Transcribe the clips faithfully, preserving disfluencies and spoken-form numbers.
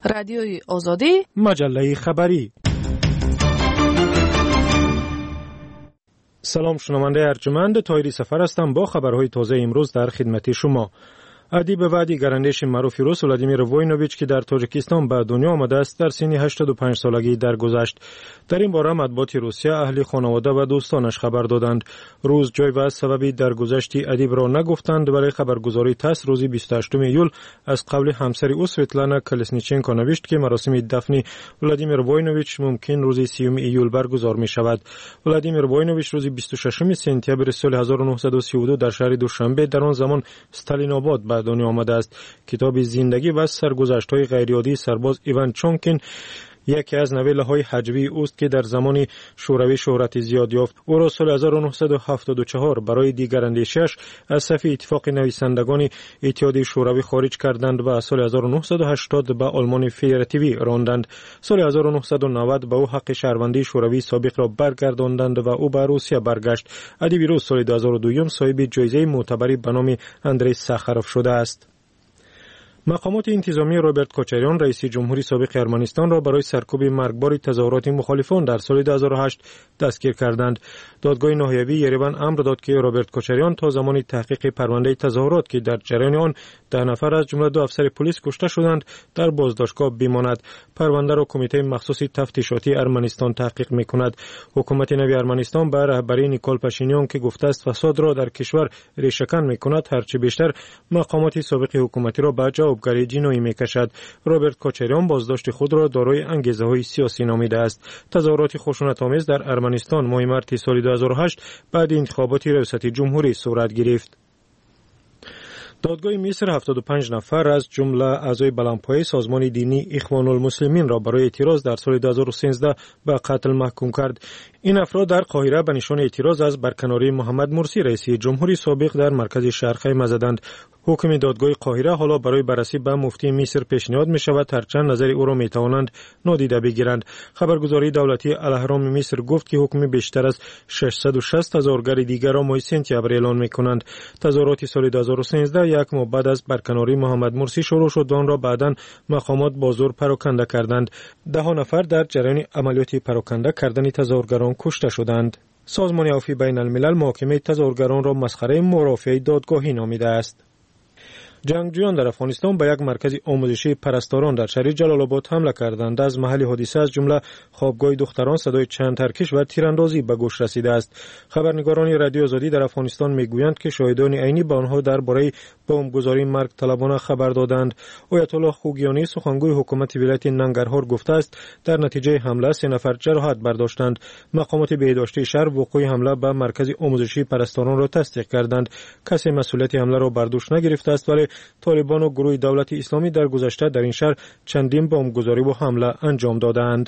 رادیوی آزادی، مجله خبری. سلام، شنونده ارجمند طاهری سفر هستم با خبرهای تازه امروز در خدمت شما. ادیب و دیگر اندیش معروف روس ولادیمیر ووینوویچ که در تاجیکستان به دنیا آمده است در سن هشتاد و پنج سالگی درگذشت. در این باره مطبوعات روسیه اهل خانواده و دوستانش خبر دادند. روز، جای و سبب درگذشت ادیب را نگفتند، ولی خبرگزاری تاس روز بیست و هشتم ایول از قبل همسر او سویتلانا کلسنیچنکو نوشت که مراسم دفن ولادیمیر ووینوویچ ممکن روز سیوم ایول برگزار می شود. ولادیمیر ووینوویچ روز بیست و ششم سپتامبر سال هزار و نهصد و سی و دو در شهر دوشنبه در آن زمان استالین آباد به دنیا آمده است. کتاب زندگی و سرگذشت‌های غیرعادی سرباز ایوان چونکین یکی از نویله‌های هجوی اوست که در زمان شوروی شهرت زیاد یافت. او را سال هزار و نهصد و هفتاد و چهار برای دیگراندیشی‌اش از صف اتفاق نویسندگان اتحادیه شوروی خارج کردند و سال هزار و نهصد و هشتاد به آلمان فدراتیوی راندند. سال هزار و نهصد و نود به او حق شهروندی شوروی سابق را برگرداندند و او به روسیه برگشت. ادیب روس سال دو هزار و دو صاحب جایزه معتبری به نام اندری ساخاروف شده است. مقامات انتظامی روبرت کوچریان رئیس جمهوری سابق ارمنستان را برای سرکوب مرگبار تظاهرات مخالفان در سال دو هزار و هشت دستگیر کردند. دادگاه ناحیوی یریون امر داد که روبرت کوچریان تا زمان تحقیق پرونده تظاهرات که در جریان آن ده نفر از جمله دو افسر پلیس کشته شدند در بازداشتگاه بماند. پرونده را کمیته مخصوص تفتیشاتی ارمنستان تحقیق می‌کند. حکومت نوی ارمنستان به رهبری نیکول پاشینیان که گفته است فساد را در کشور ریشه‌کن می‌کند هرچه بیشتر مقامات سابق حکومتی را به جوابگری جنایی می‌کشد. روبرت کوچریان بازداشت خود را دارای انگیزه‌های سیاسی نامیده است. تظاهرات خشونت‌آمیز در ارمنستان ماه مارس سال دو هزار و هشت بعد انتخابات ریاست جمهوری صورت گرفت. دادگاه مصر هفتاد و پنج نفر از جمله اعضای بلندپایه سازمان دینی اخوان المسلمین را برای اعتراض در سال دو هزار و سیزده به قتل محکوم کرد. این افراد در قاهره به نشان اعتراض از برکناری محمد مرسی رئیس جمهوری سابق در مرکز شهر خیمه زدند. حکم دادگاه قاهره حالا برای بررسی به مفتی مصر پیشنهاد می شود، هرچند نظر او را می توانند نادیده بگیرند. خبرگزاری دولتی الاهرام مصر گفت که حکم بیشتر از ششصد و شصت هزار گر دیگر را ماه سپتامبر اعلان می کنند. تظاهرات سال دو هزار و سیزده یک ماه بعد از برکناری محمد مرسی شروع شد و آن را بعداً مقامات با زور پراکنده کردند. ده نفر در جریان عملیات پراکنده کردن تظاهرگران کشته شدند. سازمان عفو بین الملل محاکمه تظاهرگران را مسخره مرافعه دادگاهی نامیده است. جنگجویان در افغانستان به یک مرکز آموزشی پرستاران در شهر جلال آباد حمله کردند. از محل حادثه از جمله خوابگاه دختران صدای چند ترکش و تیراندازی به گوش رسیده است. خبرنگاران رادیو آزادی در افغانستان میگویند که شاهدان عینی به آنها درباره بمبگذاری مرگ طلبانه خبر دادند. آیت الله خوگیانی سخنگوی حکومت ولایت ننگرهار گفته است در نتیجه حمله سه نفر جراحت برداشتند. مقامات بهداشتی شهر وقوع حمله به مرکز آموزشی پرستاران را تصدیق کردند. کسی مسئولیت حمله را بر دوش نگرفته است، ولی طالبان و گروه دولت اسلامی در گذشته در این شهر چندین بمبگذاری و حمله انجام دادند.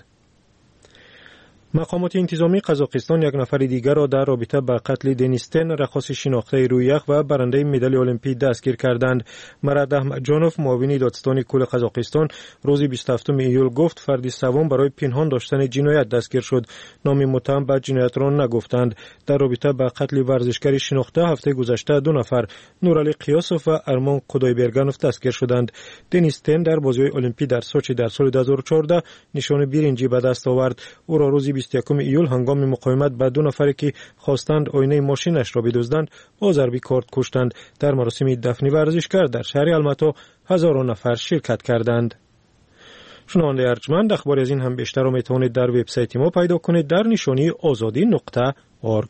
مقامات انتظامی قزاقستان یک نفر دیگر را در رابطه با قتل دنیستن رقاص شناخته روی یخ و برنده مدال المپیک دستگیر کردند. مراد احمد جانوف معاون دادستانی کل قزاقستان روز بیست و هفتم ایول گفت فردی سوم برای پنهان داشتن جنایت دستگیر شد. نام متهم به جنایت را نگفتند. در رابطه با قتل ورزشکار شناخته هفته گذشته دو نفر نورعلی قیاسوف و ارمان خدایبرگانوف دستگیر شدند. دنیستن در بازی‌های المپیک در سوچی در سال دو هزار و چهارده نشان برنجی به دست آورد. او را روز بیست و یکم ایول هنگام مقاومت با دو نفری که خواستند آینه ماشینش را بدزدند با ضربی کارد کشتند. در مراسم دفن ورزشکار در شهر الماتا هزاران نفر شرکت کردند. شنونده ارجمند، اخباری از این هم بیشتر را میتوانید در وبسایت ما پیدا کنید در نشانی آزادی نقطه اورگ.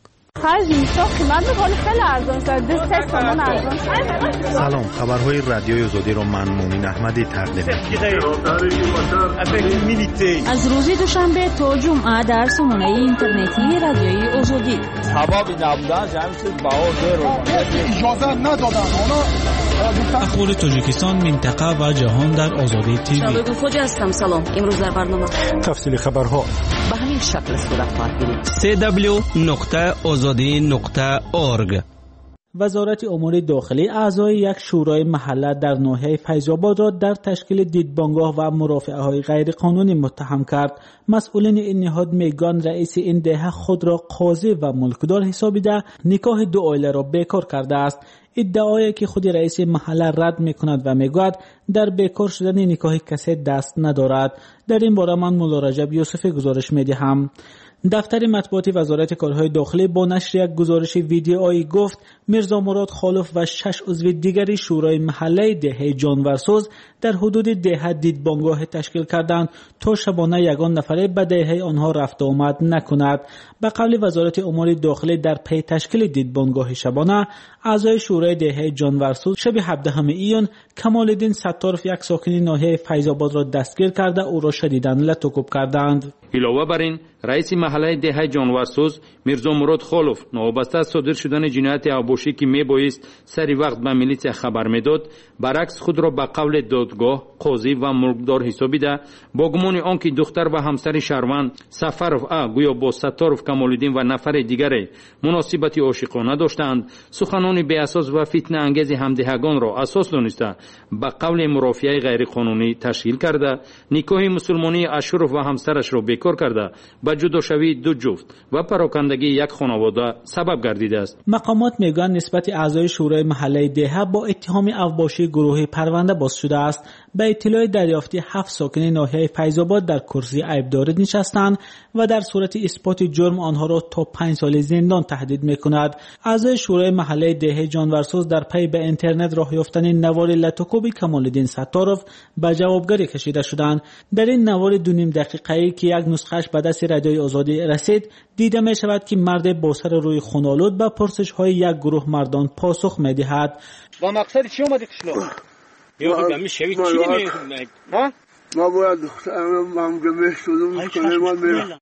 سلام، خبرهای رادیوی آزادی را من مومن احمدی تقدیم می‌کنم. از روز دوشنبه تا جمعه در سامانه اینترنتی رادیوی آزادی. سبب نبودن جمعیت باور اجازه ندادن اونا. اخبار تاجیکستان، منطقه و جهان در آزادی تیوی. شبکه فوجی هستم. سلام، امروز در برنامه تفصیل خبرها به همین شکل صورت خواهد گرفت. سی دبلیو نقطه آزادی نقطه اورگ. وزارت امور داخلی اعضای یک شورای محله در ناحیه فیض‌آباد را در تشکیل دیدبانگاه و مرافعه‌های غیرقانونی متهم کرد. مسئولین این نهاد میگن رئیس این دهه خود را قاضی و ملکدار حسابیده نکاح دو عائله را بیکار کرده است. ادعایی که خود رئیس محله رد میکند و میگوید در بیکار شدن نکاح کسی دست ندارد. در این باره من مولا رجب یوسفی گزارش میدهم. دفتر مطبوعاتی وزارت کارهای داخلی با نشر یک گزارش ویدیویی گفت میرزا مراد خالف و شش عضو دیگری شورای محله دهه جانورسوز در حدود ده دیدبانگاه تشکیل کردند تا شبانه یگان نفره به دهه آنها رفت آمد نکند. به قول وزارت امور داخلی در پی تشکیل دیدبانگاه شبانه، اعضای شورای دهه جانورسوز شب هفدهم ایون کمال‌الدین ستارف یک ساکن ناحیه فیض‌آباد را دستگیر کرده او را شدیداً لطوکوب کردند. علاوه بر این، رئیس محله دهه جانورسوز میرزا مراد خالف نوابسته از صادر شدن جنایت اوباشی که میبایست سری وقت به میلیسیا خبر میداد، برعکس خود را به قول دادگاه قاضی و ملکدار حسابیده با گمان آنکه دختر و همسر شهروند سفرف ا گویا با ستارف کمال‌الدین و نفر دیگر مناسبت عاشقانه داشتند، سخنان بی اساس و فتنه انگیز همدهگان را اساس دانسته به قول مرافعه غیر قانونی تشکیل کرده، نکاح مسلمانی اشرف و همسرش را بیکار کرده به جداشوی دو جفت و پراکندگی یک خانواده سبب گردیده است. مقامات میگویند نسبت اعضای شورای محله دهه با اتهام اوباشی گروهی پرونده باز شده است. به اطلاع دریافتی هفت ساکن ناحیه فیض‌آباد در کرسی عیبداری نشستند و در صورت اثبات جرم آنها را تا پنج سال زندان تهدید میکند. اعضای شورای محله دهه جانورسوز در پی به اینترنت راه یافتن نوار لطوکوب کمال‌الدین ستارف به جوابگری کشیده شدند. در این نوار دو نیم دقیقه‌ای که یک نسخه‌اش به دست رادیوی آزادی رسید، دیده می شود که مرد با سر روی خونالود به پرسش‌های یک گروه مردان پاسخ می‌دهد. با مقصد چی اومدی کشلو؟ یا خب میشوی چی میگی؟ ها؟ ما باید دخترم من گمش شدم کنه من میرم.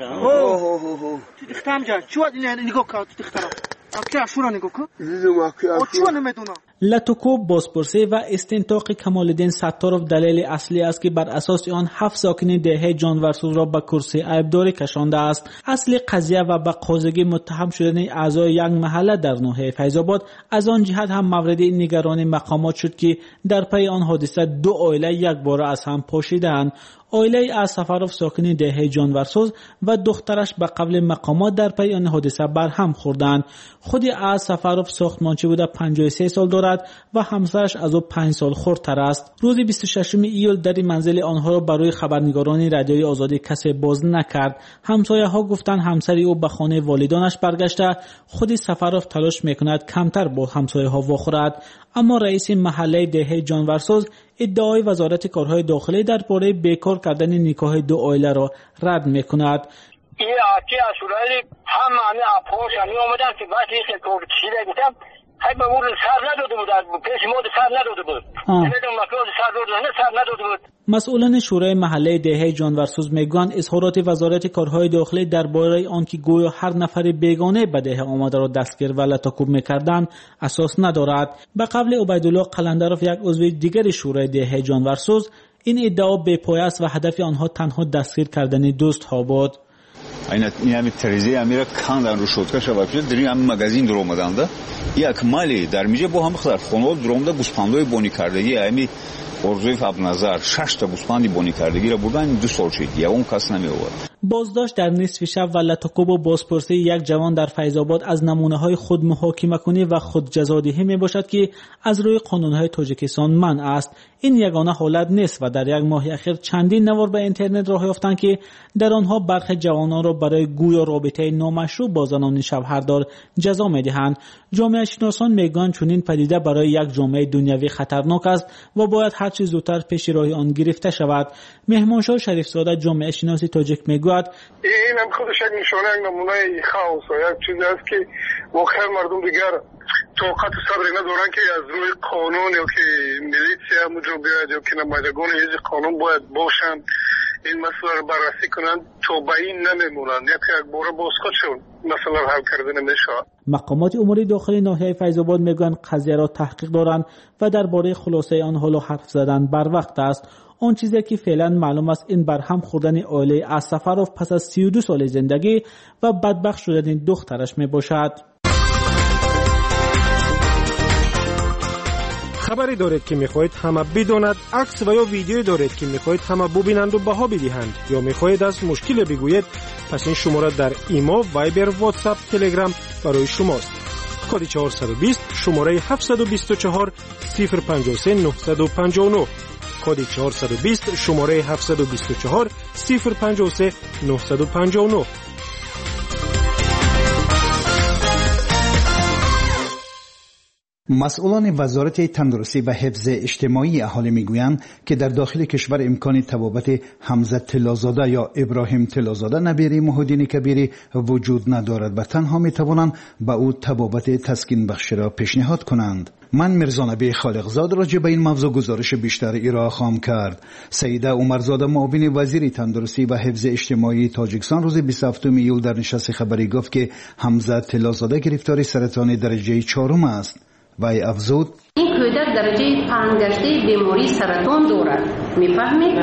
اوه اوه اوه. دخترم جان، چی وقت این نگاه کرد دخترم؟ اکی اشورا نگاه کرد؟ دیدم اکی اشورا. چی نمیدونم. لطوکوب بازپرسی و استنتاق کمال‌الدین ستارف دلیل اصلی است که بر اساس آن هفت ساکن دهه جانورسوز را به کرسی عیبداری کشانده است. اصل قضیه و به قاضی متهم شدن اعضای یک محله در ناحیه فیض‌آباد از آن جهت هم مورد نگرانی مقامات شد که در پی آن حادثه دو عائله یک بار از هم پاشیدند. عائله از سفرف ساکن دهه جانورسوز و دخترش به قول مقامات در پی آن حادثه بر هم خوردند. خود از سفرف ساختمانچی بوده پنجاه و سه سال دارد و همسرش از او پنج سال خردتر است. روز بیست و ششم ایول در منزل آنها را برای خبرنگاران رادیوی آزادی کسی باز نکرد. همسایه ها گفتند همسر او به خانه والدانش برگشته. خود سفرف تلاش میکند کمتر با همسایه ها واخورد. اما رئیس محله دهه جانورسوز ادعای وزارت کارهای داخلی درباره بیکار کردن نکاح دو عائله را رد میکند. این آتی اسرائیل هم همه اپوش همی آمدن که وقتی که کار کشیده گفتم خیلی به اون سر نداده بود، از پیش ما سر نداده بود. نمیدونم مکروز سر داده نه سر نداده بود. مسئولان شورای محله دهه جانورسوز میگویند اظهارات وزارت کارهای داخلی درباره آنکه گویا هر نفر بیگانه به دهه آمده را دستگیر و لطوکوب میکردند اساس ندارد. به قول عبیدالله قلندرف یک عضو دیگر شورای دهه جانورسوز، این ادعا بی‌پایه است و هدف آنها تنها دستگیر کردن دوست ها بود. این میامی تریزی امیرا کاندن رو شد که شباب شد دری هم مغازین در اومدند. یک مالی در میجه با هم خدار خانوال درونده گوسفندای بونی کردگی امی ارزوی فاب نظر شش تا گوسفندی بونی کردگی را بردن دو سال شد یا اون کس نمی آورد. بازداشت در نصف شب و لطوکوب و بازپرسی یک جوان در فیض‌آباد از نمونه های خود محاکمه کنی و خود جزادهی می باشد که از روی قانون های تاجیکستان منع است. این یگانه حالت نیست و در یک ماه اخیر چندین نوار به اینترنت راه یافتند که در آنها برخی جوانان را برای گویا رابطه نامشروع با زنان شوهردار جزا می دهند. جامعه شناسان میگویند چنین پدیده برای یک جامعه دنیوی خطرناک است و باید هر چه زودتر پیش راه آن گرفته شود. مهمانشاه شریف زاده جامعه شناس تاجیک میگوید این هم خودش یک نشانه یک نمونه خاص و یک چیزی است که واقعا مردم دیگر طاقت و صبر ندارن که از روی قانون یا که میلیسیا موجود بیاید یا که نمایندگان حزب قانون باید باشن این مسئله رو بررسی کنند تا به این نمیمونند یک یک باره بازخودشون مسئله رو حل کرده نمیشه. مقامات امور داخلی ناحیه فیض‌آباد میگویند قضیه را تحقیق دارند و درباره خلاصه آن حالا حرف زدن بر وقت است. آن چیزی که فعلا معلوم است این برهم خوردن عائله از سفرف پس از سی و دو سال زندگی و بدبخت شدن دخترش می باشد. خبری دارید که میخواهید همه بداند، عکس و یا ویدیویی دارید که میخواهید همه ببینند و بها بدهند یا میخواهید از مشکل بگویید، پس این شماره در ایما، وایبر، واتساپ، تلگرام برای شماست. کد چهارصد و بیست شماره هفتصد و بیست و چهار صفر پنجاه و سه نهصد و پنجاه و نه کد چهارصد و بیست شماره هفتصد و بیست و چهار صفر پنجاه و سه نهصد و پنجاه و نه. مسئولان وزارت تندرستی و حفظ اجتماعی اهالی میگویند که در داخل کشور امکان تبابت حمزه طلازاده یا ابراهیم طلازاده نبیری محدین کبیری وجود ندارد و تنها میتوانند به او تبابت تسکین بخشی را پیشنهاد کنند. من میرزا نبی خالقزاد راجع به این موضوع گزارش بیشتر ارائه خواهم کرد. سیده عمرزاده معاون وزیر تندرستی و حفظ اجتماعی تاجیکستان روز بیست و هفتم ایول در نشست خبری گفت که حمزه طلازاده گرفتار سرطان درجه چهارم است. وی افزود این کودک درجه پنج گشته بیماری سرطان دارد. میفهمید؟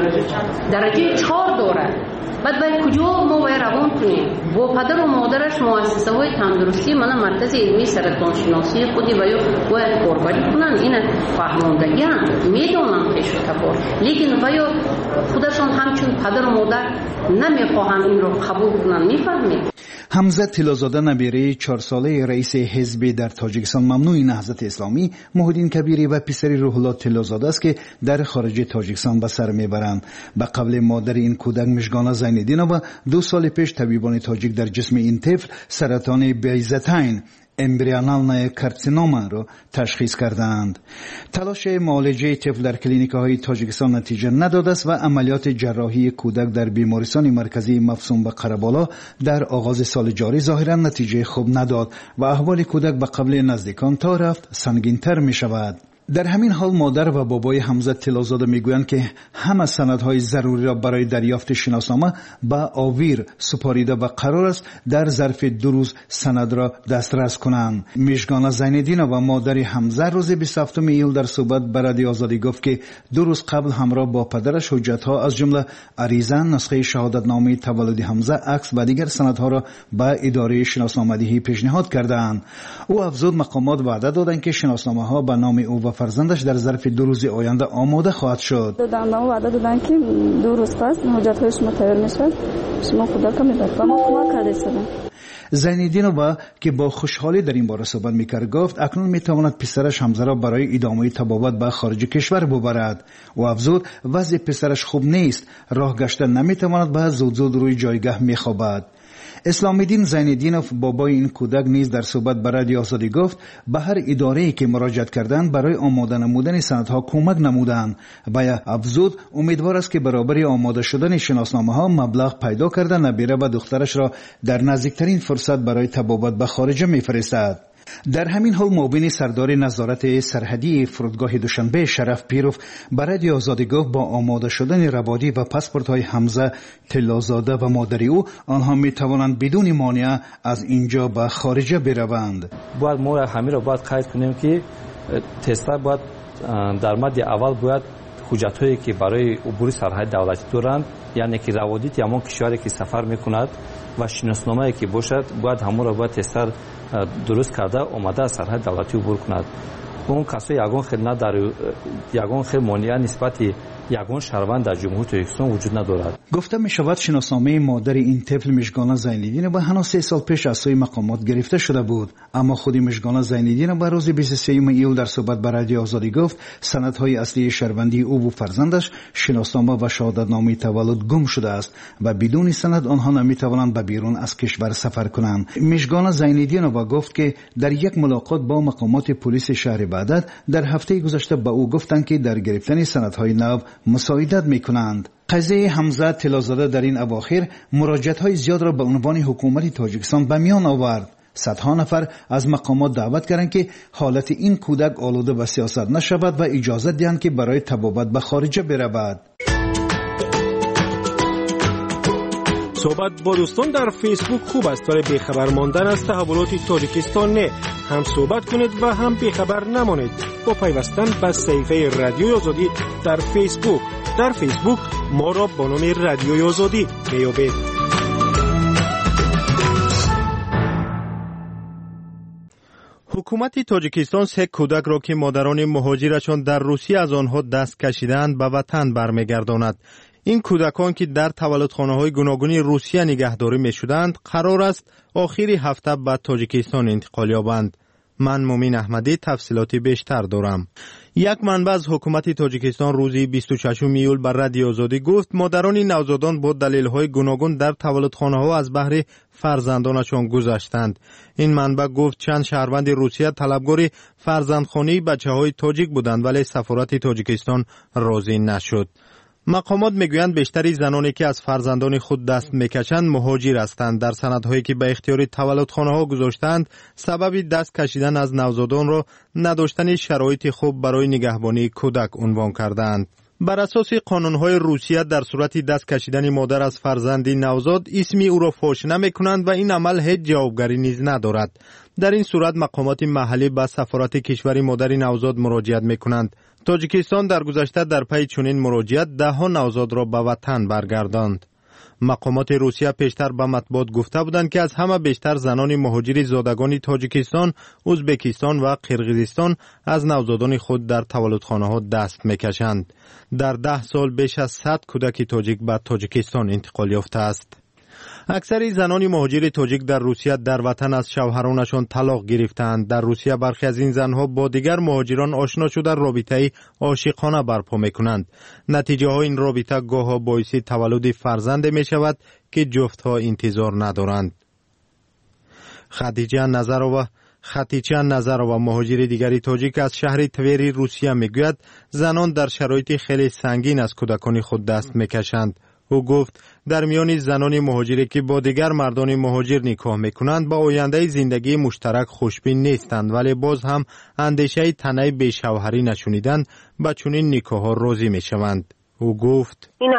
درجه چهار دارد. بعد باید کجا ما باید روان کنیم؟ با پدر و مادرش مؤسسه های تندرستی من مرکز علمی سرطان شناسی خودی و یا باید کاربری کنن. این فهماندگی هم میدونم پیش و تفار، لیکن و یا خودشان همچون پدر و مادر نمیخواهند این رو قبول کنن. میفهمید؟ حمزه طلازاده نبیره چهار ساله رئیس حزب در تاجیکستان ممنوع نهضت اسلامی محدین کبیری و پسری روح الله طلازاده است که در خارج تاجیکستان به سر میبرند. به قبل مادر این کودک مژگان زین‌الدینова دو سال پیش طبیبان تاجیک در جسم این طفل سرطان بیضتین امبریونال کارسینوما را تشخیص کردند. تلاش معالجه طفل در کلینیک‌های تاجیکستان نتیجه نداده است و عملیات جراحی کودک در بیمارستان مرکزی مفصوم به قره‌بالا در آغاز سال جاری ظاهراً نتیجه خوب نداد و احوال کودک به قبل نزدیکان تا رفت سنگین‌تر می‌شود. در همین حال مادر و بابای حمزه طلازاده میگویند که همه سندهای ضروری را برای دریافت شناسنامه به آویر سپاریده و قرار است در ظرف دو روز سند را دسترس کنند. مژگان زین‌الدینova و مادر حمزه روز بیست و هفتم ایول در صحبت به رادیو آزادی گفت که دو روز قبل همراه با پدرش حجت‌ها از جمله عریضه، نسخه شهادتنامه تولد حمزه، عکس و دیگر سندها را به اداره شناسنامه‌دهی پیشنهاد کردند. او افزود مقامات وعده دادند که شناسنامه‌ها به نام او و فرزندش در ظرف دو روز آینده آماده خواهد شد. دادن ما وعده دادن که دو روز پس حجت‌های شما تیار میشه، شما خدا کمی بفرمایید. ما کمک کردید. زین‌الدینova که با خوشحالی در این باره صحبت میکرد گفت اکنون میتواند پسرش حمزه را برای ادامه تبابت به خارج کشور ببرد. و افزود وضع پسرش خوب نیست، راه گشته نمیتواند و زود زود روی جایگاه میخوابد. اسلام الدین زین‌الدینov بابای این کودک نیز در صحبت به رادیو آزادی گفت به هر اداره‌ای که مراجعت کردند برای آماده نمودن سندها کمک نمودند و افزود امیدوار است که برابر آماده شدن شناسنامه‌ها مبلغ پیدا کرده نبیره و دخترش را در نزدیکترین فرصت برای تبابت به خارج می‌فرستد. در همین حال معاون سردار نظارت سرحدی فرودگاه دوشنبه شرف پیروف برای آزادی گفت با آماده شدن ربادی و پاسپورت های حمزه طلازاده و مادری او آنها می توانند بدون مانع از اینجا به خارج بروند. باید ما همین را باید قید کنیم که تستا باید در مد اول باید حجت هایی که برای عبور سرحد دولتی دارند، یعنی که روادیت یا کشوری که سفر میکند و شناسنامه‌ای که باشد باید همون را باید تستر درست کرده اومده از سرحد دولتی عبور کند. اون کسایی یگان خیلی نداره، یگان خیلی مانع نسبت یگان شهروند در جمهوری تاجیکستان وجود ندارد. گفته می شود شناسنامه مادر این طفل مژگان زین‌الدینova هنوز سه سال پیش از سوی مقامات گرفته شده بود، اما خود مژگان زین‌الدینova روز بیست و سوم ایول در صحبت با رادیو آزادی گفت سندهای اصلی شهروندی او و فرزندش شناسنامه و شهادتنامه تولد گم شده است و بدون سند آنها نمی توانند به بیرون از کشور سفر کنند. مژگان زین‌الدینova گفت که در یک ملاقات با مقامات پلیس شهر بغداد در هفته گذشته به او گفتند که در گرفتن سندهای نو مساعدت میکنند. قضیه حمزه طلازاده در این اواخر مراجعت‌های زیاد را به عنوان حکومت تاجیکستان به میان آورد. صدها نفر از مقامات دعوت کردند که حالت این کودک آلوده به سیاست نشود و اجازه دهند که برای تبابت به خارج برود. صحبت با دوستان در فیسبوک خوب است ولی بیخبر ماندن از تحولات تاجیکستان نه. هم صحبت کنید و هم بیخبر نمانید با پیوستن به صفحه رادیوی آزادی در فیسبوک. در فیسبوک ما را با نام رادیوی آزادی میابید. حکومت تاجیکستان سه کودک را که مادران مهاجرشان در روسیه از آنها دست کشیدند به وطن برمیگرداند. این کودکان که در تولدخانه‌های گوناگونی روسیه نگهداری می‌شدند قرار است آخر هفته به تاجیکستان انتقال یابند. من مومین احمدی تفصیلاتی بیشتر دارم. یک منبع از حکومت تاجیکستان روزی بیست و ششم ایول بر رادیو آزادی گفت مادران نوزادان با دلایل‌های گوناگون در تولدخانه‌ها از بهر فرزندانشان گذشتند. این منبع گفت چند شهروند روسیه طلبکار فرزندخوانی بچه‌های تاجیک بودند ولی سفارت تاجیکستان راضی نشد. مقامات میگویند بیشتری زنانی که از فرزندان خود دست میکشند مهاجر هستند. در سندهایی که به اختیار تولدخانه‌ها گذاشتند سبب دست کشیدن از نوزادان را نداشتن شرایط خوب برای نگهبانی کودک عنوان کردند. بر اساس قانون‌های روسیه در صورت دست کشیدن مادر از فرزندی نوزاد اسمی او را فاش نمی‌کنند و این عمل هیچ جوابگری نیز ندارد. در این صورت مقامات محلی به سفارت کشور مادر نوزاد مراجعت می‌کنند. تاجیکستان در گذشته در پی چنین مراجعت ده ها نوزاد را به وطن برگرداند. مقامات روسیه پیشتر به مطبوعات گفته بودند که از همه بیشتر زنان مهاجر زادگان تاجیکستان، ازبکستان و قرقیزستان از نوزادان خود در تولدخانه‌ها دست می‌کشند. در ده سال بیش از صد کودک تاجیک به تاجیکستان انتقال یافته است. اکثر زنان مهاجر تاجیک در روسیه در وطن از شوهرانشان طلاق گرفتند. در روسیه برخی از این زنها با دیگر مهاجران آشنا شده رابطه عاشقانه برپا میکنند. نتیجه های این رابطه گاه باعث تولد فرزند می شود که جفتها انتظار ندارند. خدیجه نظرова خطیچه نظرова مهاجر دیگری تاجیک از شهر توری روسیه میگوید زنان در شرایط خیلی سنگین از کودکان خود دست میکشند. او گفت در میان زنان مهاجری که با دیگر مردان مهاجر نکاح میکنند با آینده زندگی مشترک خوشبین نیستند ولی باز هم اندیشه تنه بی شوهری نشونیدن با چنین نکاح راضی میشوند. او گفت این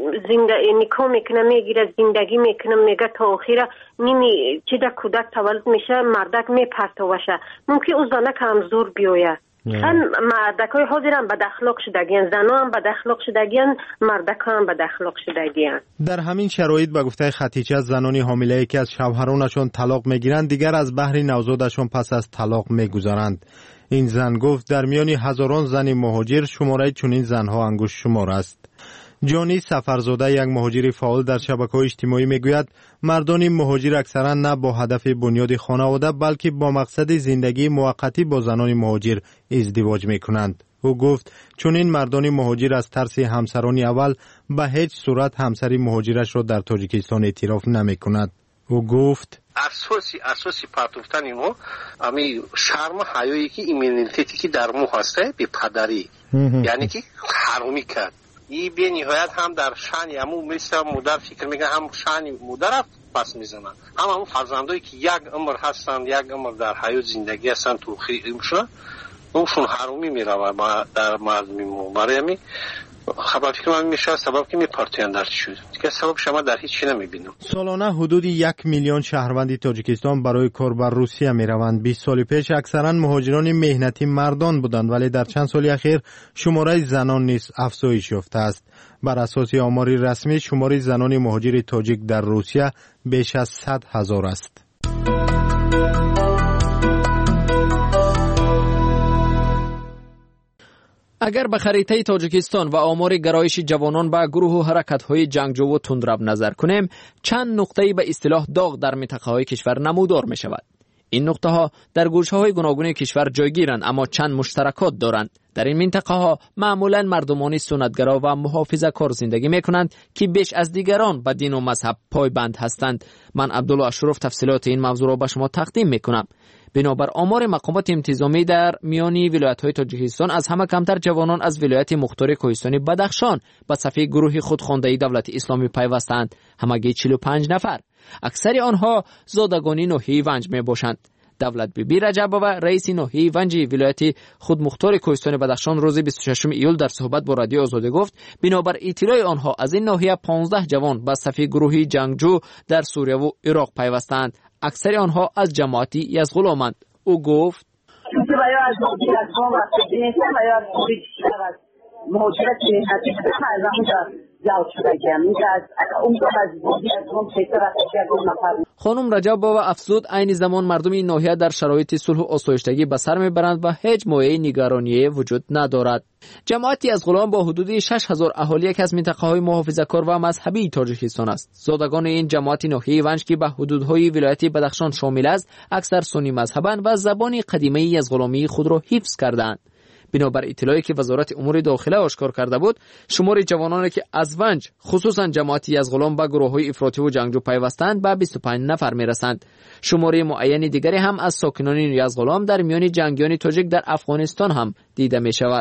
زندگی نکاح میکنه میگیره زندگی میکنه میگه تا آخر نیمی چه در کودک تولد میشه مردک میپرتوشه ممکن او زنه که هم زور بیاید. ان مردک های حاضر هم بد اخلاق شدگیان زنان هم بد اخلاق شدگیان مردک هم بد اخلاق شدگیان. در همین شرایط به گفته خطیچه زنانی حامله که از شوهرانشان طلاق میگیرند دیگر از بهر نوزادشان پس از طلاق میگذارند. این زن گفت در میان هزاران زن مهاجر شماره چنین زنها انگشت شمار است. جانی سفرزاده یک مهاجر فعال در شبکه‌های اجتماعی میگوید مردان مهاجر اکثرا نه با هدف بنیاد خانواده بلکه با مقصد زندگی موقتی با زنان مهاجر ازدواج میکنند. او گفت چون این مردان مهاجر از ترس همسران اول به هیچ صورت همسری مهاجرش را در تاجیکستان اعتراف نمیکند. او گفت اساسی اساسی پرتوفتن اینو امی شرم حیایی که ایمنیتیتی که در مو هسته به پدری یعنی که حرومی کرد ای به نهایت هم در شأن امو مثل مادر فکر میگه هم شأن مادر پس میزنن هم همون فرزندایی که یک عمر هستن یک عمر در حیات زندگی هستن تو خیمشون اونشون حرومی میروه در مردمی مو برای خبر فکر من میشه سبب که میپرتین در چی شد دیگه سبب شما در هیچ چی نمیبینم. سالانه حدود یک میلیون شهروندی تاجیکستان برای کار بر روسیه میروند. بیست سال پیش اکثرا مهاجران مهنتی مردان بودند ولی در چند سال اخیر شماره زنان نیز افزایش یافته است. بر اساس آمار رسمی شماره زنان مهاجر تاجیک در روسیه بیش از صد هزار است. اگر به خریطه تاجیکستان و آمار گرایش جوانان به گروه و حرکت‌های جنگجو و تندرو نظر کنیم چند نقطه‌ای به اصطلاح داغ در منطقه‌های کشور نمودار می‌شود. این نقطه‌ها در گوشه‌های گوناگون کشور جایگیرند اما چند مشترکات دارند. در این منطقه‌ها معمولاً مردمان سنتگرا و محافظه‌کار زندگی می‌کنند که بیش از دیگران به دین و مذهب پایبند هستند. من عبدالله اشرف تفصیلات این موضوع را به شما تقدیم می‌کنم. بنابر آمار مقامات انتظامی در میانی ولایت‌های تاجیکستان از همه کمتر جوانان از ولایت مختار کوهستانی بدخشان به صف گروه خودخوانده دولت اسلامی پیوستند، همگی چهل و پنج نفر. اکثر آنها زادگانی ناحیه ونج میباشند. دولت بیبی رجب‌آوا رئیس ناحیه ونج ولایت خود مختار کوهستان بدخشان روز بیست و ششم ایول در صحبت با رادیو آزادی گفت بنابر اطلاع آنها از این ناحیه پانزده جوان به صف گروه جنگجو در سوریه و عراق پیوستند. اکثر آنها از جماعتی یزغلامند. او گفت خانم رجب‌باوا افزود عین زمان مردم این ناحیه در شرایط صلح و آسایشتگی به سر میبرند و هیچ مایه نگرانی وجود ندارد. جماعتی از غلام با حدود شش هزار اهالی یک از منطقه‌های محافظه‌کار و مذهبی تاجیکستان است. زادگان این جماعت ناحیه ونج که به حدودهای ولایت بدخشان شامل است، اکثر سنی مذهبند و زبان قدیمی از غلامی خود را حفظ کردند. بنابر اطلاعی که وزارت امور داخله آشکار کرده بود، شمار جوانانی که از ونج خصوصا جماعتی از غلام به گروه‌های افراطی و جنگجو پیوستند به بیست و پنج نفر میرسند. شمار معین دیگری هم از ساکنان یز غلام در میان جنگیان تاجیک در افغانستان هم دیده می شود.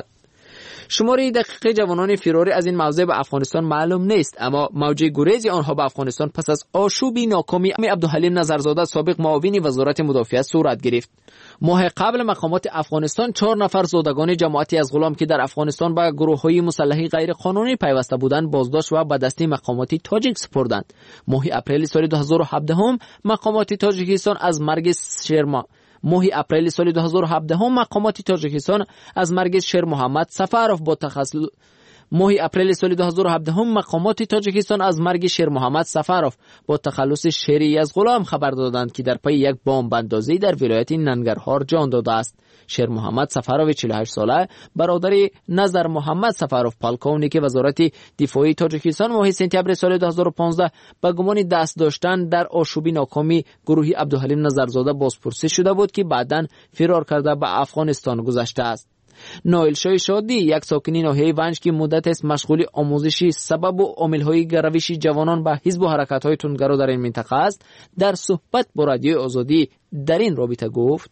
شماره دقیق جوانان فراری از این موضع به افغانستان معلوم نیست، اما موج گریز آنها به افغانستان پس از آشوبی ناکامی عبدالحلیم نظرزاده سابق معاون وزارت مدافعت صورت گرفت. ماه قبل مقامات افغانستان چهار نفر زادگان جماعتی از غلام که در افغانستان به گروه‌های مسلحی غیر قانونی پیوسته بودند بازداشت و به دست مقامات تاجیک سپردند. ماه اپریل سال دو هزار و هفده هم مقامات تاجیکستان از مرگ شرما ماه اپریل سال دو هزار و هفده هم مقامات تاجیکستان از مرگ شیر محمد سفروف با تخلص ماه اپریل سال دو هزار و هفده هم مقامات تاجیکستان از مرگ شیر محمد سفروف با تخلص شیری از غلام خبر دادند که در پی یک بمب اندازی در ولایت ننگرهار جان داده است. شیر محمد سفروف چهل و هشت ساله برادر نظر محمد سفروف پالکونی که وزارت دفاعی تاجیکستان ماه سپتامبر سال دو هزار و پانزده به گمان دست داشتن در آشوبی ناکامی گروهی عبدالحلیم نظرزاده بازپرسی شده بود که بعداً فرار کرده به افغانستان گذشته است. نایل شاه شادی یک ساکنی ناحیه ونج که مدت است مشغول آموزشی سبب و عامل‌های روش جوانان به حزب و حرکت‌های تندگرا در این منطقه است، در صحبت با رادیو آزادی در این رابطه گفت: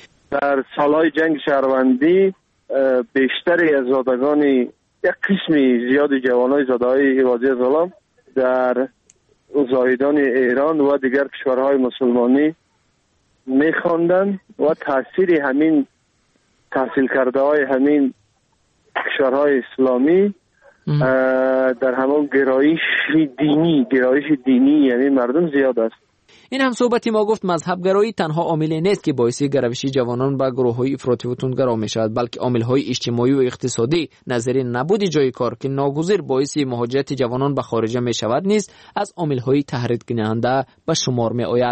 در سالهای جنگ شهروندی بیشتری از زادگان یک قسمی زیاد جوانای زاده‌های حوازی غلام در زاهدان ایران و دیگر کشورهای مسلمانی می‌خواندند و تاثیر همین تحصیل کرده های همین کشورهای اسلامی در همون گرایش دینی گرایش دینی یعنی مردم زیاد است. این هم صحبتی ما گفت مذهب گرایی تنها عامل نیست که باعث گروشی جوانان به گروه‌های افراطی و تندگرا می‌شود، بلکه عامل‌های اجتماعی و اقتصادی نظیر نبود جای کار که ناگزیر باعث مهاجرت جوانان به خارج می‌شود نیز از عامل‌های تحریک کننده به شمار می‌آید.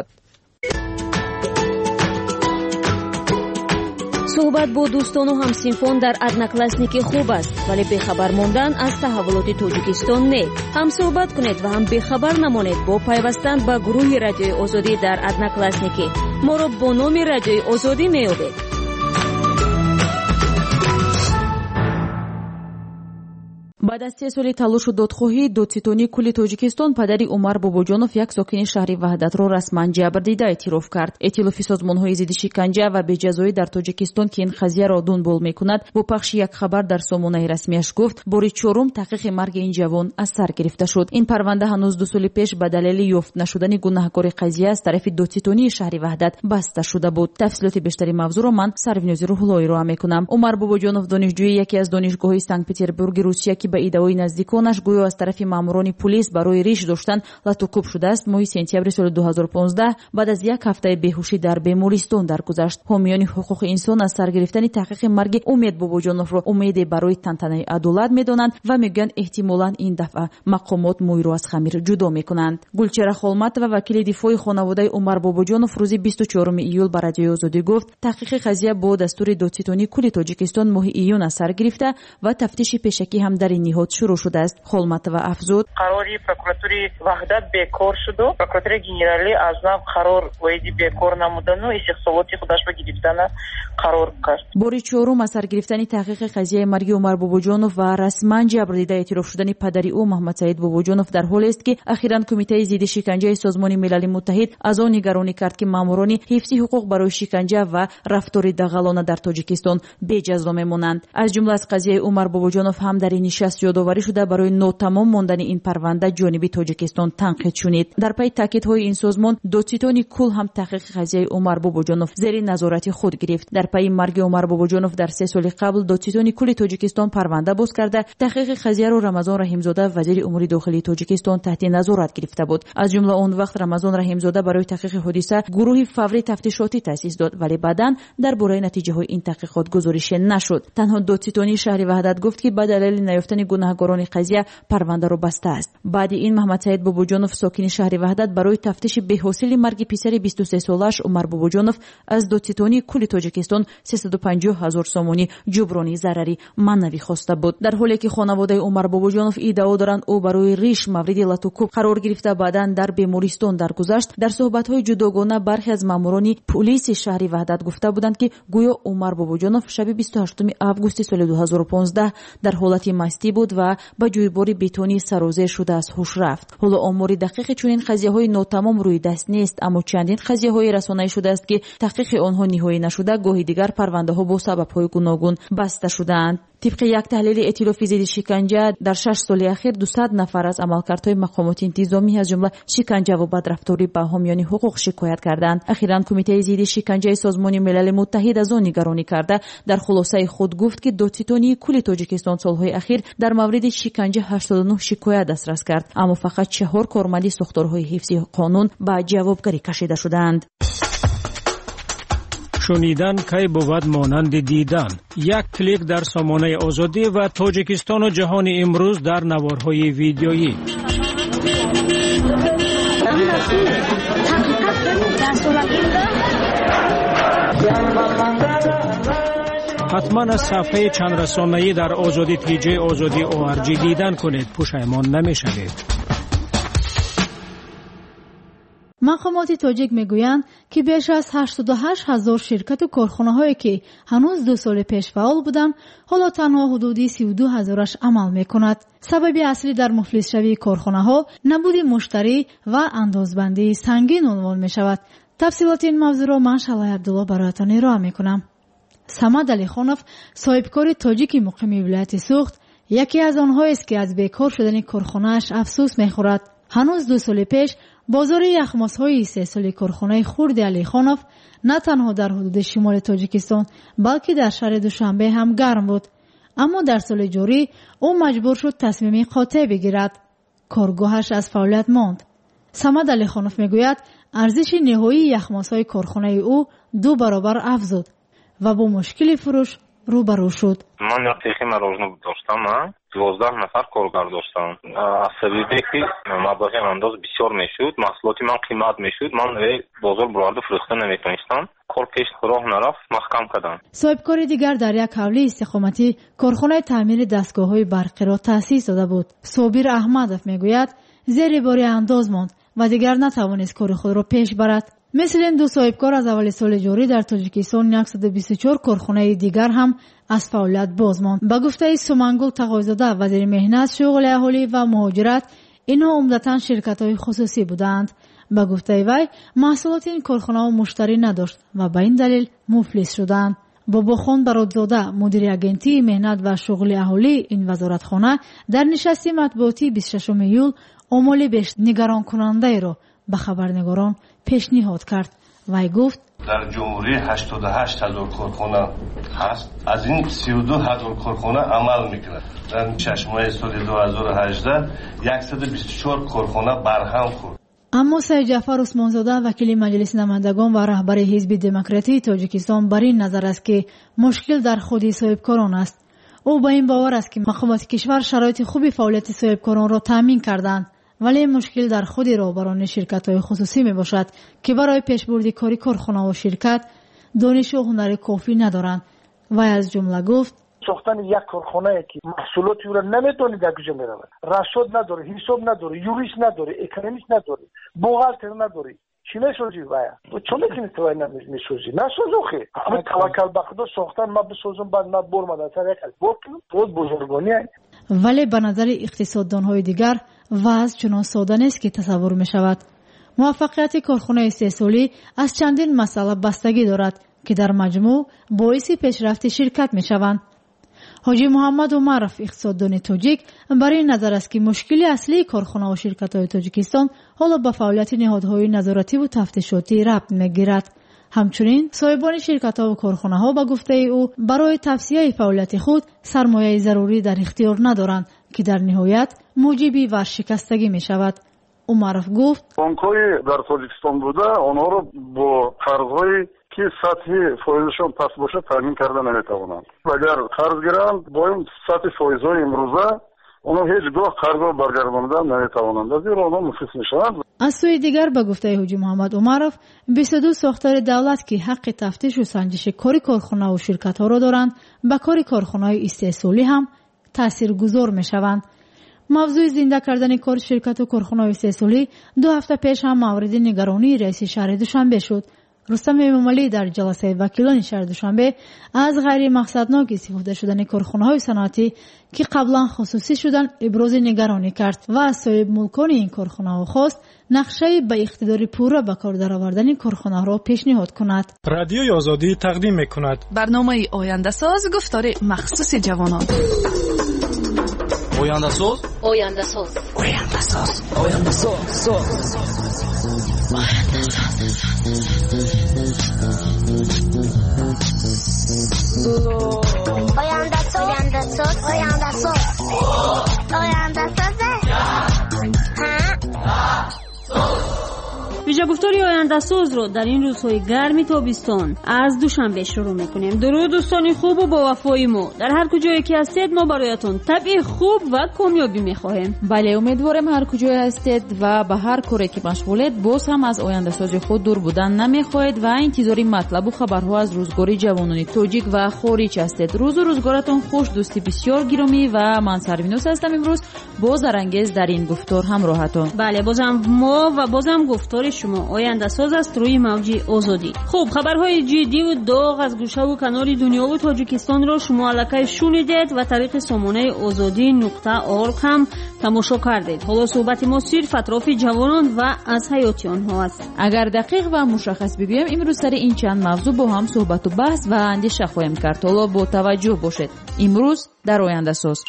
صحبت با دوستان و همسینفان در ادناکلاسنیکی خوب است، ولی بخبر موندن از تحولات تاجیکستان نه. هم صحبت کنید و هم بخبر نمانید با پیوستن به گروه رادیوی آزادی در ادناکلاسنیکی. ما را با نام رادیوی آزادی می‌یابید. بعد از سه سال تلاش و دادخواهی دادستانی کل تاجیکستان پدری عمر باباجانов یک ساکن شهر وحدت را رسما جبر دیده اعتراف کرد. ائتلاف سازمان‌های ضد شکنجه و بی‌جزایی در تاجیکستان که این قضیه را دنبال می‌کند با پخش یک خبر در سامانه رسمیش گفت بار چهارم تحقیق مرگ این جوان از سر گرفته شد. این پرونده هنوز دو سال پیش به دلیل یافت نشدن گناهکار قضیه از طرف دادستانی شهر وحدت بسته شده بود. تفصیلات بیشتری موضوع را من سرونیازی روح‌اللهی را می‌کنم. عمر باباجانov دانشجوی یکی از دانشگاه‌های سنت پترزبورگ روسیه که به ایده‌های نزدیکانش گویا از طرف ماموران پلیس برای ریش داشتن لطوکوب شده است. ماه سپتامبر سال دو هزار و پانزده بعد از یک هفته بیهوشی در بیمارستان درگذشت. حامیان حقوق انسان از سرگرفتن تحقیق مرگ امید باباجانov را امید برای تنتنه عدالت می‌دانند و میگن احتمالاً این دفعه مقامات موی را از خمیر جدا می‌کنند. گلچهره خولمت و وکیل دفاع خانواده عمر باباجانov روز بیست و چهارم ایول به رادیو آزادی گفت تحقیق قضیه با دستور دادستانی کل تاجیکستان ماه ایون از سر گرفته و تفتیش پیشکی هم در این نهاد شروع شده است. خولمت و افزود قراری پروکوراتوری وحدت بیکار شد و پروکوراتوری گنرالی از نو قرار ویدی بیکار نمودن و استخباراتی خودش به گرفتن قرار کرد. باری چهارم از سر گرفتن تحقیق قضیه مرگ عمر باباجانov و رسما جبر دیده اعتراف شدن پدری او محمد سعید باباجانov در حالی است که اخیراً کمیته ضد شکنجه سازمان ملل متحد از آن نگرانی کرد که ماموران حفظ حقوق برای شکنجه و رفتار دغلانه در تاجیکستان بی‌جزا میمانند. از جمله از قضیه عمر باباجانov هم در این نشست یادآوری شده برای ناتمام ماندن این پرونده جانب تاجیکستان تنقید شد. در پی تاکیدهای این سازمان دادستانی کل هم تحقیق قضیه عمر باباجانov زیر نظارت خود گرفت. در پی مرگ عمر باباجانov در سه سال قبل دادستانی کل تاجیکستان پرونده باز کرده تحقیق قضیه را رمضان رحیمزاده وزیر امور داخلی تاجیکستان تحت نظارت گرفته بود. از جمله آن وقت رمضان رحیمزاده برای تحقیق حادثه گروهی فوری تفتیشاتی تأسیس داد، ولی بعداً درباره نتیجه های این تحقیقات گزارش نشد. تنها دادستانی شهر وحدت گفت که به دلیل نیافتن гунаҳгорони қазия парвандаро баста аст. баъди ин маҳмад саид бобоҷонов сокини шаҳри ваҳдат барои тафтиши беҳосили марги писари бисту се солааш умар бобоҷонов аз додситони кули тоҷикистон сесаду панҷоҳ ҳазор сомонӣ ҷуброни зарари маънавӣ хоста буд. дар ҳоле ки хонаводаи умар бобоҷонов иддао доранд ӯ барои риш мавриди латукуб қарор гирифта баъдан дар бемористон даргузашт, дар суҳбатҳои ҷудогона бархе аз маъмурони пулиси шаҳри ваҳдат гуфта буданд ки гӯё умар бобоҷонов шаби бисту ҳаштуми августи соли дуҳазору понздаҳ дар ҳолати мастӣ буд ва ба ҷӯйбори бетонӣ сарозер шуда аз ҳуш рафт. ҳоло омори дақиқи чунин қазияҳои нотамом рӯи даст нест, аммо чандин қазияҳои расонаӣ шудааст ки таҳқиқи онҳо ниҳоӣ нашуда гоҳи дигар парвандаҳо бо сабабҳои гуногун баста шудаанд. طبق یک تحلیل ائتلاف ضد شکنجه در شش سال اخیر دویست نفر از عملکردهای مقامات انتظامی از جمله شکنجه و بدرفتاری به حامیان حقوق شکایت کردند. اخیراً کمیته ضد شکنجه سازمان ملل متحد از آن نگرانی کرده در خلاصه خود گفت که دادستانی کل تاجیکستان سالهای اخیر در مورد شکنجه هشتاد و نه شکایت دسترس کرد، اما فقط چهار کارمند ساختارهای حفظی قانون به جوابگری کشیده شدند. شنیدن کی بود مانند دیدن. یک کلیک در سامانه آزادی و تاجیکستان و جهان امروز در نوارهای ویدیویی. حتما از صفحه چند رسانه‌ای در آزادی تی جی آزادی او آر جی دیدن کنید، پشیمان نمی‌شوید. مقامات تاجیک میگویند که بیش از هشتاد و هشت هزار شرکت و کارخانه‌هایی که هنوز دو سال پیش فعال بودند، حالا تنها حدودی سی و دو هزارش عمل میکند. سبب اصلی در مفلس شوی کارخانه‌ها نبود مشتری و اندازبندی سنگین عنوان میشود. تفصیلات این موضوع را من شلای عبدالله برایتان ارائه میکنم. صمد علیخانوف، صاحبکار تاجیک مقیم ولایت سوخت، یکی از آنهایی است که از بیکار شدن کارخانه‌اش افسوس میخورد. هنوز دو سال پیش بازار یخماس‌های سه سالی کارخانه خرد علیخانوف نه تنها در حدود شمال تاجیکستان بلکه در شهر دوشنبه هم گرم بود، اما در سال جاری او مجبور شد تصمیمی قاطع بگیرد. کارگاهش از فعالیت ماند. صمد علیخانوف میگوید ارزش نهایی یخماس‌های کارخانه او دو برابر افزود و با مشکل فروش روبرو شد. من یک تیخی مراجعه داشتم، دوازده نفر کارگر داشتم. از سببی که مبلغ انداز بسیار میشد، محصولات من قیمت میشد، من بازار برآورده فروخته نمیتونستم. کار پیش راه نرفت، محکم کردم. صاحبکار دیگر در یک حوله استقامتی کارخانه تعمیر دستگاه‌های برقی را تأسیس داده بود. صابر احمدов میگوید زیر بار انداز ماند و دیگر نتوانست کار خود را پیش برد. مثل این دو صاحبکار از اول سال جاری در تاجیکستان صد و بیست و چهار کارخانه دیگر هم از فعالیت باز ماند. به گفته سومنگل تقوی‌زاده وزیر مهنت، شغل اهالی و مهاجرت، اینها عمدتاً شرکت‌های خصوصی بودند. به گفته وی محصولات این کارخانه‌ها مشتری نداشت و به این دلیل مفلس شدند. باباخان برادزاده، مدیر اگنتی مهنت و شغل اهالی این وزارتخانه، در نشست مطبوعاتی بیست و ششم ایول آمال بیش نگران کننده را به خبرنگاران پیشنهاد کرد. وی گفت در جمهوری هشتاد و هشت هزار کارخانه هست، از این سی و دو هزار کارخانه عمل میکنه. در شش ماه سال دو هزار و هجده صد و بیست و چهار کارخانه برهم خورد. اما سید جعفر عثمانزاده وکیل مجلس نمایندگان و رهبر حزب دموکراتی تاجیکستان بر این نظر است که مشکل در خود صاحبکاران است. او با این باور است که مقامات کشور شرایط خوبی فعالیت صاحبکاران را تامین کردند، ولی مشکل در خود رهبران شرکت‌های خصوصی می باشد که برای پیشبرد کاری کارخانه و شرکت دانش و هنر کافی ندارند. و از جمله گفت ساختن یک کارخانه که محصولاتی را نمیتونی در کجا میرود، رصد نداره، حساب نداره، یوریست نداره، اکونومیست نداره، بوغالتر نداره، چی میسازی باید؟ تو چون میتونی توی نمیسازی؟ نسازو خیلی. اما توکل به خدا ساختن ما بسازم بعد ما برمدن سر یک بار کنم بود بزرگانی هست. ولی به نظر اقتصاددان‌های دیگر وضع چنان ساده نیست که تصور می شود. موفقیت کارخانه سه سالی از چندین مسئله بستگی دارد که در مجموع باعث پیشرفت شرکت می شوند. حاجی محمد عمرов، اقتصاددان تاجیک، برای نظر است که مشکل اصلی کارخانه و شرکت‌های تاجیکستان حالا به فعالیت نهادهای نظارتی و تفتیشاتی ربط می‌گیرد. همچنین صاحبان شرکت‌ها و کارخانه‌ها به گفته او برای توسعه فعالیت خود سرمایه ضروری در اختیار ندارند که در نهایت موجب ورشکستگی می‌شود. عمرов گفت بانک‌های در تاجیکستان بوده آنها را با قرض‌های که سطح فایزشان پس باشه تامین کرده نمیتوانند. اگر قرض گیرند با این سطح فایزهای امروزه اونا هیچگاه قرض برگرداندن نمیتوانند، زیرا اونا مفلس میشوند. از سوی دیگر به گفته حاجی محمد عمرов بیست و دو ساختار دولت که حق تفتیش و سنجش کاری کارخانه و شرکت ها را دارند به کاری کارخانه های استحصالی هم تاثیرگذار میشوند. موضوع زنده کردن کار شرکت و کارخانه های استحصالی دو هفته پیش هم مورد نگرانی رئیس شهر دوشنبه شد. رستم امامعلی در جلسه وکیلان شهر دوشنبه از غیر مقصدناک استفاده شدن کارخانه‌های صنعتی که قبلا خصوصی شدن ابراز نگرانی کرد و از صاحب ملکان این کارخانه‌ها خواست نقشه به اقتدار پورا به کار درآوردن کارخانه را پیشنهاد کند. رادیوی آزادی تقدیم می‌کند برنامه آینده ساز گفتار مخصوص جوانان. آینده ساز آینده ساز آینده ساز آینده ساز آینده ساز آینده ساز آینده ساز آینده ساز ویژه گفتاری آینده ساز رو در این روزهای گرمی تابستان از دوشنبه شروع میکنیم. درود دوستان خوب و با وفای ما، در هر کجایی که هستید ما برایتون طبع خوب و کامیابی میخواهیم. بله، امیدوارم هر کجایی هستید و به هر کاری که مشغولید باز هم از آینده سازی خود دور بودن نمیخواهید و انتظاری مطلب و خبرها از روزگاری جوانان تاجیک و خارج هستید. روز و روزگارتون خوش دوستی بسیار گرامی و من سروینوس هستم. امروز باز زرانگیز در این گفتار همراهتون. بله، بازم ما و بازم گفتار شما آینده ساز است روی موج آزادی. خوب، خبرهای جدی و داغ از گوشه و کنار دنیا و تاجیکستان را شما الکی شنیدید و طریق سامانه آزادی نقطه اورگ هم تماشا کردید. حالا صحبت ما صرف اطراف جوانان و از حیات آنها است. اگر دقیق و مشخص بگویم امروز سر این چند موضوع با هم صحبت و بحث و اندیشه خواهیم کرد. حالا با توجه باشید. امروز در آینده ساز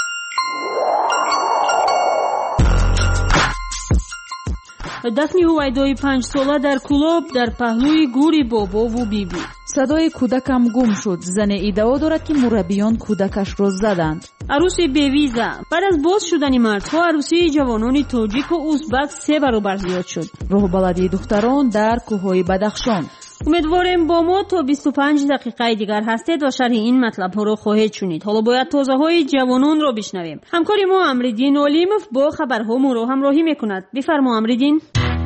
دفن هویدای پنج ساله در کلاب در پهلوی گوری بابا و بیبی بی. صدای کودکم گم شد. زن ادعا دارد که مربیان کودکش را زدند. عروس بیویزه. بعد از باز شدن مردها عروسی جوانان تاجیک و ازبک سه برابر زیاد شد. راه بلدی دختران در کوههای بدخشان. امیدواریم با ما تا بیست و پنج دقیقه دیگر هستید و شرح این مطلب ها رو خواهید شنید. حالا باید تازه های جوانان رو بشنویم. همکاری ما امریدین علیموف با خبرها ما رو همراهی میکند. بفرما امریدین.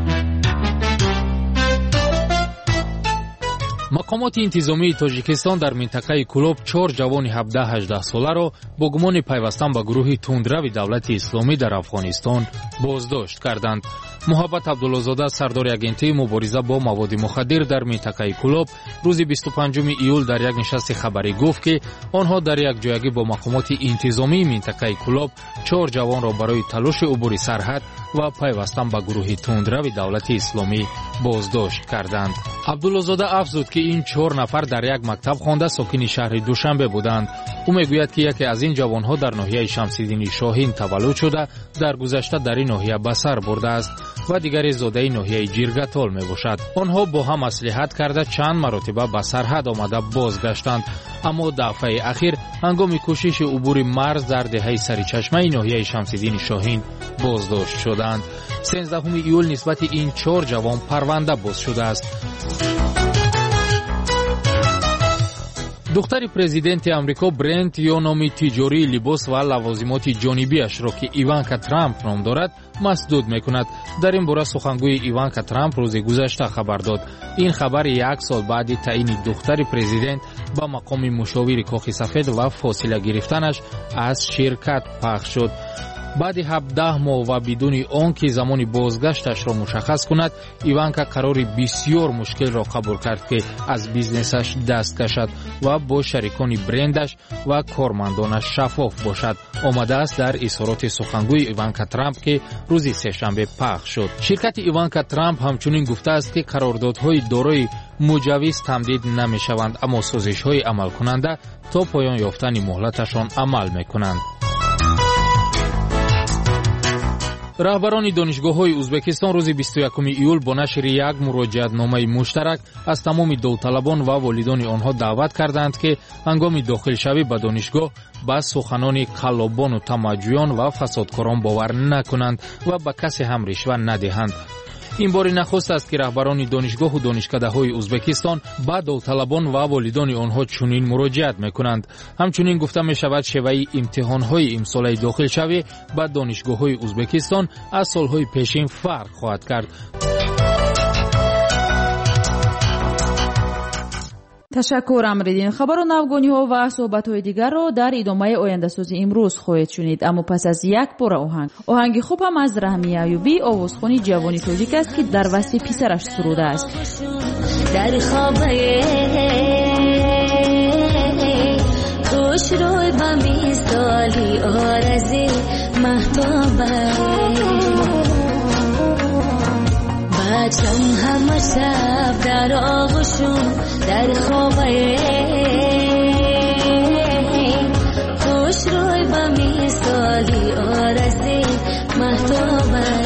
مقامات انتظامی تاجیکستان در منطقه کلوب چهار جوان هفده هجده ساله را با گمان پیوستن به گروه تندرو دولت اسلامی در افغانستان بازداشت کردند. محبت عبدالله‌زاده سردار اگنتی مبارزه با مواد مخدر در منطقه کلوب روز بیست و پنجم ایول در یک نشست خبری گفت که آنها در یک جایگی با مقامات انتظامی منطقه کلوب چهار جوان را برای تلاش عبور سرحد و پیوستن به گروه تندرو دولت اسلامی بازداشت کردند. عبدالله‌زاده افزود که این چهار نفر در یک مکتب خوانده ساکن شهر دوشنبه بودند. او میگوید که یکی از این جوانها در ناحیه شمس‌الدین شاهین تولد شده در گذشته در این ناحیه به سر برده است و دیگری زاده ناحیه جیرگتال می باشد. آنها با هم مصلحت کرده چند مرتبه به سرحد آمده بازگشتند، اما دفعه اخیر هنگام کوشش عبور مرز در دهه سریچشمه ناحیه شمس‌الدین شاهین بازداشت شدند. سیزدهم ایول نسبت این چهار جوان پرونده باز شده است. دختر پرزیدنت امریکا برنت یا نام تجاری لباس و لوازمات جانبیش را که ایوانکا ترامپ نام دارد مسدود میکند. در این باره سخنگوی ایوانکا ترامپ روز گذشته خبر داد. این خبر یک سال بعد تعیین دختر پرزیدنت به مقام مشاور کاخ سفید و فاصله گرفتنش از شرکت پخش شد. بعد هفده ماه و بدون آنکه زمان بازگشتش را مشخص کند، ایوانکا قرار بسیار مشکل را قبول کرد که از بیزنسش دست کشد و با شریکان برندش و کارمندانش شفاف باشد. آمده است در اظهارات سخنگوی ایوانکا ترامپ که روز سه‌شنبه پخش شد. شرکت ایوانکا ترامپ همچنین گفته است که قراردادهای دارای مجوز تمدید نمی شوند، اما سازش‌های عمل کننده تا پایان یافتن مهلتشان عمل می‌کنند. رهبران دانشگاه‌های ازبکستان روز بیست و یکم ایول با نشر یک مراجعتنامه مشترک از تمام داوطلبان و والدان آنها دعوت کردند که هنگام داخل شوی به دانشگاه به سخنان قلابان و تمجویان و فسادکاران باور نکنند و به کسی هم رشوه ندهند. این بار نخست است که رهبران دانشگاه و دانشکده‌های ازبکستان با داوطلبان و والدان آنها چنین مراجعت میکنند. همچنین گفته می شود شیوه امتحان‌های امساله داخل شوی با دانشگاه‌های ازبکستان از سال‌های پیشین فرق خواهد کرد. تشکر امریدین. خبر و نوگانی ها و صحبت های دیگر را در ادامه آینده سازی امروز خواهید شنید. اما پس از یک بار آهنگ آهنگ خوب هم از رحمی ایوبی آوازخوانی جوانی تاجیک است که در وصف پسرش سروده است. در خوابه خوش روی با مثالی آرزی محبوبه بچم همه شب در آغوشم در خوابه خوش روی با مثالی آرزی محبوبه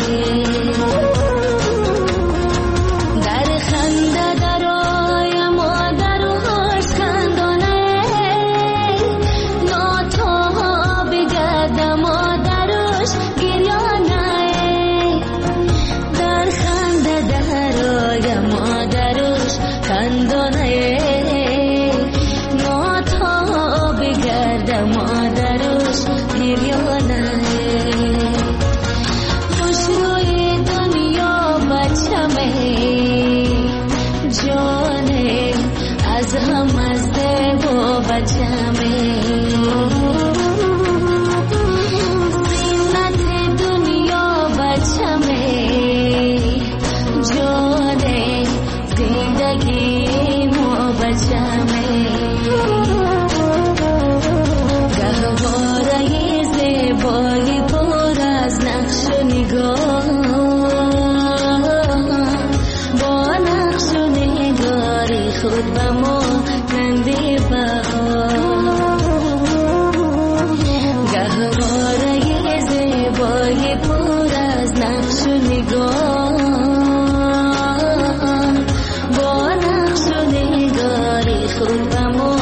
در خنده در آیم و در هاش خندانه ناتا بگردم و دروش گریانه در خنده در آیم و دروش خندانه ناتا بگردم و دروش گریانه خوش روی دنیا بچمه جانه از هم از دو بچمه زینت دنیا بچمه جانه زندگی مو بچمه گهواره زیبایی پر از نقش و نگاه با نقش و نگاری خود به ما ننده بها گهواره زیبایی پر از نقش و نگاه با نقش و نگاری خود به ما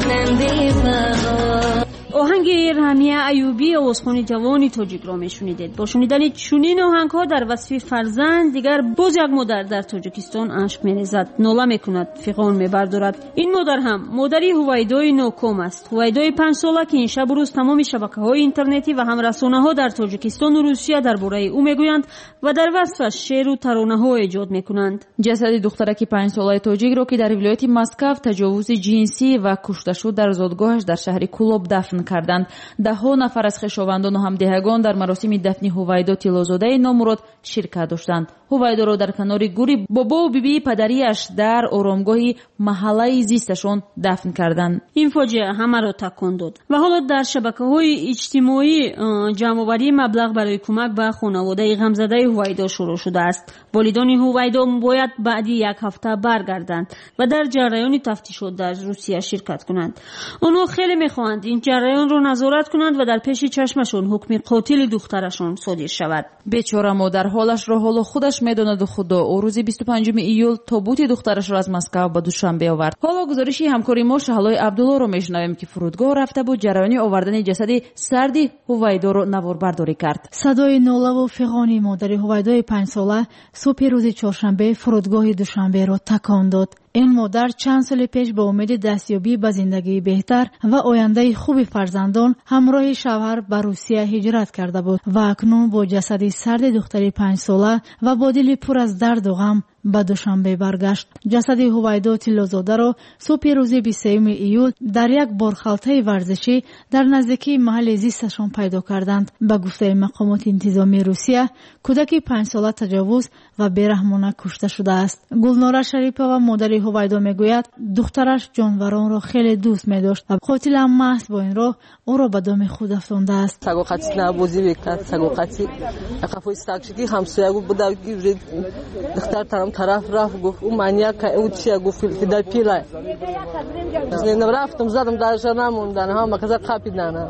ننده بها. آهنگ رحمیه ایوبی آوازخوان جوانی تاجیک را میشنیدید. با شنیدن چنین آهنگ ها در وصف فرزند دیگر باز یک مادر در تاجیکستان اشک میریزد، ناله میکند، فغان میبردارد. این مادر هم مادری هویدای نوکام است. هویدای پنج ساله که این شب روز تمام شبکه های اینترنتی و هم رسانه ها در تاجیکستان و روسیه درباره او میگویند و در وصفش شعر و ترانه ها ایجاد میکنند. جسد دخترک پنج ساله تاجیک را که در ولایت مسکو تجاوز جنسی و کشته شد در زادگاهش در شهر کولوب دفن کردند. ده ها نفر از خویشاوندان و همدهگان در مراسم دفن هویدا تیلازاده نامراد شرکت داشتند. هویدا را در کنار گوری بابا و بیبی پدریش در آرامگاهی محله زیستشان دفن کردند. این فاجعه همه را تکان داد و حالا در شبکه‌های اجتماعی جمع‌آوری مبلغ برای کمک به خانواده غمزده هویدا شروع شده است. والدان هویدا باید بعد یک هفته برگردند و در جریان تفتیشات در روسیه شرکت کنند. آنها خیلی می‌خواهند این جریان را نظارت کنند و در پیش چشمشون حکم قاتل دخترشون صادر شود. بیچاره مادر حالش را حال خودش میداند و خدا. او روز بیست و پنجم ایول تابوت دخترش را از مسکو به دوشنبه آورد. حالا گزارشی همکاری ما شهلای عبدالله رو میشنویم که فرودگاه رفته بود جریان آوردن جسد سردی هویدا رو نواربرداری کرد. صدای ناله و فغان مادر هویدای پنج ساله صبح روز چهارشنبه فرودگاه دوشنبه را تکان داد. این مادر چند سال پیش با امید دستیابی به زندگی بهتر و آینده خوب فرزندان همراه شوهر به روسیه هجرت کرده بود و اکنون با جسد سرد دختری پنج ساله و با دلی پر از درد و غم به دوشنبه برگشت. جسد هویدا تیلازاده را صبح روز بیست و سوم ایول در یک بارخالطه ورزشی در نزدیکی محل زیستشان پیدا کردند. به گفته مقامات انتظامی روسیه کودک پنج ساله تجاوز و بیرحمانه کشته شده است. گلناره شریپова مادر هویدا میگوید دخترش جانوران را خیلی دوست می داشت و قاتل هم محض با این راه او را به دام خود افکنده است. سگوقتی نبودی میکرد، سگوقتی قفوی ساکشتی همسایه بود داوری دختر تام طرف رفت گفت او مانیاک او چیه گفت فیدا پیلا. نه رفتم زدم در جنام موندن ها مکزا قاپیدانه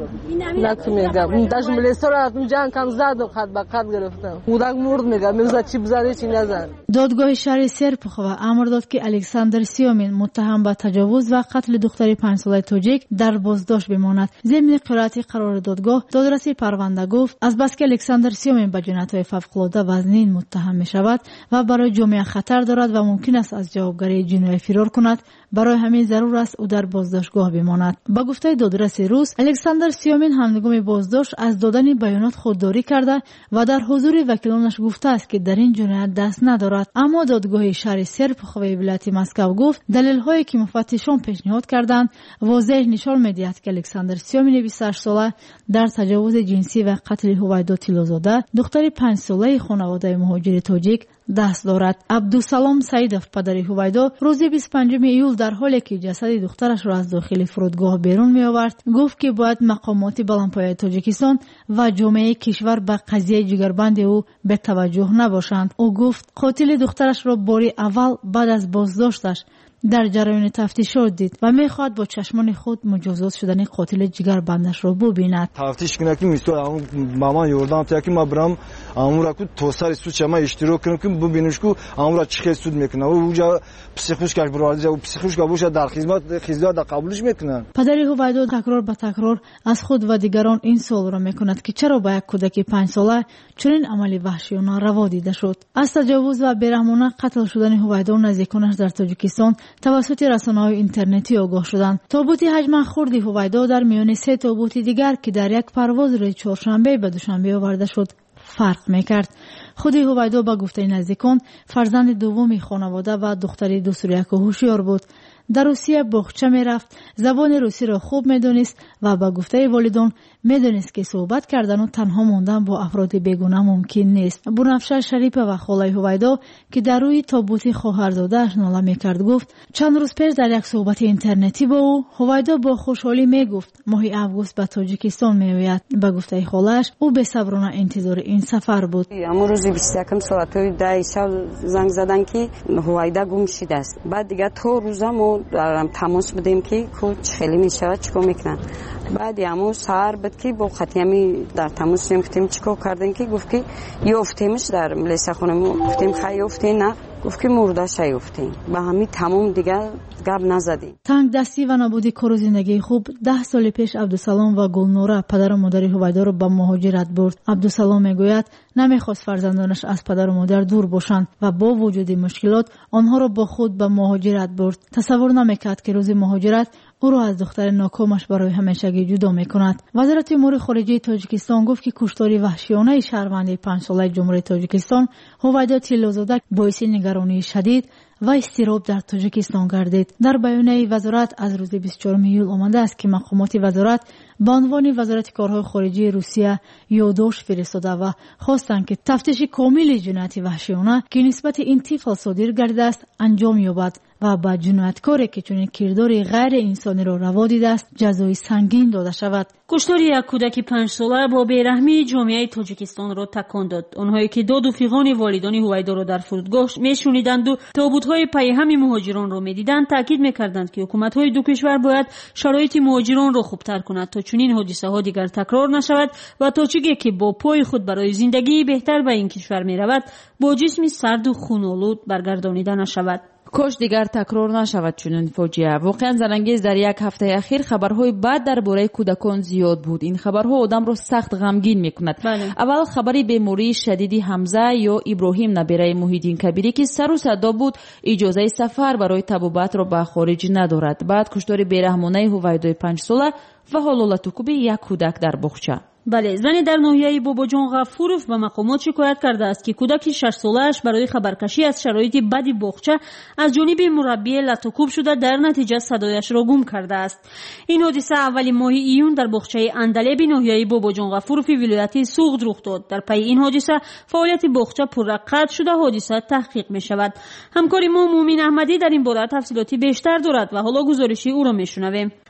نتو میگم داش ملیسا رو از اون جنگ کم زد و قد به قد گرفتم کودک مرد میگم میگم چی بزنه چی نزن. دادگاه شهر سرپخوا امر داد که الکساندر سیومین متهم به تجاوز و قتل دختر پنج ساله تاجیک در بازداشت بماند. ضمن قرائت قرار دادگاه دادرسی پرونده گفت از بس که الکساندر سیومین به جنایت‌های فوق‌العاده وزنین متهم می‌شود و برای جامعه خطر دارد و ممکن است از جوابگری جنایی فرار کند، برای همین ضرور است او در بازداشتگاه بماند. با گفته دادرس روس الکساندر سیومین هنگام بازداشت از دادن بیانات خودداری کرده و در حضور وکیلانش گفته است که در این جنایت دست ندارد. اما دادگاه شهر سرپخوی ولایت مسکو گفت دلیل‌هایی که مفتشان پیشنهاد کردند واضح نشان می‌دهد که الکساندر سیومین بیست و هشت ساله در تجاوز جنسی و قتل هویدا تیلوزاده دختر پنج ساله خانواده مهاجر تاجیک دست دارد. عبدالسلام سعیدов پدر هویدا روز بیست و پنجم ایول در حالی که جسد دخترش را از داخل فرودگاه بیرون می آورد گفت که باید مقامات بلندپایه تاجیکستان و جامعه کشور به قضیه جگربند او به توجه نباشند. او گفت قاتل دخترش را باری اول بعد از بازداشتش در جریان تفتیشات دید و میخواد با چشمان خود مجازات شدن قاتل جگربندش را ببیند. تفتیش کنه که میستو مامان یوردام تا که ما برام امورا کو تو سر سوچ ما اشتراک کنم که ببینش کو امورا چه سود میکنه و اونجا پسیخوش کاش برادر و پسیخوش کابوش در خدمت خدمت قبولش میکنن. پدر هویدا تکرار به تکرار از خود و دیگران این سوال را میکند که چرا با یک کودک پنج ساله چنین عملی وحشیانه روا دیده شد. از تجاوز و بیرحمانه قتل شدن هویدا و نزدیکانش در تاجیکستان توسط رسانه‌های اینترنتی آگاه شدند. تابوت حجم خرد هویدا در میان سه تابوت دیگر که در یک پرواز روز چهارشنبه به دوشنبه آورده شد فرق میکرد. خود هویدا با گفته نزدیکان فرزند دومی خانواده و دختری دو ساله هوشیار بود. در روسیه باغچه میرفت، زبان روسی را خوب میدونست و با گفته والدان میدونست که صحبت کردن و تنها موندن با افراد بیگانه ممکن نیست. بنفشه شریفه و خاله هویدا که در روی تابوت خواهرزاده‌اش ناله میکرد گفت چند روز پیش در یک صحبت اینترنتی با او هویدا با خوشحالی میگفت ماه اوگوست به تاجیکستان میآید. با گفته خاله‌اش او به صبرانه انتظار این سفر بود. اما روز بیست و یکم ساعت ده شب زنگ زدن که هویدا گم شده است. بعد دیگه تو روزا ما دارم تماس بدیم که کوچ خیلی میشه چیکار میکنن. بعد همون سهر بود که با خطیمی در تماس گفتیم چیکار کردن که گفت که یافتیمش در ملیسا خانم گفتیم خیلی یافتی نه گفت که مرده‌اش یافتیم. با همین تمام دیگه گپ نزدیم. تنگ دستی و نابودی کار و زندگی خوب ده سال پیش عبدالسلام و گلنوره پدر و مادر هویدا را به مهاجرت برد. عبدالسلام میگوید نمیخواست فرزندانش از پدر و مادر دور باشند و با وجود مشکلات آنها را با خود به مهاجرت برد. تصور نمیکرد که روز مهاجرت او را از دختر ناکامش برای همیشگی جدا میکند. وزارت امور خارجه تاجیکستان گفت که کشتاری وحشیانه شهروند پنج ساله جمهوری تاجیکستان هویدا تیلوزاده باعث نگرانی شدید و اضطراب در تاجیکستان گردید. در بیانیه وزارت از روز بیست و چهارم ایول آمده است که مقامات وزارت به عنوان وزارت کارهای خارجه روسیه یادداشت فرستاده و خواستند که تفتیش کامل جنایت وحشیانه که نسبت این طفل صادر گردیده است انجام یابد و به جنایتکاری که چنین کردار غیر انسانی را روا دیده است جزای سنگین داده شود. کشتار یک کودک پنج ساله با بیرحمی جامعه تاجیکستان را تکان داد. آنهایی که داد و فیغان والدان هویدا را در فرودگاه میشنیدند و تابوت‌های پیهم مهاجران را میدیدند تاکید میکردند که حکومت‌های دو کشور باید شرایط مهاجران را خوبتر کند تا چنین حادثه‌ها دیگر تکرار نشود و تا چگونه که با پای خود برای زندگی بهتر به این کشور میرود با جسم سرد و خون‌آلود برگردانیده نشود. کاش دیگر تکرار نشود چنین فاجعه. واقعا زنانگیز در یک هفته اخیر خبرهای بد درباره کودکان زیاد بود. این خبرها آدم را سخت غمگین میکند. بله. اول خبری بیماری شدیدی حمزه یا ابراهیم نبیره محیدین کبیری که سر و صدا بود اجازه سفر برای طبابت را به خارج ندارد. بعد کشتار بیرحمانه هویدای پنج ساله و حلالت کوب یک کودک در باغچه. بله، زنی در ناحیه باباجان غفورов به مقامات شکایت کرده است که کودک شش ساله‌اش برای خبرکشی از شرایط بدی باغچه از جانب مربی لطوکوب شده در نتیجه صدایش را گم کرده است. این حادثه اول ماه ایون در باغچه اندلب ناحیه باباجان غفورov ولایت سوغد رخ داد. در پی این حادثه فعالیت باغچه پررنگ قطع شده حادثه تحقیق می شود. همکار ما مومن احمدی در این باره تفصیلاتی بیشتر دارد و حالا گزارشی او را میشنویم.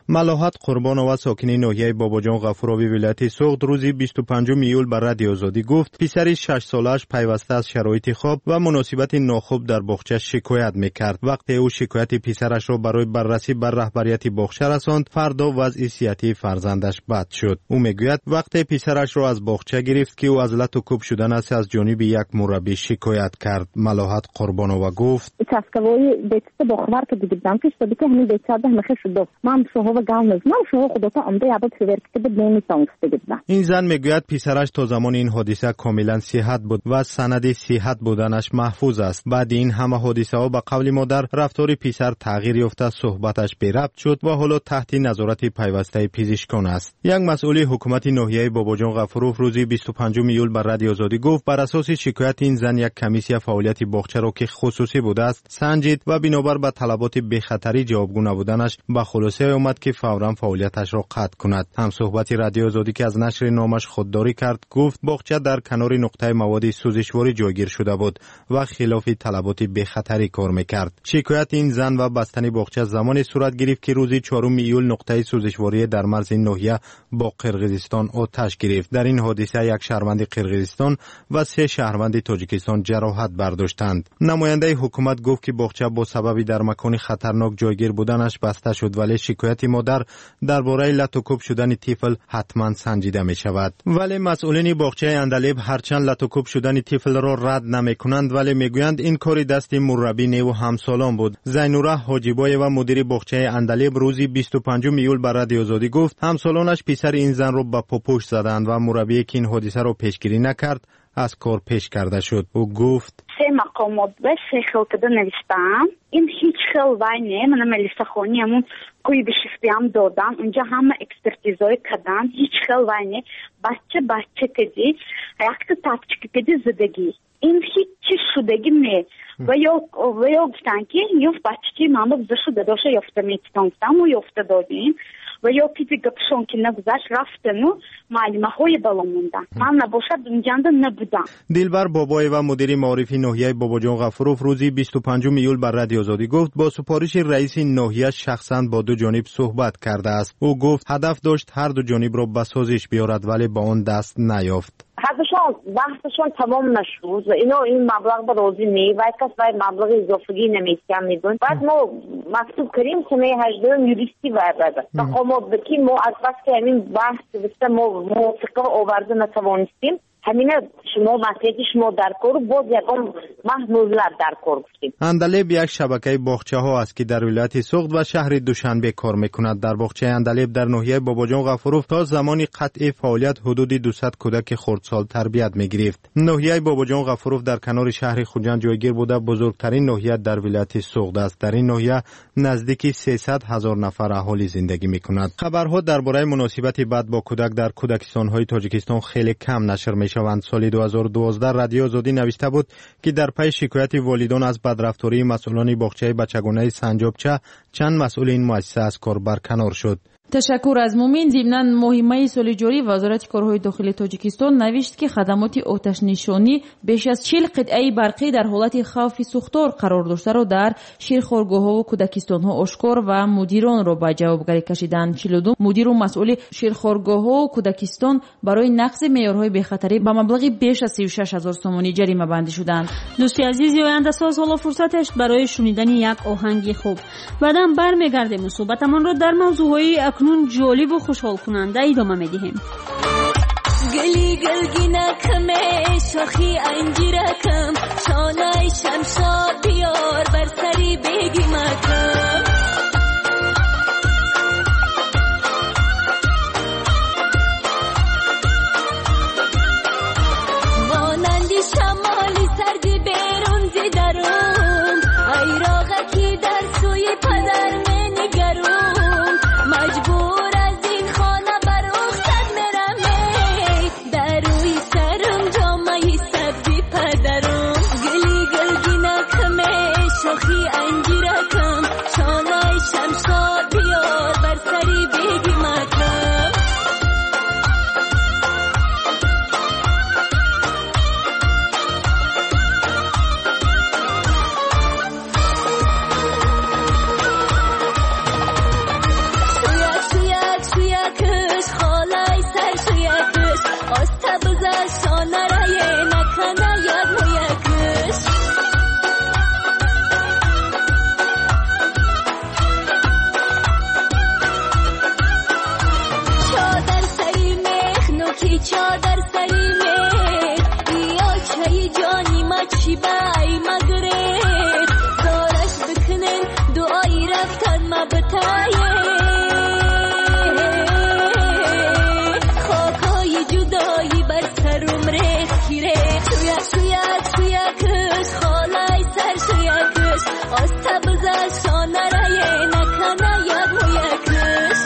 ملاحت قربانова ساکن ناحیه باباجان غفوراوی ولایت سوخت روز بیست و پنجم ایول بر رادیو آزادی گفت پسر شش سالش پیوسته از شرایط خواب و مناسبت ناخوب در باغچه شکایت میکرد. وقتی او شکایت پسرش را برای بررسی بر رهبریت باغچه رساند، فردا وضع صحتی فرزندش بد شد. او میگوید وقتی پسرش را از باغچه گرفت که او از لت و کوب شدن است، از جانب یک مربی شکایت کرد. ملاحت قربانова گفت участковый бечте бохварка дигидам ки что бике хами бечада хмеше шудо мам шоҳо гал незнам шоҳо худота амда ябад феверките буд немитонсте гидна. این زن میگوید پسرش تا زمان این حادثه کاملا صحت بود و سند صحت بودنش محفوظ است. بعد این همه حادثه ها به قول مادر رفتار پسر تغییر یافته، صحبتش بی ربط شد و حالا تحت نظارت پیوسته پزشکان است. یک مسئول حکومت ناحیه باباجان غفوروف روز بیست و پنجم ایول بر رادیو آزادی گفت بر اساس شکایت این زن یک کمیسیون فعالیت باغچه را که خصوصی بوده است سنجید و بنابر به طلبات بی‌خطری جوابگو نبودنش به خلاصه آمد که فوراً فعالیتش را قطع کند. هم صحبت رادیو آزادی که از نشر نامش خودداری کرد گفت باغچه در کنار نقطه مواد سوزشواری جایگیر شده بود و خلاف طلبات بی‌خطری کار میکرد. شکایت این زن و بستن باغچه زمانی صورت گرفت که روز چهارم ایول نقطه سوزشواری در مرز ناحیه با قرقیزستان آتش گرفت. در این حادثه یک شهروند قرقیزستان و سه شهروند تاجیکستان جراحت برداشتند. نماینده حکومت گفت که باغچه با سبب در مکان خطرناک جایگیر بودنش بسته شد، ولی شکایت مادر درباره لت و کوب شدن طفل حتما سنجیده می شود. ولی مسئولین باغچه اندلیب هرچند لت و کوب شدن طفل را رد نمی کنند، ولی میگویند این کاری دست مربی نیو همسالان بود. زینوره حاجیبای و مدیر باغچه اندلیب روزی بیست و پنجم ایول بر رادیو آزادی گفت همسالانش پسر این زن را به پاپوش زدند و مربی که این حادثه را پیشگیری نکرد از کار پیش کرده شد. او گفت سه مقامات به سه خلقده نوشتم. این هیچ خل وای نه، من ملیسا خونی همون کوی بشیفتی هم دادم. اونجا همه اکسپرتیزای کردن. هیچ خل وای نه. بچه بچه کدی، یک تاپچه کدی زدگی. این هیچ شدگی نه. و یا و یا گفتن که یوف بچه ماما بزرگ داداشه یافته میتونستم و یافته دادیم. و یا پیتی گپشون که نگذشت رفتن و معلومه های بالا موندن. من نباشد اونجا نبودم. دلبر بابای و مدیر معارفی ناحیه باباجان غفوروف روزی بیست و پنجم ایول بر رادیو آزادی گفت با سفارش رئیس ناحیه شخصا با دو جانب صحبت کرده است. او گفت هدف داشت هر دو جانب را به سازش بیارد ولی با آن دست نیافت. هدفشان بحثشان تمام نشد و اینا این مبلغ به روزی نی و کس باید مبلغ اضافگی نمیتیم میدون. بعد ما مکتوب کریم سنه هجدهم یوریستی باید مقامات بکی ما از بس که همین بحث بسته ما موافقه آورده نتوانستیم. همینه شما مسئله شما در کار باز یکم محمولت در کار گفتیم. اندلیب یک شبکه باغچه ها است که در ولایت سوخت و شهر دوشنبه کار میکند. در باغچه اندلیب در ناحیه باباجان غفوروف تا زمانی قطع فعالیت حدود دویست کودک خردسال تربیت میگرفت. ناحیه باباجان غفوروف در کنار شهر خوجند جایگیر بوده بزرگترین ناحیه در ولایت سوخت است. در این ناحیه نزدیک سیصد هزار نفر اهالی زندگی میکند. خبرها درباره مناسبت بد با کودک در کودکستان های تاجیکستان خیلی کم نشر میشود. سال دو هزار و دوازده رادیو آزادی نوشته بود که در پی شکایت والدان از بدرفتاری مسئولان باغچه بچگانه سنجابچه چند مسئول این مؤسسه از کار برکنار شد. تشکر از مومین. ضمناً مهمه سال جاری وزارت کارهای داخلی تاجیکستان نوشت که خدمات آتش نشانی بیش از چهل قطعه برقی در حالت خوف سوختار قرار داشته را در شیرخوارگاه‌ها و کودکستان‌ها آشکار و مدیران را به جوابگری کشیدند. چهل و دو مدیر و مسئول شیرخوارگاه‌ها و کودکستان برای نقض معیارهای بی‌خطری به مبلغ بیش از سی و شش هزار تومان جریمه بندی شدند. دوستی عزیزی آینده ساز حالا فرصتش برای شنیدن یک آهنگ خوب. بعداً برمیگردیم و صحبتمان را در موضوعهای اکنون جالب و خوشحال کننده ادامه میدهیم. گلی گلگینکمه شاخی انجیرکم شانای شمشاد بیار بر سری بگی مکم مانندی شمالی سردی بیرون زیدارم ایراغه کی در سوی پدر ننگرم مجبور از این خانه برخصت میرم در روی سرم جامعی سبزی پدرم جدایی بای مگره زارش بکنن دعایی رفتن مبتایه خاکای جدایی بر سرم ریخ کی ریخ شویا شویا شویا کش خالای سر شویا کش آستا بزش شانه رایه نکنه یاد مویا کش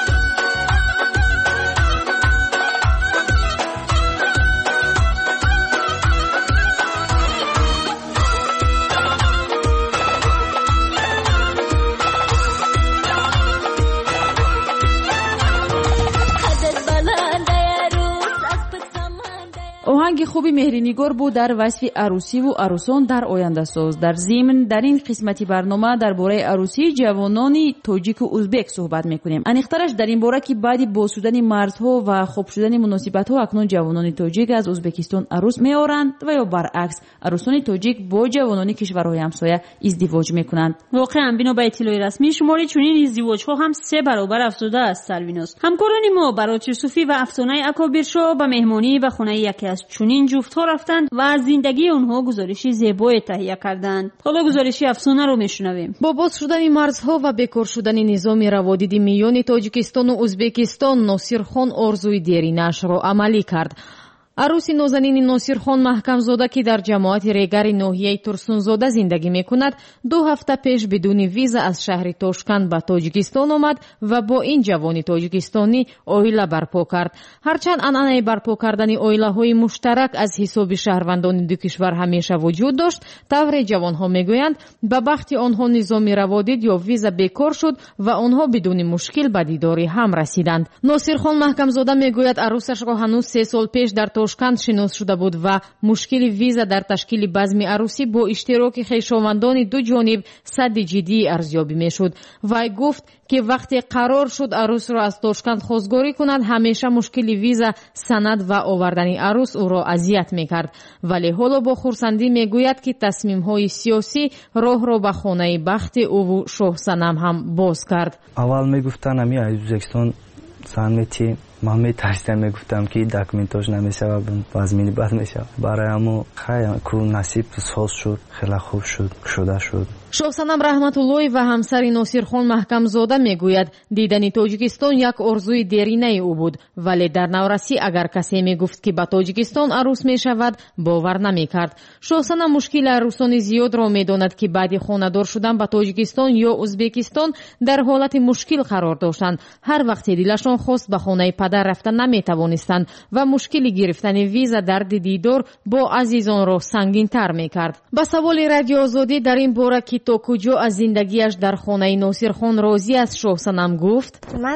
оҳанги хуби меҳринигор буд дар васфи арӯсиву арӯсон дар ояндасоз. дар зимн дар ин қисмати барнома дар бораи арӯсии ҷавонони тоҷику узбек суҳбат мекунем. аниқтараш дар ин бора ки баъди боз шудани марзҳо ва хуб шудани муносибатҳо акнун ҷавонони тоҷик аз узбекистон арӯс меоранд ва ё баръакс арӯсони тоҷик бо ҷавонони кишварҳои ҳамсоя издивоҷ мекунанд. воқеан бино ба иттилои расмӣ шумори чунин издивоҷҳо ҳам се баробар афзудааст. сарвинос ҳамкорони мо бароч юсуфӣ ва афсонаи акобиршо ба меҳмонӣ ба хонаи яке аз чунин ҷуфтҳо рафтанд ва аз зиндагии онҳо гузориши зебое таҳия карданд. ҳоло гузориши афсонаро мешунавем. бо боз шудани марзҳо ва бекор шудани низоми раводиди миёни тоҷикистону узбекистон носирхон орзуи деринашро амалӣ кард. арӯси нозанини носирхон маҳкамзода ки дар ҷамоати регари ноҳияи турсунзода зиндагӣ мекунад ду ҳафта пеш бидуни виза аз шаҳри тошканд ба тоҷикистон омад ва бо ин ҷавони тоҷикистонӣ оила барпо кард. ҳарчанд анъанаи барпо кардани оилаҳои муштарак аз ҳисоби шаҳрвандони ду кишвар ҳамеша вуҷуд дошт, тавре ҷавонҳо мегӯянд ба бахти онҳо низоми раводид ё виза бекор шуд ва онҳо бидуни мушкил ба дидори ҳам расиданд. носирхон маҳкамзода мегӯяд арӯсашро ҳанӯз се сол пеш дар тошканд шинос шуда буд ва мушкили виза дар ташкили базми арӯсӣ бо иштироки хешовандони ду ҷониб садди ҷиддии арзёбӣ мешуд. вай гуфт ки вақте қарор шуд арӯсро аз тошканд хозгорӣ кунад, ҳамеша мушкили виза, санад ва овардани арӯс ӯро азият мекард. вале ҳоло бо хурсандӣ мегӯяд ки тасмимҳои сиёсӣ роҳро ба хонаи бахти ӯву шоҳсанам ҳам боз кард. аввал мегуфтан ами аз ӯзбекистон санмети ман метарсидам, мегуфтам ки документош намешавад, вазмини бад мешавад. барои ҳамо хай ку насиб соз шуд, хеле хуб шуд, кушода шуд. шоҳсанам раҳматуллои ва ҳамсари носирхон маҳкамзода мегӯяд дидани тоҷикистон як орзуи деринаи ӯ буд, вале дар наврасӣ агар касе мегуфт ки ба тоҷикистон арӯс мешавад, бовар намекард. шоҳсанам мушкили арӯсони зиёдро медонад ки баъди хонадор шудан ба тоҷикистон ё узбекистон дар ҳолати мушкил қарор доштанд. ҳар вақте дилашон хост ба хонаи падар рафта наметавонистанд ва мушкили гирифтани виза дарди дидор бо азизонро сангинтар мекард. ба саволи радио озодӣ дар ин бора ки то куҷо аз зиндагиаш дар хонаи носирхон розӣ аст, шоҳсанам гуфт: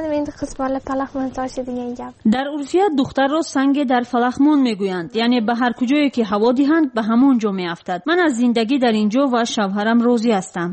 дар урфият духтарро санге дар фалахмон мегӯянд, яъне ба ҳар куҷое ки ҳаво диҳанд ба ҳамон ҷо меафтад. ман аз зиндагӣ дар ин ҷо ва шавҳарам розӣ ҳастам.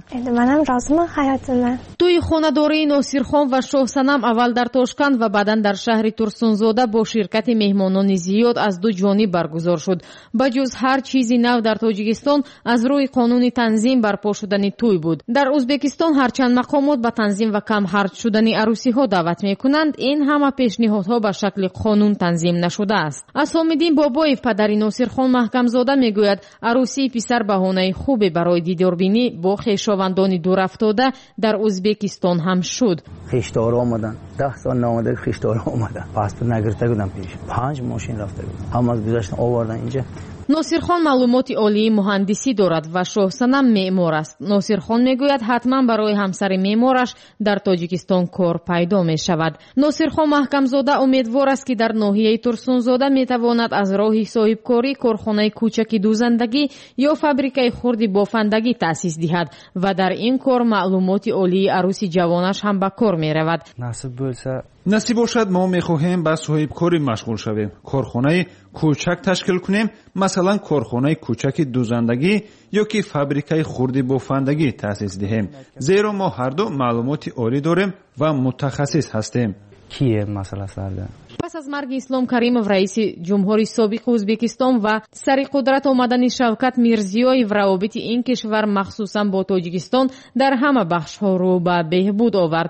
тӯи хонадории носирхон ва шоҳсанам аввал дар тошканд ва баъдан дар шаҳри турсунзода бо ширкати меҳмонони зиёд аз ду ҷониб баргузор шуд. ба ҷуз ҳар чизи нав дар тоҷикистон аз рӯи қонуни танзим барпо шудани тӯй буд. дар узбекистон ҳарчанд мақомот ба танзим ва камҳарҷ шудани арӯсиҳо даъват мекунанд, ин ҳама пешниҳодҳо ба шакли қонун танзим нашудааст. асомиддин бобоев, падари носирхон маҳкамзода, мегӯяд арӯсии писар баҳонаи хубе барои дидорбинӣ бо хешовандони дурафтода дар узбекистон ҳам шуд. хештора омадан, даҳ сол наомада хештора омадан, паспорт нагирифта будам, пеш панҷ мошин рафта будам, ҳама аз гузаштан овардан инҷа. носирхон маълумоти олии муҳандисӣ дорад ва шоҳсанам меъмор аст. носирхон мегӯяд ҳатман барои ҳамсари меъмораш дар тоҷикистон кор пайдо мешавад. носирхон маҳкамзода умедвор аст ки дар ноҳияи турсунзода метавонад аз роҳи соҳибкорӣ корхонаи кӯчаки дузандагӣ ё фабрикаи хурди бофандагӣ таъсис диҳад ва дар ин кор маълумоти олии арӯси ҷавонаш ҳам ба кор меравад. насиб bo'lsa насиб бошад мо мехоҳем ба соҳибкорӣ машғул шавем, корхонаи кӯчак ташкил кунем, масалан корхонаи кӯчаки дузандагӣ ё ки фабрикаи хурди бофандагӣ таъсис диҳем, зеро мо ҳарду маълумоти олӣ дорем ва мутахассис ҳастем. кие масъала сарда пас аз марги ислом каримов, раиси ҷумҳури собиқи ӯзбекистон ва сари қудрат омадани шавкат мирзиёев, равобити ин кишвар махсусан бо тоҷикистон дар ҳама бахшҳо рӯ ба беҳбуд овард.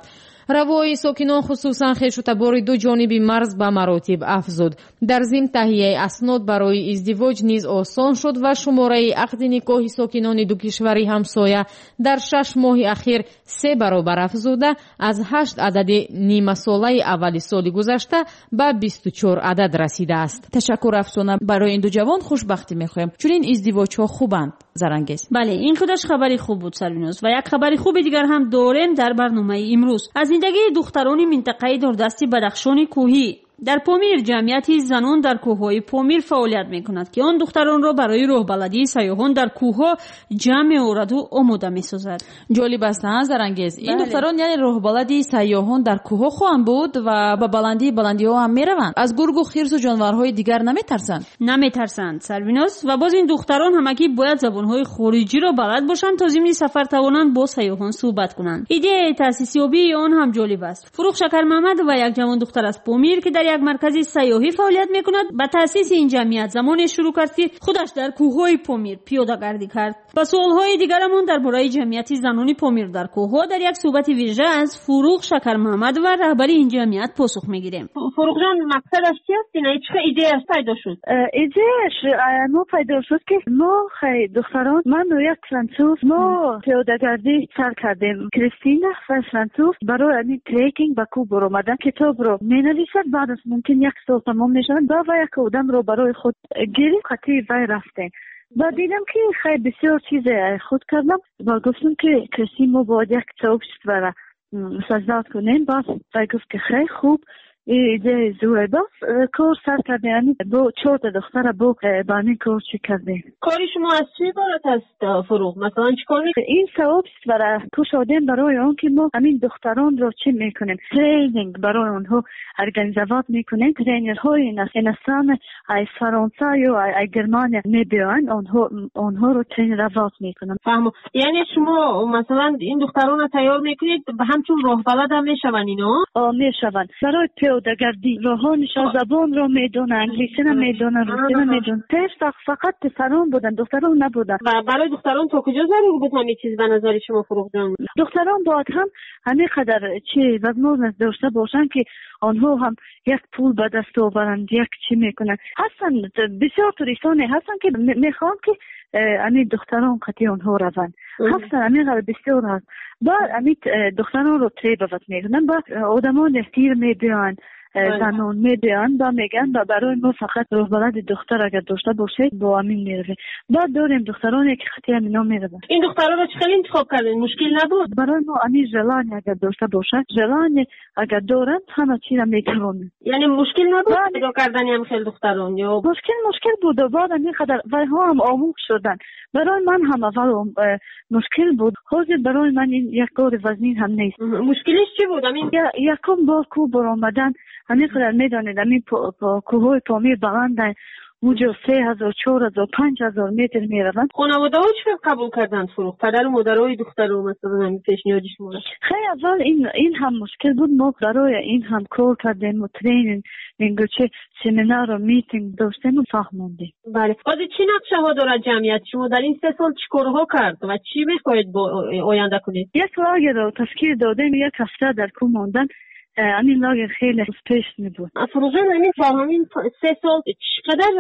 равои сокинон хусусан хешутабори ду ҷониби марз ба маротиб афзуд. дар зим таҳияи аснод барои издивоҷ низ осон шуд ва шумораи ақди никоҳи сокинони ду кишвари ҳамсоя дар шаш моҳи ахир се баробар афзуда аз ҳашт адади нимасолаи аввали соли гузашта ба бисту чор адад расидааст. ташаккур афсона барои ин ду ҷавон хушбахтӣ мехоҳем, чун ин издивоҷҳо хубанд. Зарангез. бале ин худаш хабари хуб буд Сарвинос ва як хабари хуби дигар ҳам дорем дар барномаи имрӯз. аз зиндагии духтарони минтақаи дордасти Бадахшони кӯҳӣ дар Помир ҷамъияти занон дар кӯҳҳои Помир фаъолият мекунад ки он духтаронро барои роҳбаладии сайёҳон дар кӯҳҳо ҷамъ меораду омода месозад. ҷолиб аст Зарангез. ин духтарон яъне роҳбалади сайёҳон дар кӯҳҳо хоҳанд буд ва ба баландии баландиҳо ҳам мераванд. аз гургу хирсу ҷонварҳои дигар наметарсанд? наметарсанд Сарвинос ва боз ин духтарон ҳамагӣ бояд забонҳои хориҷиро балад бошанд то зимни сафар тавонанд бо сайёҳон суҳбат кунанд. идеяи таъсисёбии он ҳам ҷолиб аст. Фурух Шакармаҳмад ва як ҷавон духтар аз Помир ки дар як маркази сайёҳӣ фаъолият мекунад ба таъсиси ин ҷамъият замоне шурӯъ кард ки худаш дар кӯҳҳои Помир пиёдагардӣ кард. ба суолҳои дигарамон дар бораи ҷамъияти занони Помир дар кӯҳҳо дар як суҳбати вижа аз Фурух Шакармаҳмадова раҳбари ин ҷамъият посух мегирем. фурухҷон, мақсадаш чи аст? ина чӣ идеяш пайдо шуд? идеяш мо пайдо шуд ки мо хай духтарон ману як француз мо пиёдагардӣ сар кардем. Кристина ва француз барои ин трекинг ба кӯҳ баромадан китобро менависад. баъд аз мумкин як сол тамом мешавад ба ва як одамро барои худ гирифт қатъи вай рафтем. ба дидам ки хай бисёр чизе худ кардам ва гуфтам ки Кристин мо бояд як сообществора созdat кунем. бас вай гуфт ки хай хуб идея зуре. бас кор сар кардем бо чорта духтара бо ба ин кор чӣ кардем. кори шумо аз чӣ иборат аст Фурух? масалан чӣ кор мекунед? ин сообществора кушодем барои он ки мо ҳамин духтаронро чӣ мекунем? тренинг барои онҳо организоват мекунем. тренерҳои иностранӣ аз Фаронса ё аз Германия мебиёянд, онҳо онҳоро тренироват мекунам. фаҳмо. яъне шумо масалан ин духтаронро тайёр мекунед ҳамчун роҳбалад ҳам мешаванд ино? о мешаванд. барои пиёдагардӣ роҳонашон забонро медонанд, англисина медонанд, русина медонанд. пеш фақат писарон буданд, духтарон набуданд. ва барои духтарон то куҷо зарур буд ҳамин чиз ба назари шумо Фурухҷон? духтарон бояд ҳам ҳамин қадар чи возможност дошта бошанд ки онҳо ҳам як пул ба даст оваранд, як чӣ мекунанд. ҳастанд бисёр туристоне ҳастанд ки мехоҳанд ки ами духтарон қатъи онҳо раванд. ҳастанд ами қадар бисёр ҳаст. баъд ами духтаронро требоват мекунанд. баъд одамон эҳтир мебиёянд, занон мебиёянд ба мегӯянд ба барои мо фақат роҳбалади духтар агар дошта бошед бо амин меравем. баъд дорем духтароне ки қатъи амино мераванд. ин духтаронро чӣ хел интихоб кардед? мушкил набуд? барои мо амин желание агар дошта бошад, желание агар доранд ҳама чиза метавонанд. яъне мушкил набуд пайдо кардани ҳам хел духтарон? ё мушкил мушкил буд. баъд амин қадар вайҳо ҳам омӯх шуданд. барои ман ҳам аввал мушкил буд. ҳозир барои ман ин як кори вазнин ҳам нест. мушкилиш чӣ буд? амин якум бор кӯҳ баромадан. ҳамин қадар медонед амин кӯҳҳои Помир баланданд. муҷо се ҳазор чор ҳазор панҷ ҳазор метр мераванд. хонаводаҳо чӣ хел қабул карданд Фурух? падару модарҳои духтаро масалан ҳамин пешниҳоди шуморо? хеле аввал ин ин ҳам мушкил буд. мо барои ин ҳам кор кардем, тренинг мингӯчи семинару митинг доштему фаҳмондем. бале. ҳозир чӣ нақшаҳо дорад ҷамъият? шумо дар ин се сол чӣ корҳо кард ва чӣ мехоҳед бо оянда кунед? як лагерро ташкил додем. як ҳафта дар кӯҳ мондан. амин лагер хеле успешный буд. Фурухҷон, амин ба ҳамин се сол чӣ қадар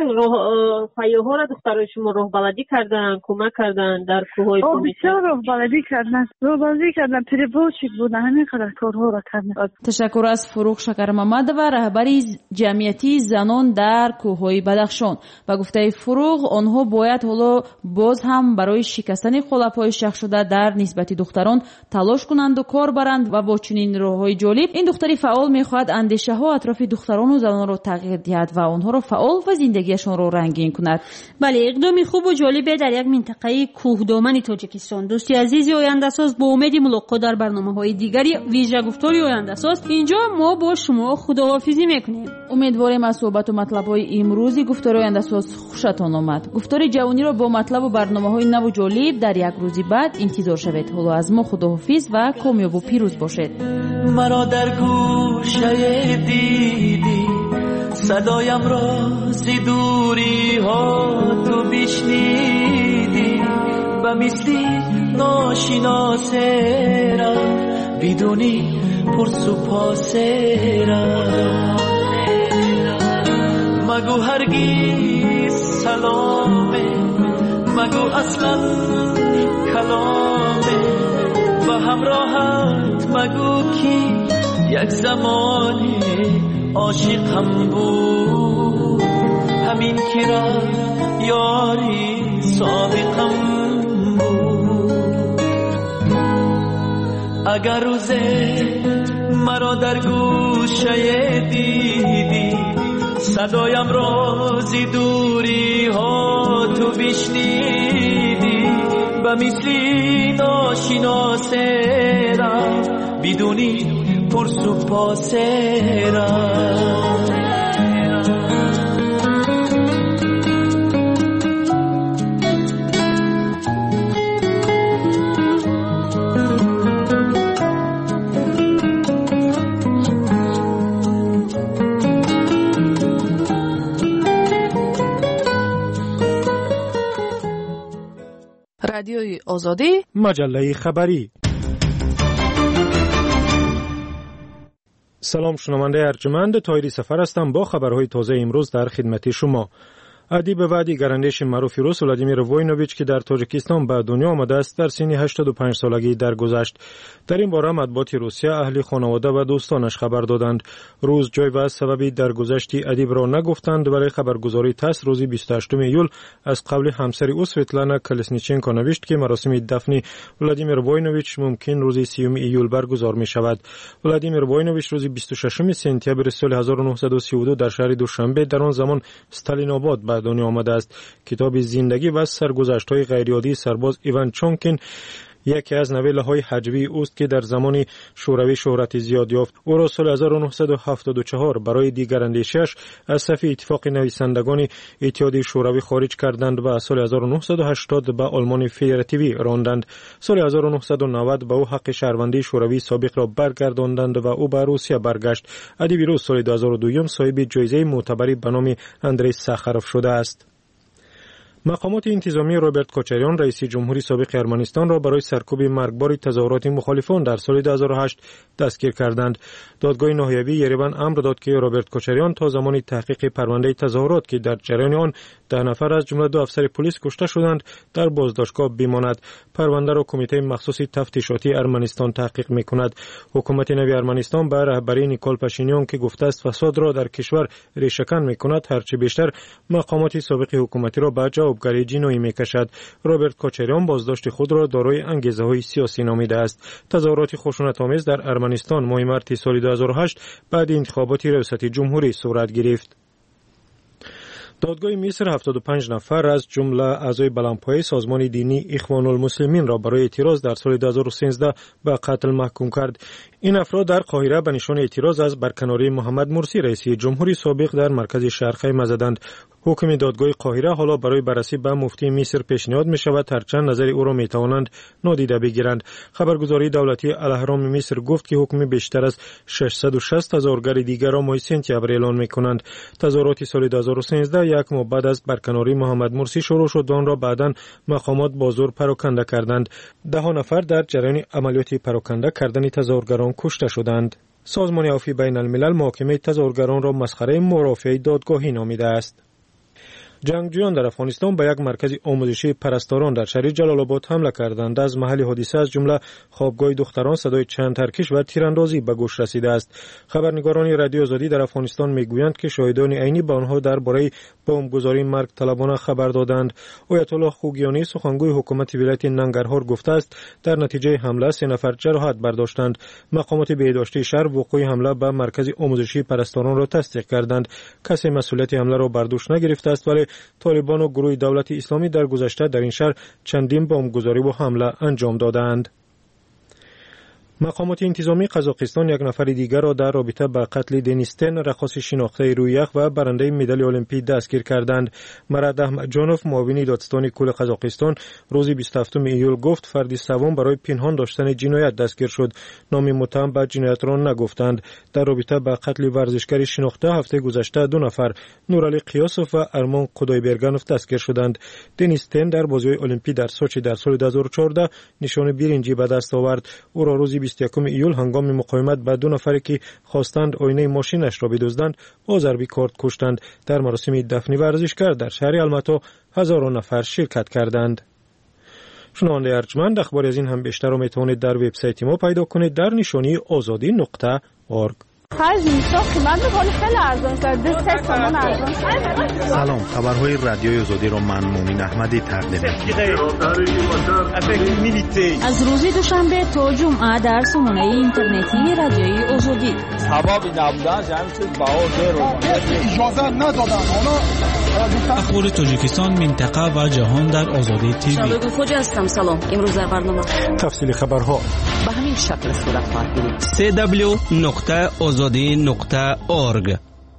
сайёҳоро духтарои шумо роҳбаладӣ карданд, кӯмак карданд дар кӯҳҳои Помир? бисёр роҳбаладӣ карданд. роҳбаладӣ карданд, перевозчик буданд, ҳамин қадар корҳоро карданд. ташаккур аз Фурух Шакармаҳмадова, раҳбари ҷамъияти занон дар кӯҳҳои Бадахшон. ба гуфтаи Фурух, онҳо бояд ҳоло боз ҳам барои шикастани холапҳои шахшуда дар нисбати духтарон талош кунанду кор баранд ва бо чунин роҳҳои ҷолиб ин духтари фаъол мехоҳад андешаҳо атрофи духтарону занонро тағйир диҳад ва онҳоро фаъол ва зиндагиашонро рангин кунад. бале, иқдоми хубу ҷолибе дар як минтақаи кӯҳдомани Тоҷикистон. дӯсти азизи ояндасоз, бо умеди мулоқот дар барномаҳои дигари вижа гуфтори ояндасоз, инҷо мо бо шумо худоҳофизӣ мекунем. умедворем аз суҳбату матлабҳои имрӯзи гуфтори ояндасоз хушатон омад. гуфтори ҷавониро бо матлабу барномаҳои наву ҷолиб дар як рӯзи баъд интизор шавед. ҳоло аз мо худоҳофиз ва комёбу пирӯз бошед. مرا در گوشه دیدی صدایم را زی دوری ها تو بشنیدی و مثلی ناشناس را بدونی پرس و پاسرم مگو هرگیز سلامه مگو اصلا کلامه و همراهت مگو کی یک زمانی عاشقم بود همین که را یاری سابقم بود اگر روزه مرا در گوشه دیدی صدایم رازی دوری ها تو بشنیدی و مثلی ناشناسرم بدونی پرس و پاسرم رادیوی آزادی مجله خبری. سلام شنونده ارجمند، طاهری سفر هستم با خبرهای تازه امروز در خدمت شما. ادیب و دیگراندیش معروف روس ولادیمیر ووینوویچ که در تاجیکستان به دنیا آمده است در سن هشتاد و پنج سالگی درگذشت. در این باره مطبوعات روسیه اهل خانواده و دوستانش خبر دادند. روز جای و سببی درگذشت ادیب را نگفتند، ولی خبرگزاری تاس روز بیست و هشتم ایول از قبل همسر او سویتلانا کلسنیچنکو نوشت که مراسم دفن ولادیمیر ووینوویچ ممکن روز سیوم ایول برگزار می شود. ولادیمیر ووینوویچ روز بیست و ششم سپتامبر سال هزار و نهصد و سی و دو در شهر دوشنبه در آن زمان استالین آباد به دنیا آمده است. کتاب زندگی و سرگذشت‌های غیرعادی سرباز ایوان چونکین یکی از نویله‌های حجوی اوست که در زمان شوروی شهرت زیاد یافت. او را سال هزار و نهصد و هفتاد و چهار برای دیگراندیشی‌اش از صف اتفاق نویسندگان اتحادیه شوروی خارج کردند و سال هزار و نهصد و هشتاد به آلمان فدراتیوی راندند. سال هزار و نهصد و نود به او حق شهروندی شوروی سابق را برگرداندند و او به روسیه برگشت. ادیب روس سال دو هزار و دو صاحب جایزه معتبری به نام اندری ساخاروف شده است. مقامات انتظامی روبرت کوچریان رئیس جمهوری سابق ارمنستان را برای سرکوب مرگبار تظاهرات مخالفان در سال دو هزار و هشت دستگیر کردند. دادگاه ناحیوی یریون امر داد که روبرت کوچریان تا زمان تحقیق پرونده تظاهرات که در جریان آن ده نفر از جمله دو افسر پلیس کشته شدند در بازداشتگاه بماند. پرونده را کمیته مخصوص تفتیشاتی ارمنستان تحقیق می‌کند. حکومت نوی ارمنستان به رهبری نیکول پاشینیان که گفته است فساد را در کشور ریشه‌کن می‌کند هرچه بیشتر مقامات سابق حکومتی را به جوابگری جنایی می‌کشد. روبرت کوچریان بازداشت خود را دارای انگیزه‌های سیاسی نامیده است. تظاهرات خشونت‌آمیز در ارمنستان ماه مارس سال دو هزار و هشت بعد انتخابات ریاست جمهوری صورت گرفت. دادگاه مصر هفتاد و پنج نفر از جمله اعضای بلندپایه سازمان دینی اخوان المسلمین را برای اعتراض در سال دو هزار و سیزده به قتل محکوم کرد. این افراد در قاهره به نشان اعتراض از برکناری محمد مرسی رئیس جمهوری سابق در مرکز شهر خیمه زدند. حکم دادگاه قاهره حالا برای بررسی به مفتی مصر پیشنهاد می شود هرچند نظر او را می توانند نادیده بگیرند. خبرگزاری دولتی الاهرام مصر گفت که حکم بیشتر از ششصد و شصت تظاهرگر دیگر را ماه سپتامبر اعلان می کنند. تظاهرات سال دو هزار و سیزده یک ماه بعد از برکناری محمد مرسی شروع شد، آن را بعداً مقامات با زور پراکنده کردند. ده نفر در جریان عملیات پراکنده کردن تظاهرگران کشته شدند. سازمان عفو بین الملل محاکمه تظاهرگران را مسخره مرافعه دادگاهی نامیده است. جنگجویان در افغانستان به یک مرکز آموزشی پرستاران در شهر جلال آباد حمله کردند. از محل حادثه از جمله خوابگاه دختران صدای چند ترکش و تیراندازی به گوش رسیده است. خبرنگاران رادیو آزادی در افغانستان میگویند که شاهدان عینی به آنها درباره بمبگذاری مرگ طلبانه خبر دادند. آیت الله خوگیانی سخنگوی حکومت ولایت ننگرهار گفته است در نتیجه حمله سه نفر جراحت برداشتند. مقامات بهداشتی شهر وقوع حمله به مرکز آموزشی پرستاران را تصدیق کردند. کسی مسئولیت حمله را بر دوش نگرفته است، ولی طالبان و گروه دولت اسلامی در گذشته در این شهر چندین بمبگذاری و حمله انجام دادند. مقامات انتظامی قزاقستان یک نفر دیگر را در رابطه با قتل دنیستن رقاص شناخته روی یخ و برنده مدال المپیک دستگیر کردند. مراد احمد جانوف معاون دادستان کل قزاقستان روز بیست و هفتم ایول گفت فردی سوم برای پنهان داشتن جنایت دستگیر شد. نام متهم به جنایت را نگفتند. در رابطه با قتل ورزشکار شناخته هفته گذشته دو نفر نورعلی قیاسوف و ارمان قدایبرگانوف دستگیر شدند. دنیستن در بازی‌های المپیک در سوچی در سال دو هزار و چهارده نشان برنجی به دست آورد. او را روز بیست و یکم ایول هنگام مقاومت با دو نفری که خواستند آینه ماشینش را بدزدند با ضربی کارد کشتند. در مراسم دفن ورزشکار در شهر الماتا هزاران نفر شرکت کردند. شنونده ارجمند، اخباری از این هم بیشتر را میتوانید در وبسایت ما پیدا کنید در نشانی آزادی نقطه اورگ. سلام، خبرهای رادیوی آزادی را من مومن احمدی تقدیم می‌کنم. از روز دوشنبه تا جمعه در سامانه اینترنتی رادیوی آزادی. سبب نبودن همین چیز باور رو اجازه ندادن. اخبار تاجیکستان، منطقه و جهان در آزادی تیوی. شبکه خوج هستم. سلام. امروز در برنامه تفصیل خبرها به همین شکل صورت خواهد گرفت. سی دبلیو نقطه آزادی نقطه اورگ.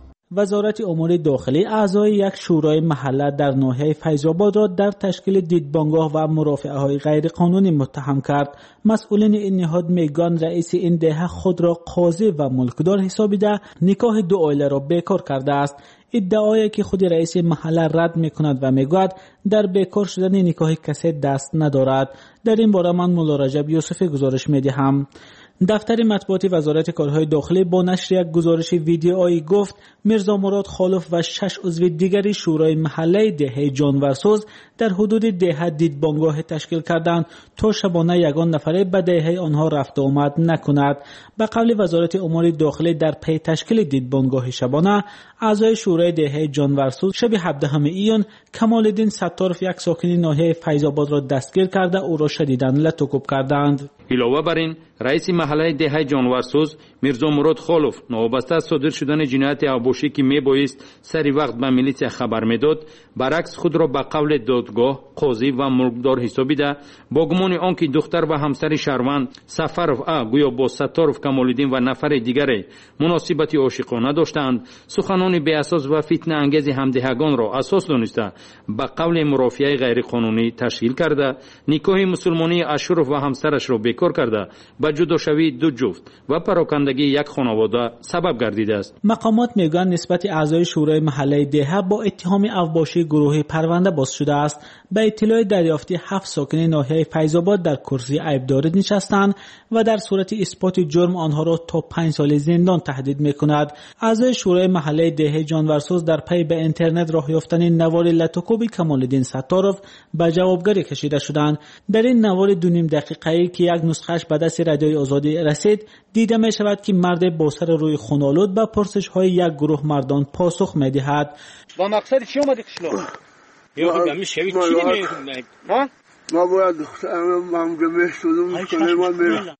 وزارت امور داخلی اعضای یک شورای محله در ناحیه فیض‌آباد را در تشکیل دیدبانگاه و مرافعه‌های غیرقانونی متهم کرد. مسئولین این نهاد میگویند رئیس این دهه خود را قاضی و ملکدار حسابیده نکاح دو عائله را بیکار کرده است. ادعایی که خود رئیس محله رد میکند و میگوید در بیکار شدن نکاح کسی دست ندارد. در این باره من مولا رجب یوسفی گزارش میدهم. دفتر مطبوعات وزارت کارهای داخلی با نشر یک گزارش ویدیویی گفت میرزا مراد خالف و شش عضو دیگری شورای محله دهه جانورسوز در حدود دهه دیدبانگاه تشکیل کردند تا شبانه یگان نفره به دهه آنها رفت و آمد نکند. به قول وزارت امور داخلی در پی تشکیل دیدبانگاه شبانه، اعضای شورای دهه جانورسوز شب هفدهم ایون کمال الدین ستارف یک ساکن ناحیه فیض‌آباد را دستگیر کرده او را شدیداً لطوکوب کردند. علاوه بر این، رئیس محله دهه جانورسوز میرزا مراد خالف نوابسته از صادر شدن جنایت ابوشی که میبایست سری وقت به میلیسیا خبر میداد، برعکس خود را به قول دادگاه قاضی و ملکدار حسابیده با گمان آنکه دختر و همسر شهروند سفرف ا گویا با ستارف کمال الدین و نفر دیگر مناسبت عاشقانه داشتند، سخنان بی اساس و فتنه انگیز همدهگان را اساس دانسته به قول مرافعه غیر قانونی تشکیل کرده، نکاح مسلمانی اشرف و همسرش را بیکار کرده به جداشوی دو جفت و پراکندگی یک خانواده سبب گردیده است. مقامات میگویند نسبت اعضای شورای محله دهه با اتهام اوباشی گروهی پرونده باز شده است. به اطلاع دریافتی هفت ساکن ناحیه فیض‌آباد در کرسی عیبداری نشستند و در صورت اثبات جرم آنها را تا پنج سال زندان تهدید میکند. اعضای شورای محله دهه جانورسوز در پی به اینترنت راه یافتن نوار لطوکوبی کمال الدین ستارف به جوابگری کشیده شدند. در این نوار دو نیم دقیقه‌ای که یک نسخه‌اش به دست رادیوی آزادی رسید، دیده می شود که مرد با سر روی خونالود به پرسش‌های یک گروه مردان پاسخ می‌دهد. با مقصد چی اومدی کشلو؟ یا خودم میشوی چی نمی‌کنی؟ ها؟ ما باید دخترم ممگمه شدم کنه ما میرم.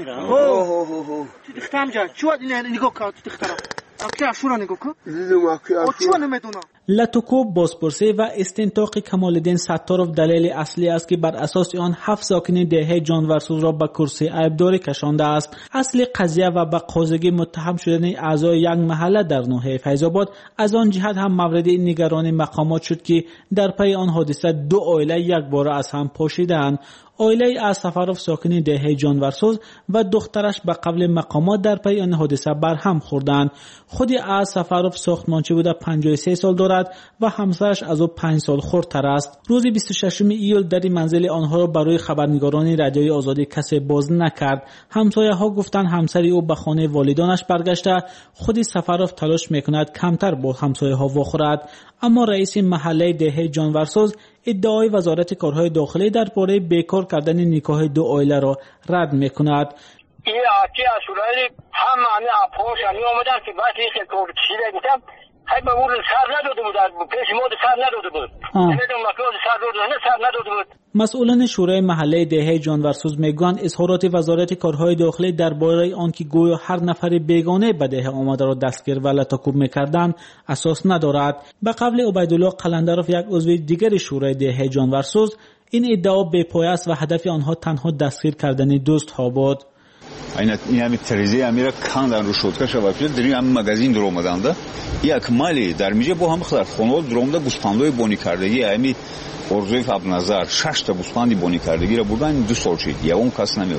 اوه اوه اوه. دخترم جان، چی وقت نگاه کرد دخترم؟ اکی اشورا نگاه کن. دیدم اکی اشورا. چی نمیدونم. لطوکوب، بازپرسی و استنطاق کمال الدین ستارف دلیل اصلی است که بر اساس آن هفت ساکن دهه جانورسوز را به کرسی عیبداری کشانده است. اصل قضیه و به قاضی متهم شدن اعضای یک محله در ناحیه فیض‌آباد از آن جهت هم مورد نگرانی مقامات شد که در پی آن حادثه دو عائله یک بار از هم پاشیدند. عائله از سفرف ساکن دهه جانورسوز و دخترش به قبل مقامات در پی آن حادثه بر هم خوردند. خود از سفرف ساختمانچی بوده پنجاه و سه سال دارد و همسرش از او پنج سال خردتر است. روز بیست و ششم ایول در منزل آنها را برای خبرنگاران رادیوی آزادی کسی باز نکرد. همسایه ها گفتند همسر او به خانه والدانش برگشته. خود سفرف تلاش میکند کمتر با همسایه ها واخورد. اما رئیس محله دهه جانورسوز ادعای وزارت کارهای داخلی درباره بیکار کردن نکاح دو عائله را رد میکند. این آتی اشورای هم معنی اپوش همی آمدن که وقتی که کار کشیده گفتم خیلی به مورد سر نداده بود، پیش مورد سر نداده بود. نمیدونم مکلوز سر داده نه سر نداده بود. مسئولان شورای محله دهه جانورسوز میگویند اظهارات وزارت کارهای داخلی درباره آنکه گویا هر نفر بیگانه به دهه آمده را دستگیر و لطوکوب میکردند اساس ندارد. به قول عبیدالله قلندرف یک عضو دیگر شورای دهه جانورسوز، این ادعا بی‌پایه است و هدف آنها تنها دستگیر کردن دوست ها بود. این همین تریزی امیره کاندن رو شد که شباب شد دریم هم مغازین در اومدن ده یک مالی در میجه با هم خلق خانوال در اومده گوسفندای بونی کردگی همی ارزوی فب نظر شش تا گوسفندی بونی کردگی را بردن دو سال شد یا اون کس نمی آورد.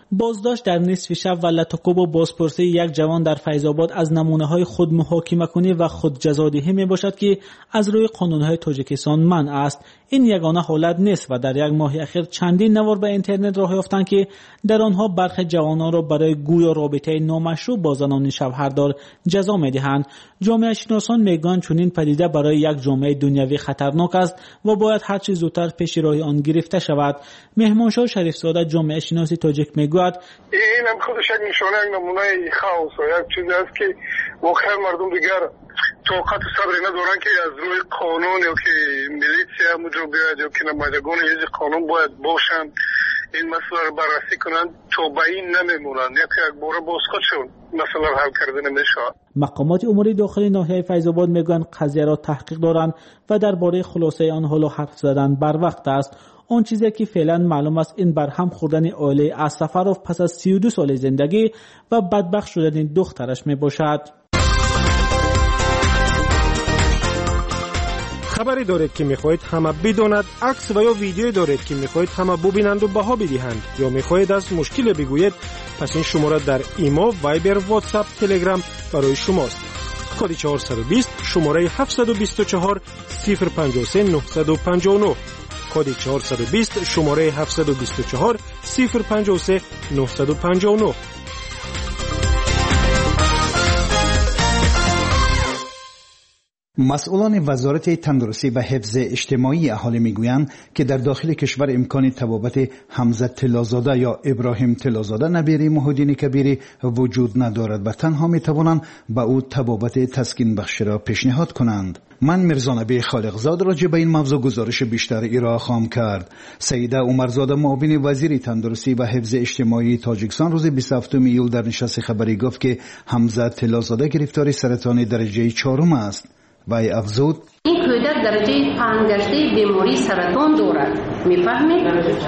بازداشت در نصف شب و لطکوب و بازپرسی یک جوان در فیض‌آباد از نمونه‌های خود محاکمه کنی و خود جزادهی میباشد که از روی قانون‌های تاجیکستان منع است. این یگانه حالت نیست و در یک ماه اخیر چندین نوار به اینترنت راه یافتند که در آنها برخی جوانان را برای گویا رابطه نامشروع با زنان شوهردار جزا میدهند. جامعه شناسان میگویند چنین پدیده برای یک جامعه دنیوی خطرناک است و باید هر چه زودتر پیش راه آن گرفته شود. مهمانشاه شریفزاده جامعه شناس تاجیک میگوید این هم خودش یک نشانه یک نمونه خاص و یک چیزی است که واقعا مردم دیگر طاقت و صبر ندارن که از روی قانون یا که میلیسیا مجرد بیاید یا که نمایندگان هیچ قانون باید باشند این مسئله رو بررسی کنند تا به این نمیمونند یک یک باره باز خودشون مسئله رو حل کرده نمیشود. مقامات امور داخلی ناحیه فیض‌آباد میگویند قضیه را تحقیق دارند و درباره خلاصه آن حالا حرف زدن بر وقت است. آن چیزی که فعلا معلوم است این برهم خوردن عائله اسفروف پس از سی و دو سال زندگی و بدبخت شدن دخترش می باشد. خبری دارید که میخواهید همه بداند، عکس و یا ویدیویی دارید که میخواهید همه ببینند و بها بدهند یا میخواهید از مشکل بگویید، پس این شماره در ایما، وایبر، واتساپ، تلگرام برای شماست. کد چهارصد و بیست شماره هفتصد و بیست و چهار صفر پنجاه و سه نهصد و پنجاه و نه. کد چهارصد و بیست شماره هفتصد و بیست و چهار صفر پنجاه و سه نهصد و پنجاه و نه. مسئولان وزارت تندرستی و حفظ اجتماعی اهالی میگویند که در داخل کشور امکان تبابت حمزه طلازاده یا ابراهیم طلازاده نبیری محیدین کبیری وجود ندارد و تنها میتوانند به او تبابت تسکین بخشی را پیشنهاد کنند. من میرزانبی خالقزاد راجع به این موضوع گزارش بیشتر ارائه خواهم کرد. سیده عمرزاده معاون وزیر تندرستی و حفظ اجتماعی تاجیکستان روز بیست و هفتم ایول در نشست خبری گفت که حمزه طلازاده گرفتار سرطان درجه چهارم است. وی افزود این کودک درجه پنجگشته بیماری سرطان دارد، میفهمید؟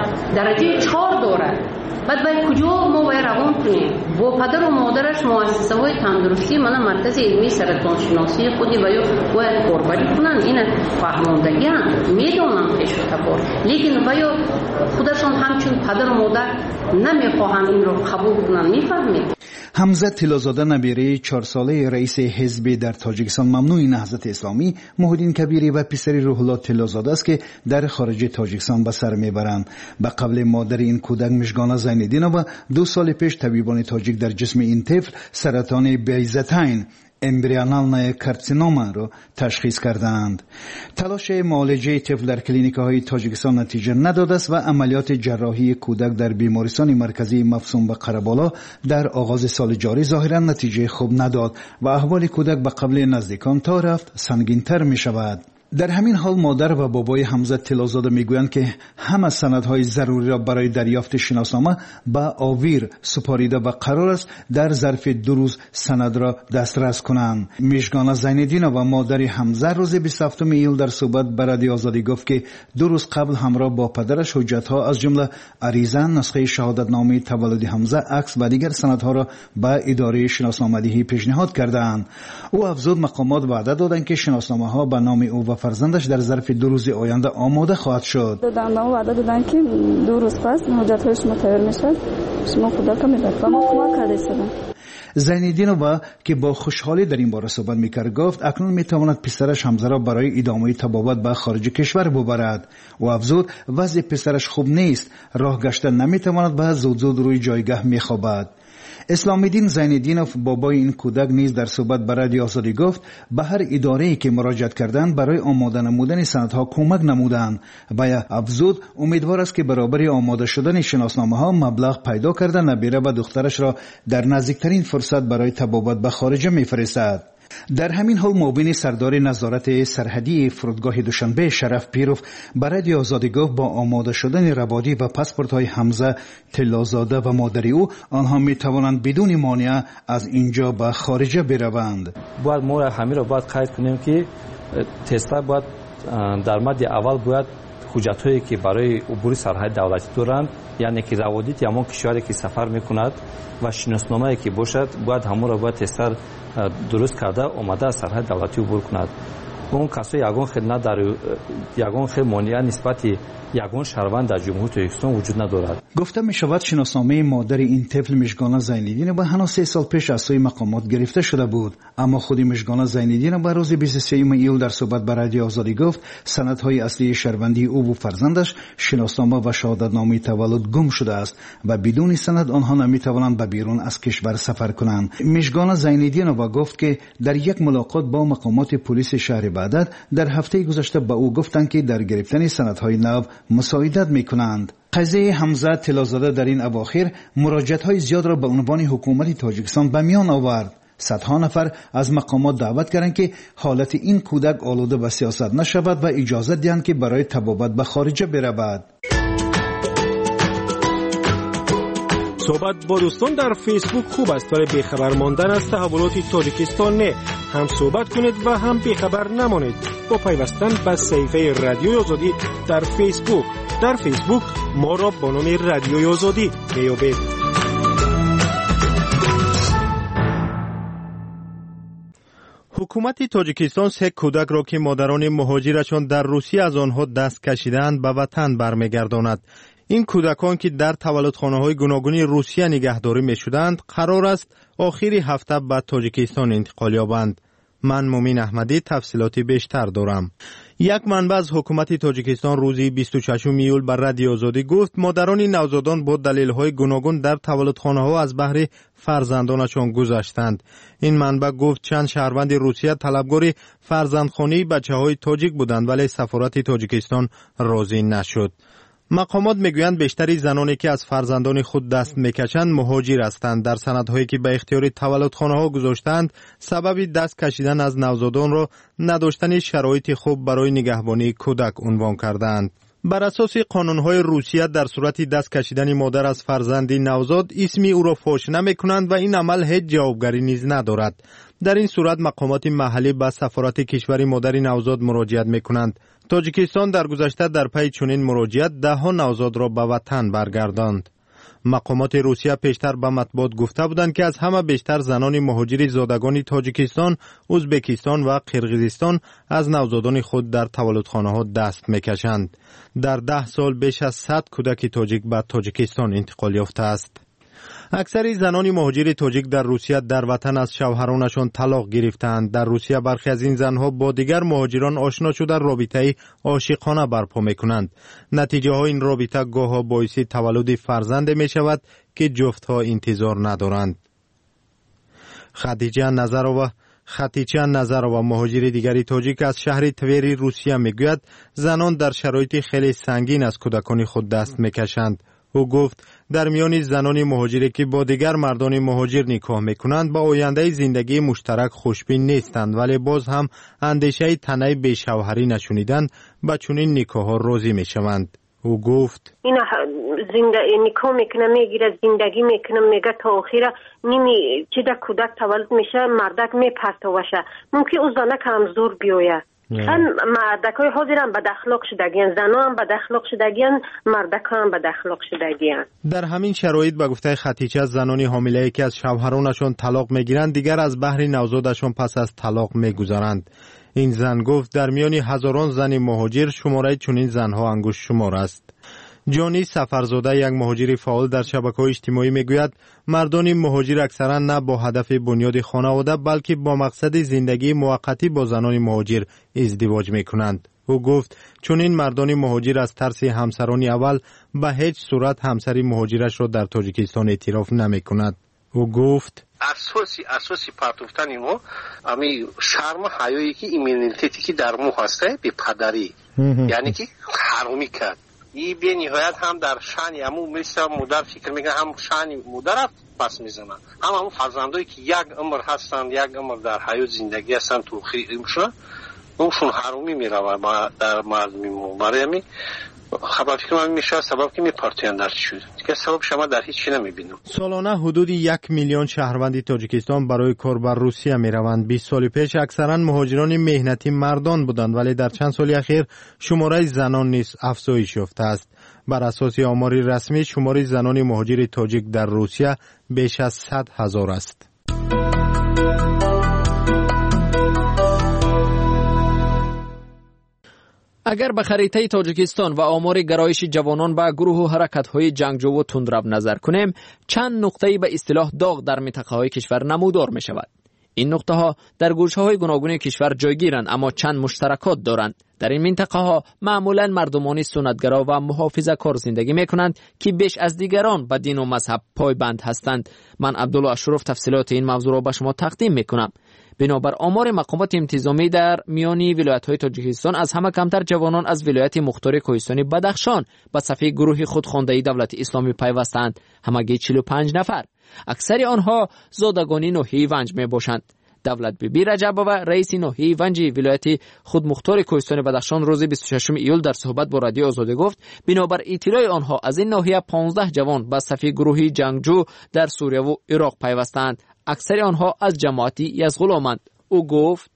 درجه چهار دارد. بعد باید کجا ما باید روان کنیم؟ با پدر و مادرش مؤسسه های تندرستی من مرکز علمی سرطان شناسی خودی باید باید کاربری کنن. این فهماندگی هم میدونم پیش تبار، لیکن باید خودشان همچون پدر و مادر نمیخواهند این رو قبول کنن. میفهمید؟ حمزه طلازاده نبیره چهار ساله رئیس حزب در تاجیکستان ممنوع نهضت اسلامی محیدین کبیری و پسری روح الله طلازاده است که در خارج تاجیکستان به سر میبرند. به قبل مادر این کودک مژگان زین‌الدینова دو سال پیش طبیبان تاجیک در جسم این طفل سرطان بیضتین امبریونال کارسینوما را تشخیص کردند. تلاش معالجه طفل در کلینیک‌های تاجیکستان نتیجه نداده است و عملیات جراحی کودک در بیمارستان مرکزی مفصوم به قره‌بالا در آغاز سال جاری ظاهراً نتیجه خوب نداد و احوال کودک به قبل نزدیکان تا رفت سنگین‌تر می‌شود. در همین حال مادر و بابای حمزه طلازاده میگویند که همه سندهای ضروری را برای دریافت شناسنامه به آویر سپاریده و قرار است در ظرف دو روز سند را دسترس کنند. مژگان زین‌الدین و مادر حمزه روز بیست و هفتم ایول در صحبت به رادیو آزادی گفت که دو روز قبل همراه با پدرش حجت‌ها از جمله عریضه، نسخه شهادتنامه تولد حمزه، عکس و دیگر سندها را به اداره شناسنامه‌دهی پیشنهاد کردند. او افزود مقامات وعده دادند که شناسنامه‌ها به نام او و فرزندش در ظرف دو روز آینده آماده خواهد شد. دادن ما وعده دادن که دو روز پس حجت‌های شما تیار میشه، شما خدا که میداد و ما کمک کرده شدن. زین‌الدینova که با خوشحالی در این باره صحبت میکرد گفت اکنون میتواند پسرش حمزه را برای ادامه تبابت به خارج کشور ببرد و افزود وضع پسرش خوب نیست، راه گشته نمیتواند و زود زود روی جایگاه میخوابد. اسلام‌الدین زین‌الدینov بابای این کودک نیز در صحبت به رادیو آزادی گفت به هر اداره‌ای که مراجعت کردند برای آماده نمودن سندها کمک نمودند و افزود امیدوار است که برابر آماده شدن شناسنامه‌ها مبلغ پیدا کرده نبیره و دخترش را در نزدیکترین فرصت برای تبابت به خارج می‌فرستد. در همین حال معاون سردار نظارت سرحدی فرودگاه دوشنبه شرف پیروف برای آزادی گفت با آماده شدن ربادی و پاسپورت های حمزه طلازاده و مادر او آنها می توانند بدون مانع از اینجا به خارج بروند. باید ما همین را باید قید کنیم که تسلا باید در مد اول باید حجت هایی که برای عبور سرحد دولتی دارند، یعنی که روادیت یا کشوری که سفر میکند و شناسنامه‌ای که باشد باید همون را باید تستر درست کرده اومده از سرحد دولتی عبور کند. اون کسایی یگان خیلی نداره، یگان خیلی مانع نسبت یگان شهروند در جمهوری تاجیکستان وجود ندارد. گفته می شود شناسنامه مادر این طفل مژگان زین‌الدین با هنوز سه سال پیش از سوی مقامات گرفته شده بود، اما خود مژگان زین‌الدین با روز بیست و سوم ایول در صحبت با رادیو آزادی گفت سندهای اصلی شهروندی او و فرزندش شناسنامه و شهادتنامه تولد گم شده است و بدون سند آنها نمی توانند به بیرون از کشور سفر کنند. مژگان زین‌الدین با گفت که در یک ملاقات با مقامات پلیس شهر بغداد در هفته گذشته به او گفتند که در گرفتن سندهای نو مساعدت میکنند. قضیه حمزه طلازاده در این اواخر مراجعت‌های زیاد را به عنوان حکومت تاجیکستان به میان آورد. صدها نفر از مقامات دعوت کردند که حالت این کودک آلوده به سیاست نشود و اجازه دهند که برای طبابت به خارج برود. صحبت با دوستان در فیسبوک خوب است، ولی بیخبر ماندن از تحولات تاجیکستان نه. هم صحبت کنید و هم بیخبر نمانید با پیوستن به صفحه رادیوی آزادی در فیسبوک. در فیسبوک ما را با نام رادیوی آزادی بیابید. حکومت تاجیکستان سه کودک را که مادران مهاجرشان در روسیه از آنها دست کشیدند به وطن برمیگرداند. این کودکان که در تولدخانه‌های گوناگون روسیه نگهداری می‌شدند قرار است آخر هفته به تاجیکستان انتقال یابند. من مومین احمدی تفصیلات بیشتر دارم. یک منبع از حکومت تاجیکستان روز بیست و ششم ایول بر رادیو آزادی گفت مادران نوزادان با دلایل گوناگون در تولدخانه‌ها از بهر فرزندانشان گذشتند. این منبع گفت چند شهروند روسیه طلبکار فرزندخوانی بچه‌های تاجیک بودند ولی سفارت تاجیکستان راضی نشد. مقامات میگویند بیشتری زنانی که از فرزندان خود دست میکشند مهاجر هستند. در سندهایی که به اختیار تولدخانه‌ها گذاشتند سبب دست کشیدن از نوزادان را نداشتن شرایط خوب برای نگهبانی کودک عنوان کردند. بر اساس قانون‌های روسیه در صورت دست کشیدن مادر از فرزندی نوزاد اسمی او را فاش نمی‌کنند و این عمل هیچ جوابگری نیز ندارد. در این صورت مقامات محلی به سفارت کشور مادر نوزاد مراجعت می‌کنند. تاجیکستان در گذشته در پی چنین مراجعت ده ها نوزاد را به وطن برگرداند. مقامات روسیه پیشتر به مطبوعات گفته بودند که از همه بیشتر زنان مهاجر زادگان تاجیکستان، ازبکستان و قرقیزستان از نوزادان خود در تولدخانه‌ها دست می‌کشند. در ده سال بیش از صد کودک تاجیک به تاجیکستان انتقال یافته است. اکثر زنان مهاجر تاجیک در روسیه در وطن از شوهرانشان طلاق گرفتند. در روسیه برخی از این زنها با دیگر مهاجران آشنا شده رابطه عاشقانه برپا می‌کنند. نتیجه های این رابطه گاهی باعث تولد فرزند می شود که جفتها انتظار ندارند. خدیجه نظرова خطیچه نظرова مهاجر دیگری تاجیک از شهر توری روسیه میگوید زنان در شرایط خیلی سنگین از کودکان خود دست میکشند. او گفت در میان زنان مهاجری که با دیگر مردان مهاجر نکاح میکنند با آینده زندگی مشترک خوشبین نیستند ولی باز هم اندیشه تنه به شوهری نشونیدن به چنین نکاح راضی میشوند. او گفت اینا زندگی نکاح میکنه میگیره زندگی میکنه میگه تا آخر نیمی چه در کودک تولد میشه مردک میپرتوشه ممکن او زنه کم زور بیاید. هم مردکای حاضرن بد اخلاق شدگیان زنا هم بد اخلاق شدگیان مردکا هم بد اخلاق شدگیان. در همین شرایط به گفته خدیجه زنانی حامله‌ای که از شوهرانشان طلاق میگیرند دیگر از بهر نوزادشان پس از طلاق میگذارند. این زن گفت در میان هزاران زن مهاجر شماره چنین زنها انگشت شمار است. جانی سفرزاده یک مهاجر فعال در شبکه‌های اجتماعی میگوید مردان مهاجر اکثرا نه با هدف بنیاد خانواده بلکه با مقصد زندگی موقتی با زنان مهاجر ازدواج میکنند. او گفت چون این مردان مهاجر از ترس همسران اول به هیچ صورت همسری مهاجرش را در تاجیکستان اعتراف نمیکند. او گفت اساسی اساسی پرتوفتن ما امی شرم و حیایی که ایمنیتیتی که در مو هسته به پدری یعنی که حرومی کرد. ای به نهایت هم در شأن امو مثل مادر فکر میکنه هم شأن مادر پس میزنن هم همون فرزندایی که یک عمر هستند یک عمر در حیات زندگی هستند تو خیرشون اونشون حرومی میروه در مردمی ما برای خبر فکر من میشه سبب که میپارتیان در چی شد دیگه سبب شما در هیچ چی نمیبینم. سالانه حدود یک میلیون شهروند تاجیکستان برای کار بر روسیه میروند. بیست سال پیش اکثرا مهاجران مهنتی مردان بودند ولی در چند سال اخیر شماره زنان نیز افزایش یافته است. بر اساس آمار رسمی شماره زنان مهاجر تاجیک در روسیه بیش از صد هزار است. اگر به خریطه تاجیکستان و آمار گرایش جوانان به گروه و حرکت‌های جنگجو و تندرو نظر کنیم، چند نقطه‌ای به اصطلاح داغ در منطقه‌های کشور نمودار می‌شود. این نقطه‌ها در گوشه‌های گوناگون کشور جایگیرند، اما چند مشترکات دارند. در این منطقه‌ها معمولاً مردمان سنتگرا و محافظه‌کار زندگی می‌کنند که بیش از دیگران به دین و مذهب پایبند هستند. من عبدالله اشرف تفصیلات این موضوع را به شما تقدیم می‌کنم. بنابر آمار مقامات انتظامی در میانی ولایت‌های تاجیکستان، از همه کمتر جوانان از ولایت مختار کوهستانی بدخشان به صفحه گروه خودخوانده دولت اسلامی پیوستند، همگی چهل و پنج نفر. اکثر آنها زادگانی ناحیه ونج میباشند. دولت بیبی رجبوه، رئیس ناحیه ونج ولایت خود مختار کوهستان بدخشان، روز بیست و ششم ایول در صحبت با رادیو آزادی گفت بنابر اطلاع آنها از این ناحیه پانزده جوان به صفحه گروهی جنگجو در سوریه و عراق پیوستند. اکثر آنها از جماعتی یزغلامند. او گفت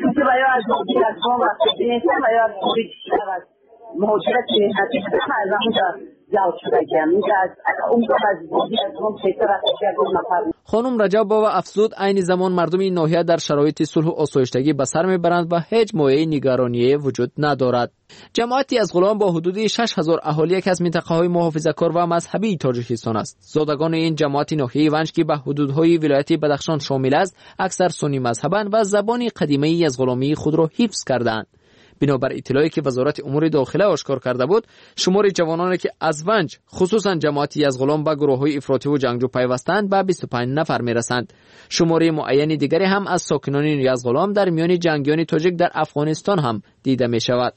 خانم رجبوه افزود این زمان مردم این ناحیه در شرایط صلح و آسایشتگی به سر میبرند و هیچ مایه نگرانی وجود ندارد. جماعتی از غلام با حدود شش هزار اهالی یک از منطقه‌های محافظه‌کار و مذهبی تاجیکستان است. زادگان این جماعت ناحیه ونج که به حدودهای ولایت بدخشان شامل است، اکثر سنی مذهبند و زبان قدیمی از غلامی خود را حفظ کردند. بنابر اطلاعی که وزارت امور داخله آشکار کرده بود، شمار جوانانی که از ونج خصوصا جماعتی از غلام به گروه‌های افراطی و جنگجو پیوستند به بیست و پنج نفر میرسند. شمار معین دیگری هم از ساکنان از غلام در میان جنگیان تاجیک در افغانستان هم دیده می شود.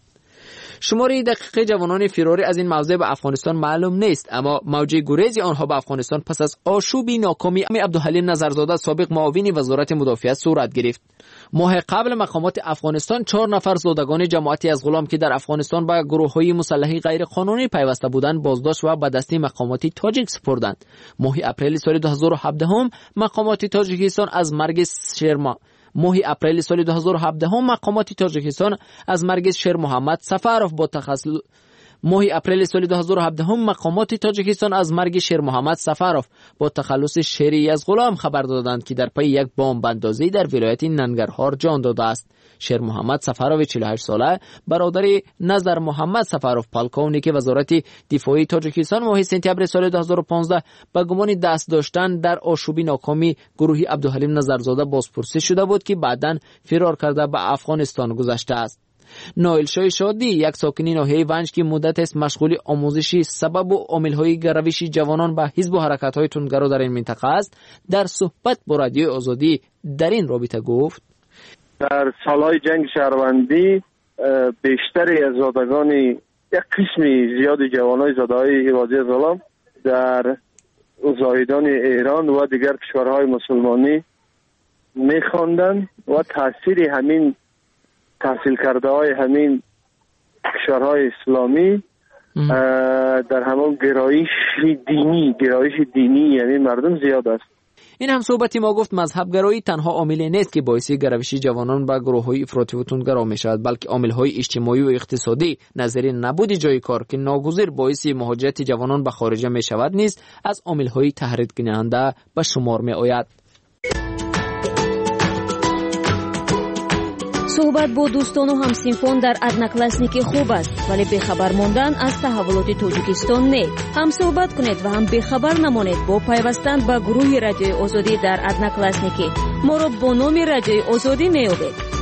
شماری دقیق جوانان فراری از این موضع به افغانستان معلوم نیست، اما موج گریز آنها به افغانستان پس از آشوبی ناکامی عبدالحلیم نظرزاده سابق معاون وزارت مدافعت صورت گرفت. ماه قبل مقامات افغانستان چهار نفر زادگان جماعتی از غلام که در افغانستان به گروه‌های مسلح غیر قانونی پیوسته بودند بازداشت و به دست مقامات تاجیک سپردند. ماه اپریل سال دو هزار و هفده هم مقامات تاجیکستان از مرگ شرما ماه اپریل سال دو هزار و هفده هم مقامات تاجیکستان از مرگ شیر محمد سفروف با تخلص ماه اپریل سال دو هزار و هفده هم مقامات تاجیکستان از مرگ شیر محمد سفروف با تخلص شیری از غلام خبر دادند که در پی یک بمب اندازی در ولایت ننگرهار جان داده است. شیر محمد سفروف چهل و هشت ساله برادر نظر محمد سفروف پالکونی که وزارت دفاعی تاجیکستان ماه سپتامبر سال دو هزار و پانزده به گمان دست داشتن در آشوبی ناکامی گروه عبدالحلیم نظرزاده بازپرسی شده بود که بعداً فرار کرده به افغانستان گذشته است. نایل شاه شادی، یک ساکن ناحیه ونج که مدت است مشغول آموزشی سبب و عامل‌های گرویش جوانان به حزب و حرکت‌های تندگرا در این منطقه است، در صحبت با رادیو آزادی در این رابطه گفت در سالهای جنگ شهروندی بیشتری از زادگان یک قسمی زیاد جوانای زاده‌های حوازی غلام در زاهدان ایران و دیگر کشورهای مسلمانی می‌خواندند و تاثیر همین تحصیل کرده های همین کشورهای اسلامی در همون گرایش دینی گرایش دینی یعنی مردم زیاد است. این هم صحبتی ما گفت مذهبگرایی تنها عامل نیست که باعث گرویش جوانان به گروه‌های افراطی و تندگرا می‌شود، بلکه عامل‌های اجتماعی و اقتصادی نظیر نبود جای کار که ناگزیر باعث مهاجرت جوانان به خارج می‌شود نیست از عامل‌های تحریک کننده به شمار می‌آید. صحبت با دوستان و همسینفان در ادناکلاسنیکی خوب است، ولی بخبر ماندن از تحولات تاجیکستان نه. هم صحبت کنید و هم بخبر نمانید با پیوستن به گروه رادیوی آزادی در ادناکلاسنیکی. ما را با نام رادیوی آزادی میابید.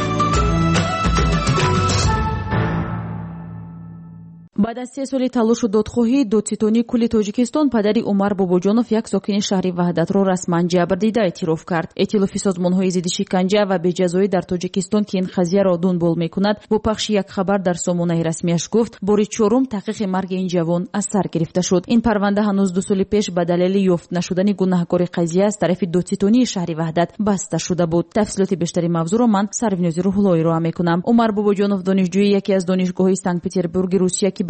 بعد از سه سال تلاش و دادخواهی دادستانی کل تاجیکستان، پدری عمر باباجانов یک ساکن شهر وحدت را رسما جبر دیده اعتراف کرد. ائتلافی سازمان‌های ضد شکنجه و بجزایی در تاجیکستان که این قضیه را دنبال می‌کند، با پخش یک خبر در سامانه رسمیش گفت بار چهارم تحقیق مرگ این جوان از سر گرفته شد. این پرونده هنوز دو سال پیش به دلیل یافت نشدن گناهکار قضیه از طرف دادستانی شهر وحدت بسته شده بود. تفصیلات بیشتری موضوع را من سرویناز روح‌اللهی را می‌کنم. عمر باباجانov دانشجوی یکی از دانشگاه‌های سنت پترزبورگ روسیه که به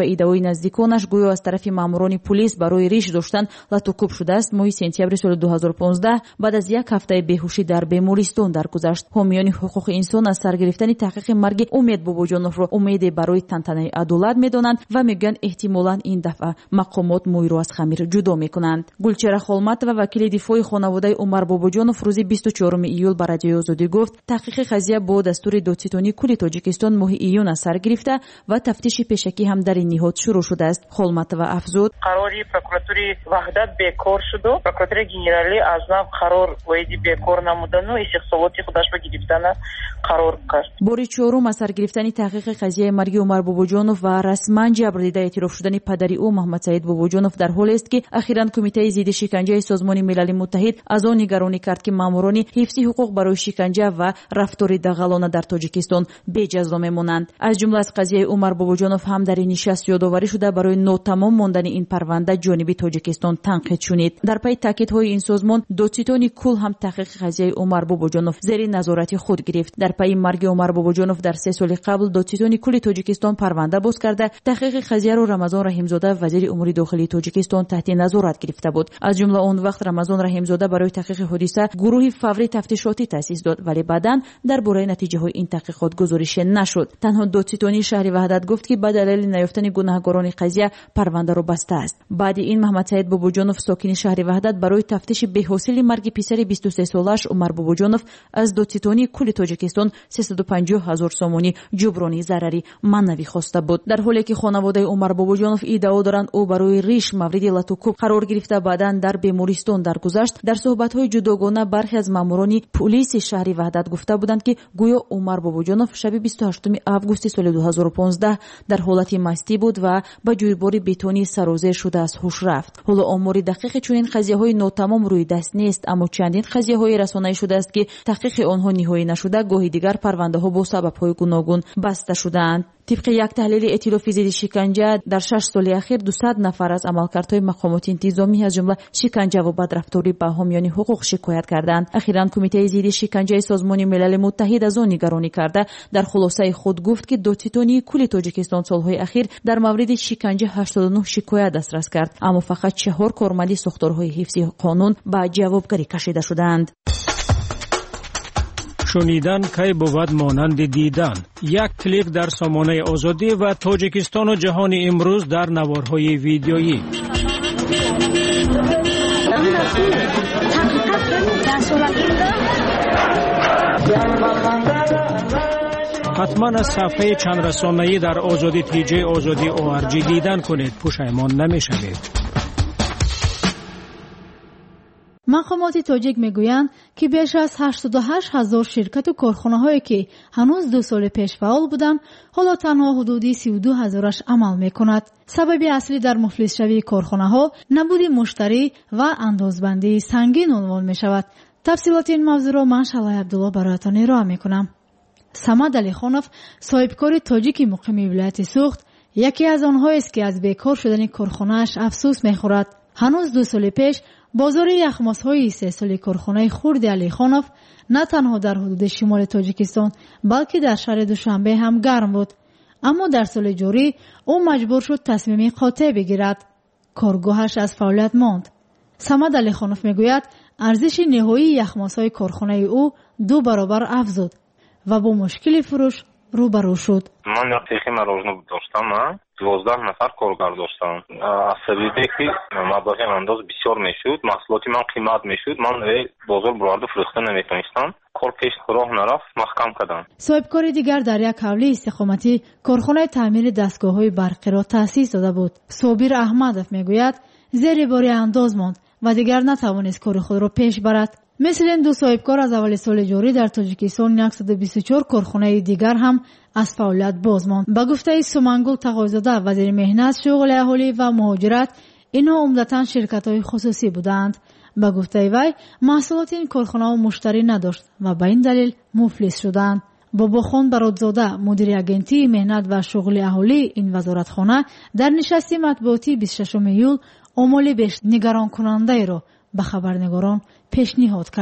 иддаои наздиконаш гӯё аз тарафи маъмурони пулис барои риш доштан латукуб шудааст. моҳи сентябри соли дуҳазору понздаҳ баъд аз як ҳафтаи беҳушӣ дар бемористон даргузашт. ҳомиёни ҳуқуқи инсон аз саргирифтани таҳқиқи марги умед бобоҷоновро умеде барои тантанаи адолат медонанд ва мегӯянд эҳтимолан ин дафъа мақомот мӯйро аз хамир ҷудо мекунанд. гулчера холматова вакили дифои хонаводаи умар бобоҷонов рӯзи бисту чорум июл ба радиои озодӣ гуфт таҳқиқи қазия бо дастури додситонии кулли тоҷикистон моҳи июн аз сар гирифта ва тафтиши пешакӣ ҳам дар ин ниҳод шурӯъ шудааст. холматова афзуд: қарори прокуратури ваҳдат бекор шуду, прокуратури генералӣ аз нав қарор воиди бекор намудану истиқсолоти худашро гирифтана қарор кард. бори чорум аз сар гирифтани таҳқиқи қазияи марги умар бобоҷонов ва расман ҷабр дида эътироф шудани падари ӯ муҳаммадсаид бобоҷонов дар ҳолест ки ахиран кумитаи зидди шиканҷаи созмони милали муттаҳид аз он нигаронӣ кард ки маъмурони ҳифзи ҳуқуқ барои шиканҷа ва рафтори дағалона дар тоҷикистон беҷазо мемонанд. аз ҷумла аз қазияи умар бобоҷонов ҳам дар ин нишаст ёдоварӣ шуда барои нотамом мондани ин парванда ҷониби тоҷикистон танқид шунид. дар пайи таъкидҳои ин созмон додситони кул ҳам таҳқиқи қазияи умар бобоҷонов зери назорати худ гирифт. дар пайи марги умар бобоҷонов дар се соли қабл додситони кулли тоҷикистон парванда боз карда таҳқиқи қазияро рамазон раҳимзода вазири умури дохилии тоҷикистон таҳти назорат гирифта буд. аз ҷумла он вақт рамазон раҳимзода барои таҳқиқи ҳодиса гурӯҳи фаври тафтишотӣ таъсис дод, вале баъдан дар бораи натиҷаҳои ин таҳқиқот гузорише нашуд. танҳо додситонии шаҳри ваҳдат гуфт ки ба далели наёфтани гунаҳгорони қазия парвандаро бастааст. баъди ин маҳмадсаид бобоҷонов сокини шаҳри ваҳдат барои тафтиши беҳосили марги писари бисту се солааш умар бобоҷонов аз додситонии кулли тоҷикистон сесаду панҷоҳ ҳазор сомонӣ ҷуброни зарари маънавӣ хоста буд. дар ҳоле ки хонаводаи умар бобоҷонов иддао доранд ӯ барои риш мавриди латукуб қарор гирифта баъдан дар бемористон даргузашт, дар суҳбатҳои ҷудогона бархе аз маъмурони пулиси шаҳри ваҳдат гуфта буданд ки гӯё умар бобоҷонов шаби бисту ҳаштуми августи соли дуҳазору понздаҳ дар ҳолати мастӣ буд ва ба ҷӯйбори бетонӣ сарозер шуда аз ҳуш рафт. ҳоло омори дақиқи чунин қазияҳои нотамом рӯи даст нест, аммо чандин қазияҳои расонаӣ шудааст ки таҳқиқи онҳо ниҳоӣ нашуда гоҳи дигар парвандаҳо бо сабабҳои гуногун баста шудаанд. طبق یک تحلیل ائتلاف ضد شکنجه در شش سال اخیر دویست نفر از عملکردهای مقامات انتظامی از جمله شکنجه و بدرفتاری به حامیان حقوق شکایت کردند. اخیراً کمیته ضد شکنجه سازمان ملل متحد از آن نگرانی کرده در خلاصه خود گفت که دادستانی کل تاجیکستان سالهای اخیر در مورد شکنجه هشتاد و نه شکایت دسترس کرد، اما فقط چهار کارمند ساختارهای حفظ قانون به جوابگری کشیده شدند. شنیدن کی بود مانند دیدن. یک کلیک در سامانه آزادی و تاجیکستان و جهان امروز در نوارهای ویدیویی. حتما از صفحه چند رسانه‌ای در آزادی تی جی آزادی او آر جی دیدن کنید، پشیمان نمی‌شوید. مقامات تاجیک میگویند که بیش از هشتاد و هشت هزار شرکت و کارخانه‌هایی که هنوز دو سال پیش فعال بودند، حالا تنها حدود سی و دو هزارش عمل میکند. سبب اصلی در مفلس شوی کارخانه‌ها نبود مشتری و اندازبندی سنگین عنوان میشود. تفصیلات این موضوع را من شلای عبدالله برایتان ارائه میکنم. صمد علیخانوف، صاحبکار تاجیک مقیم ولایت سوخت، یکی از آنها است که از بیکار شدن کارخانه‌اش افسوس میخورد. هنوز دو سال پیش بازار یخماس‌های سه سالی کارخانه خرد علیخانوف نه تنها در حدود شمال تاجیکستان بلکه در شهر دوشنبه هم گرم بود، اما در سال جاری او مجبور شد تصمیمی قاطع بگیرد. کارگاهش از فعالیت ماند. صمد علیخانوف میگوید ارزش نهایی یخماس‌های کارخانه او دو برابر افزود و با مشکل فروش روبرو شد. من یک تیخی مراجعه داشتم، دوازده نفر کارگر داشتم. از سبیلی که مبلغ انداز بسیار میشد، محصولات من قیمت میشد، من بازار برآورده فروخته نمیتونستم. کار پیش راه نرفت، محکم کردم. صاحبکار دیگر در یک حوله استخامتی کارخانه تعمیر دستگاه‌های برقی را تأسیس داده بود. صابر احمدов میگوید زیر بار انداز ماند و دیگر نتوانست کار خود را پیش برد. مثل این دو صاحبکار از اول سال جاری در تاجیکستان صد و بیست و چهار کارخانه دیگر هم از فعالیت باز ماند. به گفته سومنگل تقاضاده وزیر مهنت، شغل اهالی و مهاجرت، اینها عمدتاً شرکت‌های خصوصی بودند. به گفته وی محصولات این کارخانه‌ها مشتری نداشت و به این دلیل مفلس شدند. باباخان برادزاده، مدیر اگنتی مهنت و شغل اهالی این وزارتخانه، در نشست مطبوعاتی بیست و ششم ایول آمال بیش نگران کننده را به خبرنگاران پیشنهاد کرد.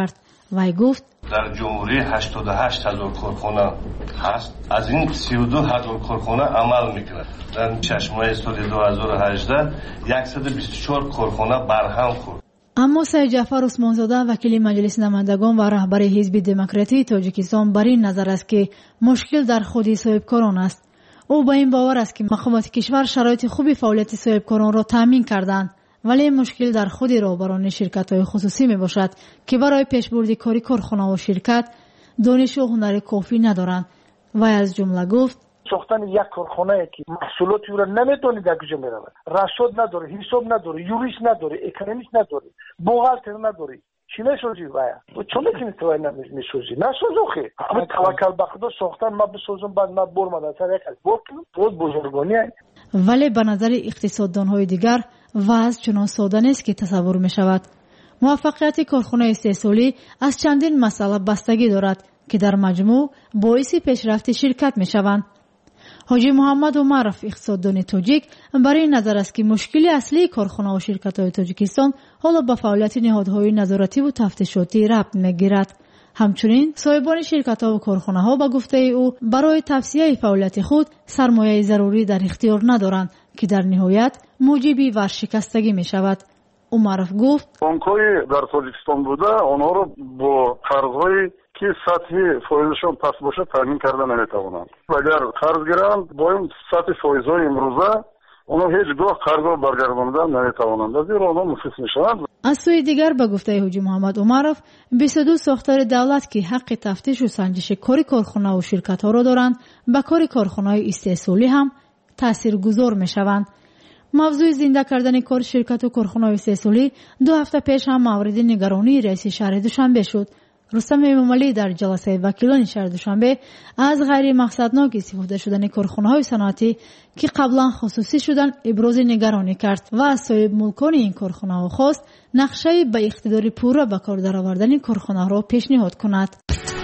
وی گفت در جمهوری هشتاد و هشت هزار کارخانه هست. از این سی و دو هزار کارخانه عمل میکنه. در شش ماه سال دو هزار و هجده صد و بیست و چهار کارخانه برهم خورد. اما سید جعفر عثمانزاده وکیل مجلس نمایندگان و رهبر حزب دموکراتی تاجیکستان بر این نظر است که مشکل در خود صاحبکاران است. او با این باور است که مقامات کشور شرایط خوبی فعالیت صاحبکاران را تامین کردند، ولی مشکل در خود رهبران شرکت‌های خصوصی می باشد که برای پیشبرد کاری کارخانه و شرکت دانش و هنر کافی ندارند. و از جمله گفت ساختن یک کارخانه که محصولاتی را نمیتونی در کجا میرود، رصد نداره، حساب نداره، یوریست نداره، اکونومیست نداره، بوغالتر نداره، چی میسازی باید؟ و چون میتونی توی نمیسازی؟ نساز آخی. همه توکل به خدا ساختن ما بسازم بعد ما برم در یک از بار کنم. بود بزرگانی هست. ولی به نظر اقتصاددان‌های دیگر وضع چنان ساده نیست که تصور می شود. موفقیت کارخانه استحصالی از چندین مسئله بستگی دارد که در مجموع باعث پیشرفت شرکت می شوند. حاجی محمد عمرف اقتصاددان تاجیک برای این نظر است که مشکل اصلی کارخانه و شرکت‌های تاجیکستان حالا به فعالیت نهادهای نظارتی و تفتیشاتی ربط می‌گیرد. همچنین صاحبان شرکت‌ها و کارخانه‌ها به گفته او برای توسعه فعالیت خود سرمایه ضروری در اختیار ندارند که در نهایت موجب ورشکستگی می‌شود. عمرف گفت بانک‌های در تاجیکستان بوده آنها را با قرض‌های که سطح فایزشان پس باشه تامین کرده نمیتوانند. اگر قرض گیرند با این سطح فایزهای امروزه اونا هیچگاه قرض را برگردانده نمیتوانند، زیرا آنها مفلس میشوند. از سوی دیگر به گفته حاجی محمد عمرف بیست و دو ساختار دولت که حق تفتیش و سنجش کار کارخانه و شرکت‌ها را دارند به کار کارخانه‌های استحصالی هم تاثیرگذار میشوند. موضوع زنده کردن کار شرکت و کارخانه‌های استحصالی دو هفته پیش هم مورد نگرانی رئیس شهر دوشنبه شد. رستم امامعلی در جلسه وکیلان شهر دوشنبه از غیر مقصدناک استفاده شدن کارخانه‌های صنعتی که قبلا خصوصی شدن ابراز نگرانی کرد و از صاحب ملکان این کارخانه‌ها خواست نقشه به اقتدار پوره به کار درآوردن کارخانه را پیشنهاد کند.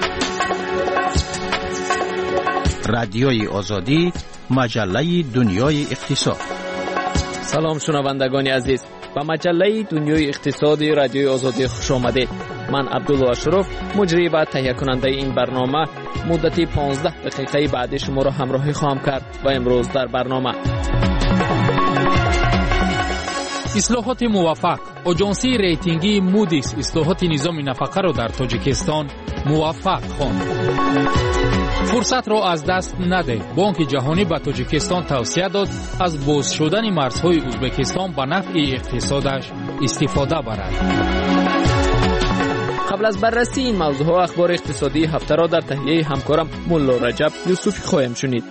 رادیوی آزادی، مجله دنیای اقتصاد. سلام شنوندگان عزیز، به مجله دنیای اقتصادی رادیوی آزادی خوش آمدید. من عبدالله اشرف مجری و تهیه کننده این برنامه مدتی پانزده دقیقه بعد شما را همراهی خواهم کرد و امروز در برنامه اصلاحات موفق. آژانسی ریتینگی مودیس اصلاحات نظام نفقه را در تاجیکستان موفق خواند. فرصت را از دست نده. بانک جهانی به تاجیکستان توصیه داد از باز شدن مرزهای ازبکستان به نفع اقتصادش استفاده برد. قبل از بررسی این موضوع اخبار اقتصادی هفته را در تهیه همکارم ملا رجب یوسفی خواهیم شنید.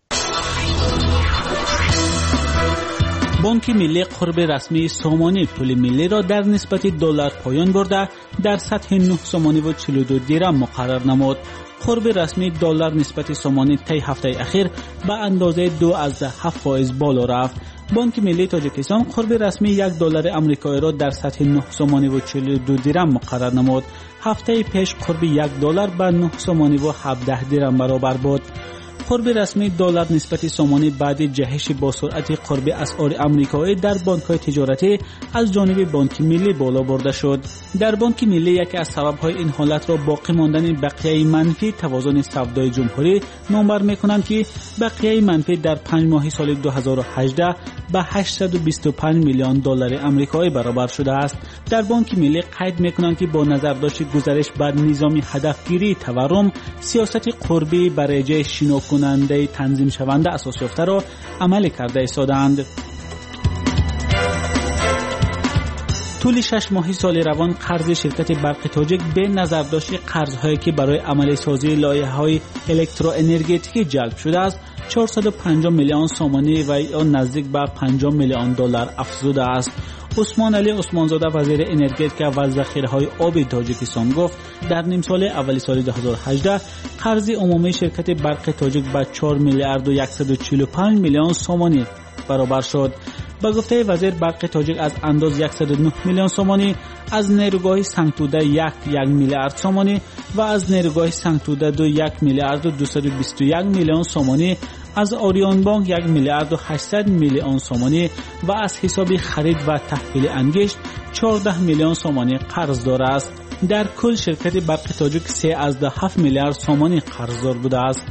بانک ملی قرب رسمی سامانی پول ملی را در نسبت دلار پایان برده در سطح نه سامانی و چهل و دو درم مقرر نمود. قرب رسمی دلار نسبت سامانی طی هفته اخیر به اندازه دو از هفت فاصله بالا رفت. بانک ملی تاجیکستان قرب رسمی یک دلار آمریکایی را در سطح نه سامانی و چهل و دو درم مقرر نمود. هفته پیش قرب یک دلار به نه سامانی و هفده درم برابر بود. قرب رسمی دلار نسبت سامانی بعد جهش با سرعت قرب اسعار آمریکایی در بانک‌های تجارتی از جانب بانک ملی بالا برده شد. در بانک ملی یکی از سبب‌های این حالت را باقی ماندن بقیه منفی توازن سودای جمهوری نامبر می‌کنند که بقیه منفی در پنج ماه سال دو هزار و هجده به هشتصد و بیست و پنج میلیون دلار آمریکایی برابر شده است. در بانک ملی قید می‌کنند که با نظر داشت گزارش بر نظام هدفگیری تورم، سیاست قربی برای جای شنو کننده تنظیم شونده اساس یافته را عملی کرده ایستادند. طول شش ماهی سال روان قرض شرکت برق تاجیک به نظر داشت قرض‌هایی که برای عملی سازی لایحه‌های الکتروانرژتیکی جلب شده است چهارصد و پنجاه میلیون سامانی و آن نزدیک به پنجاه میلیون دلار افزوده است. عثمان علی عثمانزاده وزیر انرژتیک و ذخیره‌های آب تاجیکستان گفت در نیم سال اول سال دو هزار و هجده قرض عمومی شرکت برق تاجیک به چهار میلیارد و صد و چهل و پنج میلیون سامانی برابر شد. با گفته وزیر برق تاجیک از انداز صد و نه میلیون سامانی، از نیروگاه سنگتوده یک یک میلیارد سامانی و از نیروگاه سنگتوده دو یک میلیارد و دویست و بیست و یک میلیون سامانی، از آریان بانک یک میلیارد و هشتصد میلیون سامانی و از حساب خرید و تحویل انگشت چهارده میلیون سامانی قرض دارد است. در کل شرکت برق تاجیک سه از ده هفت میلیارد سومانی قرضدار بوده است.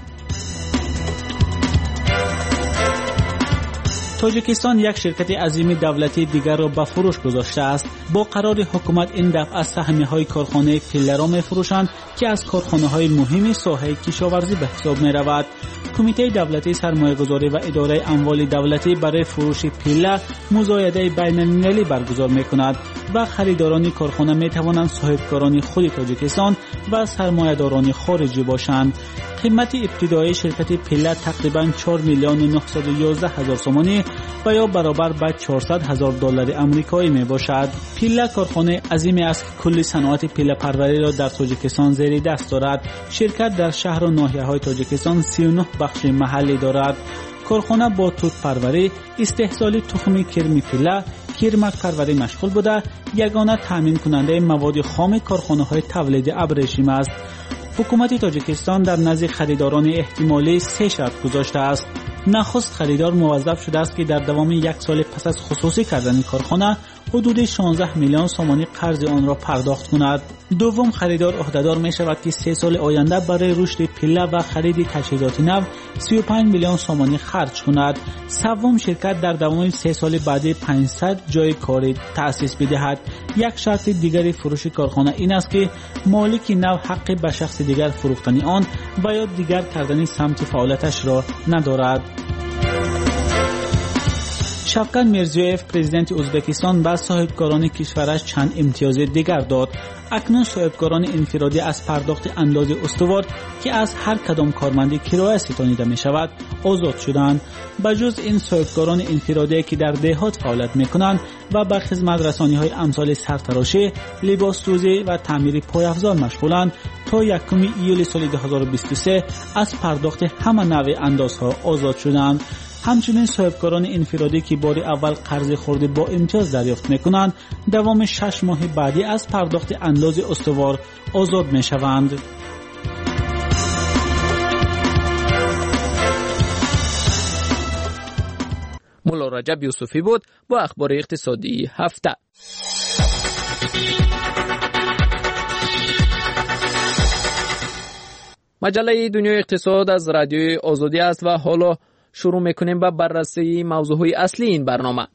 تاجیکستان یک شرکت عظیم دولتی دیگر را به فروش گذاشته است. با قرار حکومت این دفعه سهمیه‌های کارخانه پیله را می‌فروشند که از کارخانه‌های مهم ساحه کشاورزی به حساب می‌رود. کمیته دولتی سرمایه‌گذاری و اداره اموال دولتی برای فروش پیله مزایده بین‌المللی برگزار می‌کند و خریداران کارخانه می‌توانند صاحبکاران خود تاجیکستان و سرمایه‌داران خارجی باشند. قیمت ابتدایی شرکت پیله تقریباً چهار میلیون و نهصد و یازده هزار سومانی و یا برابر به چهارصد هزار دلار آمریکایی می باشد. پیله کارخانه عظیمی است که کل صنعت پیله پروری را در تاجیکستان زیر دست دارد. شرکت در شهر و ناحیه‌های تاجیکستان سی و نه بخش محلی دارد. کارخانه با توت پروری، استحصال تخم کرم پیله، کرمک پروری مشغول بوده، یگانه تامین کننده مواد خام کارخانه‌های تولید ابریشم است. حکومت تاجیکستان در نزد خریداران احتمالی سه شرط گذاشته است. نخست خریدار موظف شده است که در دوام یک سال پس از خصوصی کردن کارخانه حدود شانزده میلیون سومانی قرض آن را پرداخت کند. دوم خریدار عهدهدار می شود که سه سال آینده برای رشد پیله و خرید تجهیزات نو سی و پنج میلیون سومانی خرج کند. سوم شرکت در دوام سه سال بعد پانصد جای کاری تأسیس بدهد. یک شرط دیگر فروش کارخانه این است که مالک نو حق به شخص دیگر فروختن آن و یا دیگر کردن سمت فعالیتش را ندارد. شفقت میرزیویف پرزیدنت ازبکستان به صاحبکاران کشورش چند امتیاز دیگر داد. اکنون صاحبکاران انفرادی از پرداخت انداز استوار که از هر کدام کارمندی کرایه ستانیده می شود آزاد شدند. بجز این صاحبکاران انفرادی که در دهات فعالیت می کنند و به خدمت رسانی های امثال سرتراشی، لباس سوزی و تعمیر پایافزار مشغولند تا یکم ایول سال دو هزار و بیست و سه از پرداخت همه نوع اندازها آزاد شدند. همچنین صاحبکاران انفرادی که بار اول قرض خورده با امتیاز دریافت میکنند دوام شش ماه بعدی از پرداخت انداز استوار آزاد میشوند. مولا رجب یوسفی بود با اخبار اقتصادی هفته. مجله دنیای اقتصاد از رادیوی آزادی است و حالا شروع میکنیم با بررسی موضوعهای اصلی این برنامه.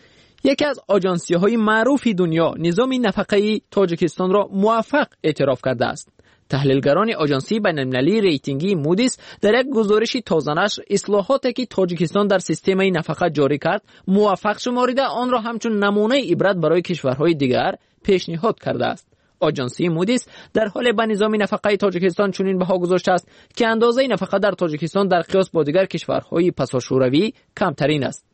یکی از آژانسی‌های معروف دنیا نظام نفقه‌ای تاجیکستان را موفق اعتراف کرده است. تحلیلگران آژانسی بین‌المللی ریتینگی مودیس در یک گزارش تازه‌نشر اصلاحاتی که تاجیکستان در سیستم نفقه جاری کرد موفق شماریده آن را همچون نمونه عبرت برای کشورهای دیگر پیشنهاد کرده است. آژانسی مودیس در حال به نظام نفقه تاجیکستان چنین بها گذاشته است که اندازه نفقه در تاجیکستان در قیاس با دیگر کشورهای پساشوروی کمترین است.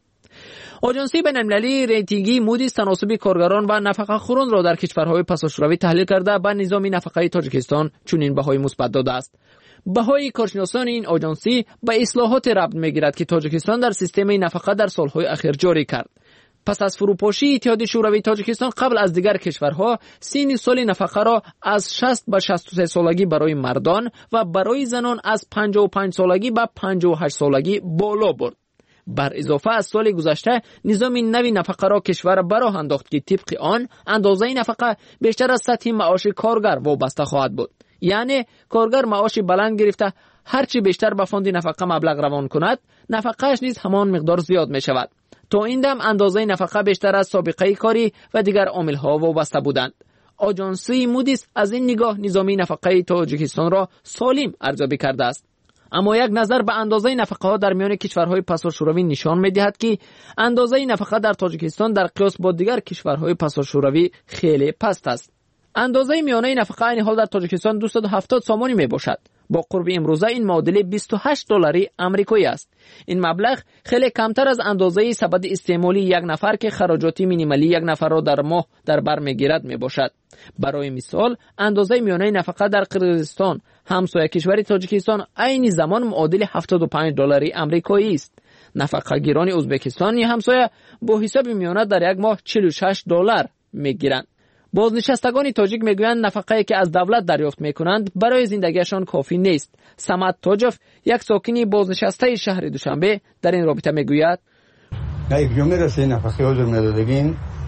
آژانسی بین‌المللی ریتینگی مودیس تناسب کارگران و نفقه خوران را در کشورهای پساشوروی تحلیل کرده به نظام نفقه تاجیکستان چنین بهای مثبت داده است. بهای کارشناسان این آژانسی به اصلاحات ربط می‌گیرد که تاجیکستان در سیستم نفقه در سالهای اخیر جاری کرد. پس از فروپاشی اتحادیه شوروی تاجیکستان قبل از دیگر کشورها سن سال نفقه را از شصت به شصت و سه سالگی برای مردان و برای زنان از پنجاه و پنج سالگی به پنجاه و هشت سالگی بالا برد. بر اضافه از سال گذشته نظام نوی نفقه را کشور براه انداخت که طبق آن اندازه نفقه بیشتر از سطح معاش کارگر وابسته خواهد بود. یعنی کارگر معاش بلند گرفته هرچی بیشتر به فاند نفقه مبلغ روان کند نفقه‌اش نیز همان مقدار زیاد می شود. تا این دم اندازه نفقه بیشتر از سابقه کاری و دیگر عامل‌ها وابسته بودند. آژانسی مودیس از این نگاه نظام نفقه تاجیکستان را سالم ارزیابی کرده است. اما یک نظر به اندازه نفقه ها در میان کشورهای پساشوروی نشان می‌دهد که اندازه نفقه در تاجیکستان در قیاس با دیگر کشورهای پساشوروی خیلی پست است. اندازه میانه نفقه این حال در تاجیکستان دویست و هفتاد سومانی میباشد. با قرب امروزه این معادل بیست و هشت دلاری آمریکایی است. این مبلغ خیلی کمتر از اندازه سبد استعمالی یک نفر که خراجات مینیمالی یک نفر را در ماه در بر میگیرد میباشد. برای مثال اندازه میانه نفقه در قرقیزستان همسایه کشور تاجیکستان عین زمان معادل هفتاد و پنج دلاری آمریکایی است. نفقه گیران ازبکستان یا همسایه با حساب میانه در یک ماه چهل و شش دلار میگیرند. بازنشستگان تاجیک میگویند نفقه‌ای که از دولت دریافت میکنند برای زندگیشان کافی نیست. سمت تاجف یک ساکنی بازنشسته شهر دوشنبه در این رابطه میگوید یک جمعه رسید نفقه حضور میدادگین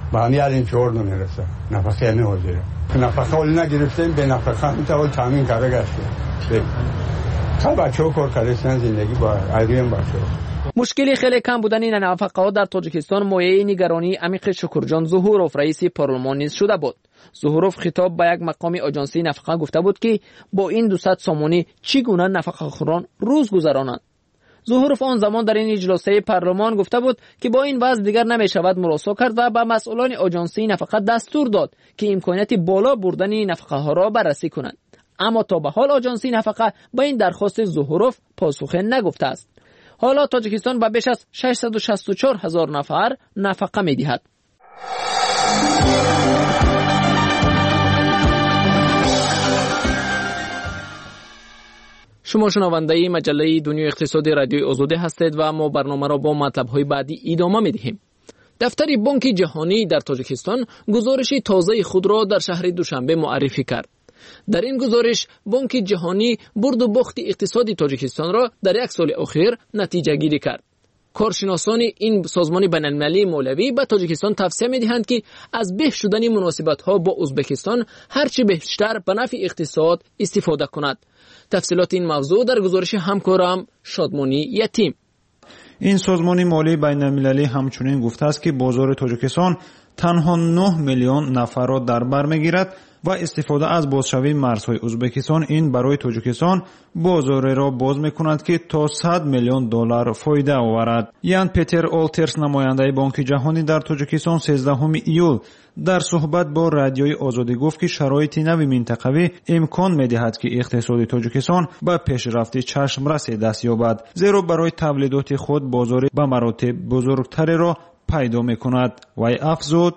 به یادین چهار نمیرسه نفقه نمیگیره نفقه ولی نگرفتیم به نفقه میتوان تامین کرده گشته خب بچه‌ها کار کردن زندگی با ایران باشه. مشکلی خیلی کم بودن این نفقه‌ها در تاجیکستان مایه نگرانی عمیق شکرجان ظهوروف رئیس پارلمان نیز شده بود. ظهوروف خطاب به یک مقام آژانسی نفقه گفته بود که با این دویست سامانی چگونه نفقه‌خوران روز گذرانند. ظهوروف آن زمان در این اجلاسه پارلمان گفته بود که با این وضع دیگر نمی‌شود مراسا کرد و به مسئولان آژانسی نفقه دستور داد که امکانیت بالا بردن نفقه‌ها را بررسی کنند. اما تا به حال آژانسی نفقه به این درخواست ظهوروف پاسخ نگفته است. حالا تاجیکستان به بیش از ششصد و شصت و چهار هزار نفر نفقه می‌دهد. شما شنونده مجله دنیای اقتصادی رادیوی آزادی هستید و ما برنامه را با مطلب‌های بعدی ادامه می‌دهیم. دفتر بانک جهانی در تاجیکستان گزارش تازه خود را در شهر دوشنبه معرفی کرد. در این گزارش بانک جهانی برد و باخت اقتصادی تاجیکستان را در یک سال اخیر نتیجه گیری کرد. کارشناسان این سازمان بین‌المللی مولوی به تاجیکستان توصیه می‌دهند که از بهبود شدن مناسبت‌ها با ازبکستان هرچه بیشتر به نفع اقتصاد استفاده کند. تفصیلات این موضوع در گزارش همکارم شادمانی یتیم. این سازمان مالی بین‌المللی همچنین گفته است که بازار تاجیکستان تنها نه میلیون نفر را در بر می‌گیرد و استفاده از بازشوی مرزهای ازبکستان این برای تاجیکستان بازار را باز می‌کند که تا صد میلیون دلار فایده آورد. یان پیتر اولترس نماینده بانک جهانی در تاجیکستان سیزدهم ایول در صحبت با رادیوی آزادی گفت که شرایط نوی منطقوی امکان می‌دهد که اقتصاد تاجیکستان به پیشرفت چشمرس دست یابد، زیرا برای تولیدات خود بازار به مراتب بزرگتری را پیدا می‌کند. و افزود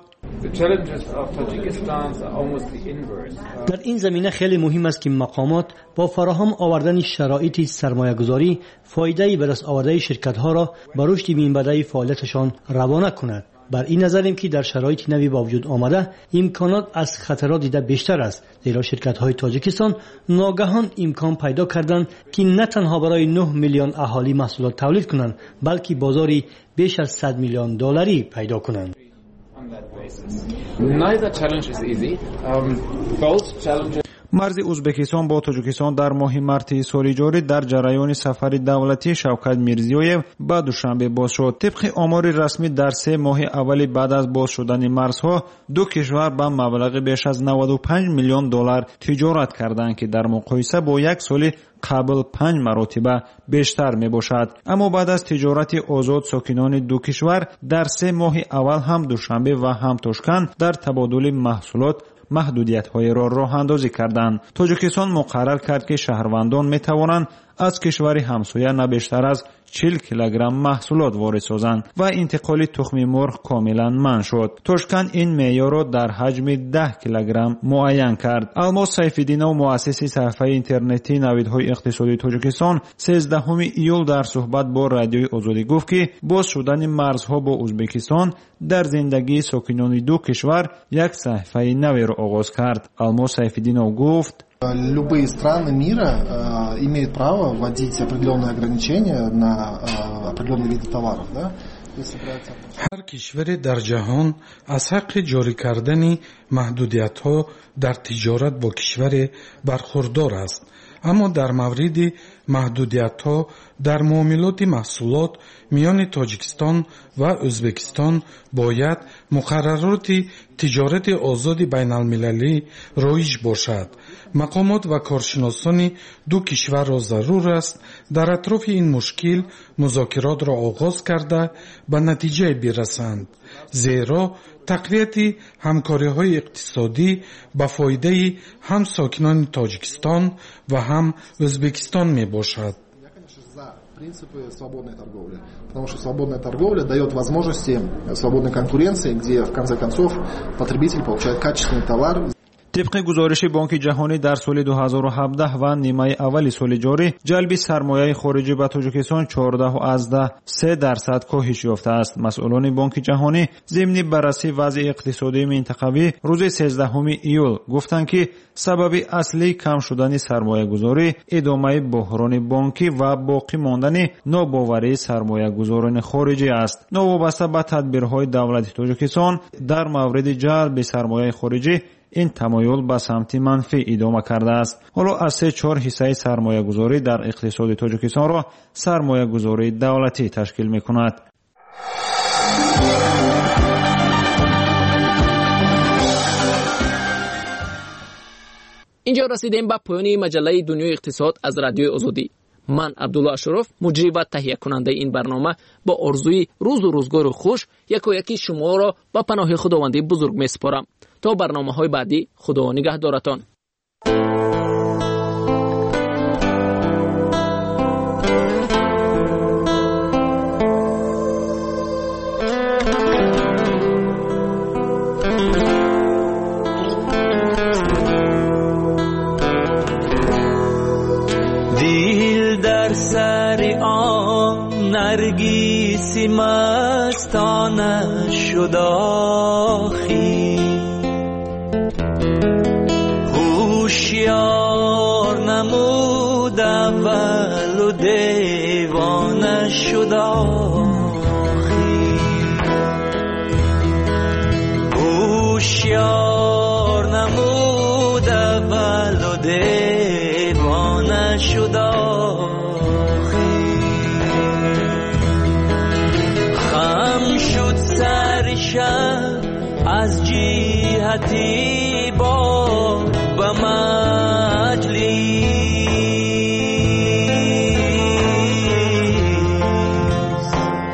در این زمینه خیلی مهم است که مقامات با فراهم آوردن شرایط سرمایه گذاری فایده‌ای به دست آورده شرکت‌ها را به رشد مینبعدی فعالیتشان روانه کند. بر این نظریم که در شرایط نوی با وجود آمده امکانات از خطرات دیده بیشتر است، زیرا شرکت‌های تاجیکستان ناگهان امکان پیدا کردند که نه تنها برای نه میلیون اهالی محصولات تولید کنند، بلکه بازاری بیش از صد میلیون دلاری پیدا کنند. مرز ازبکستان با تاجیکستان در ماه مارس سال جاری در جریان سفر دولتی شوکت میرزیویف به دوشنبه باز شد. طبق آمار رسمی در سه ماه اول بعد از باز شدن مرزها دو کشور به مبلغ بیش از نود و پنج میلیون دلار تجارت کردند که در مقایسه با یک سال قبل پنج مرتبه بیشتر می باشد. اما بعد از تجارت آزاد ساکنان دو کشور در سه ماه اول هم دوشنبه و هم تاشکند در تبادل محصولات محدودیت‌های را راه اندازی کردند. تاجیکستان مقرر کرد که شهروندان می توانند از کشور همسایه نه بیشتر از چهل کیلوگرم محصولات وارد سازند و انتقال تخم مرغ کاملا منع شد. تاشکند این معیار را در حجم ده کیلوگرم معین کرد. الماس سیف‌الدینov مؤسس صفحه اینترنتی نویدهای اقتصادی تاجیکستان سیزدهم ایول در صحبت با رادیوی آزادی گفت که باز شدن مرزها با ازبکستان در زندگی ساکنان دو کشور یک صحیفه نوی را آغاز کرد. الماس سیف‌الدینov گفت Любые страны мира э, имеют право вводить определенные ограничения на э, определенные виды товаров, да? هر کشوری در جهان از حق جاری کردن محدودیت‌ها در تجارت با کشور برخوردار است. اما در مورد محدودیت‌ها در معاملات محصولات میان تاجیکستان و ازبکستان باید مقررات تجارت آزاد بین‌المللی رایج باشد. مقامات و کارشناسان دو کشور را ضرور است در اطراف این مشکل مذاکرات را آغاز کرده به نتیجه برسند، زیرا تقویت همکاری‌های اقتصادی به فایده هم ساکنان تاجیکستان و هم ازبکستان می باشد. Принципы свободной торговли. Потому что свободная торговля дает возможности свободной конкуренции, где в конце концов потребитель получает качественный товар. طبق گزارش بانک جهانی در سال دو هزار و هفده و نیمه اول سال جاری جلب سرمایه خارجی به تاجیکستان چهارده و از ده سه درصد کاهش یافته است. مسئولان بانک جهانی ضمن بررسی وضع اقتصادی منطقوی روز سیزدهم ایول گفتند که سبب اصلی کم شدن سرمایه گذاری ادامه بحران بانکی و باقی ماندن ناباوری سرمایه گذاران خارجی است. نوابسته به تدبیرهای دولت تاجیکستان در مورد جلب سرمایه خارجی این تمایل به سمت منفی ادامه کرده است. حالا از سه چهار حصه سرمایه گذاری در اقتصاد تاجیکستان را سرمایه گذاری دولتی تشکیل می کند. اینجا رسیدیم به پایان مجله دنیای اقتصاد از رادیوی آزادی. من عبدالله اشرف مجری و تهیه کننده این برنامه با آرزوی روز و روزگار خوش یک و یکی شما را به پناه خداوندی بزرگ می سپارم. تا برنامه‌های بعدی خدا نگهدارتان. دل در سر آن نرگس مستانه شد آخی، هوشیار نمود اول و دیوانه شد آخی، هوشیار نمود اول و دیوانه شد آخی، خم شد سر شب از جهتی با به مجلس،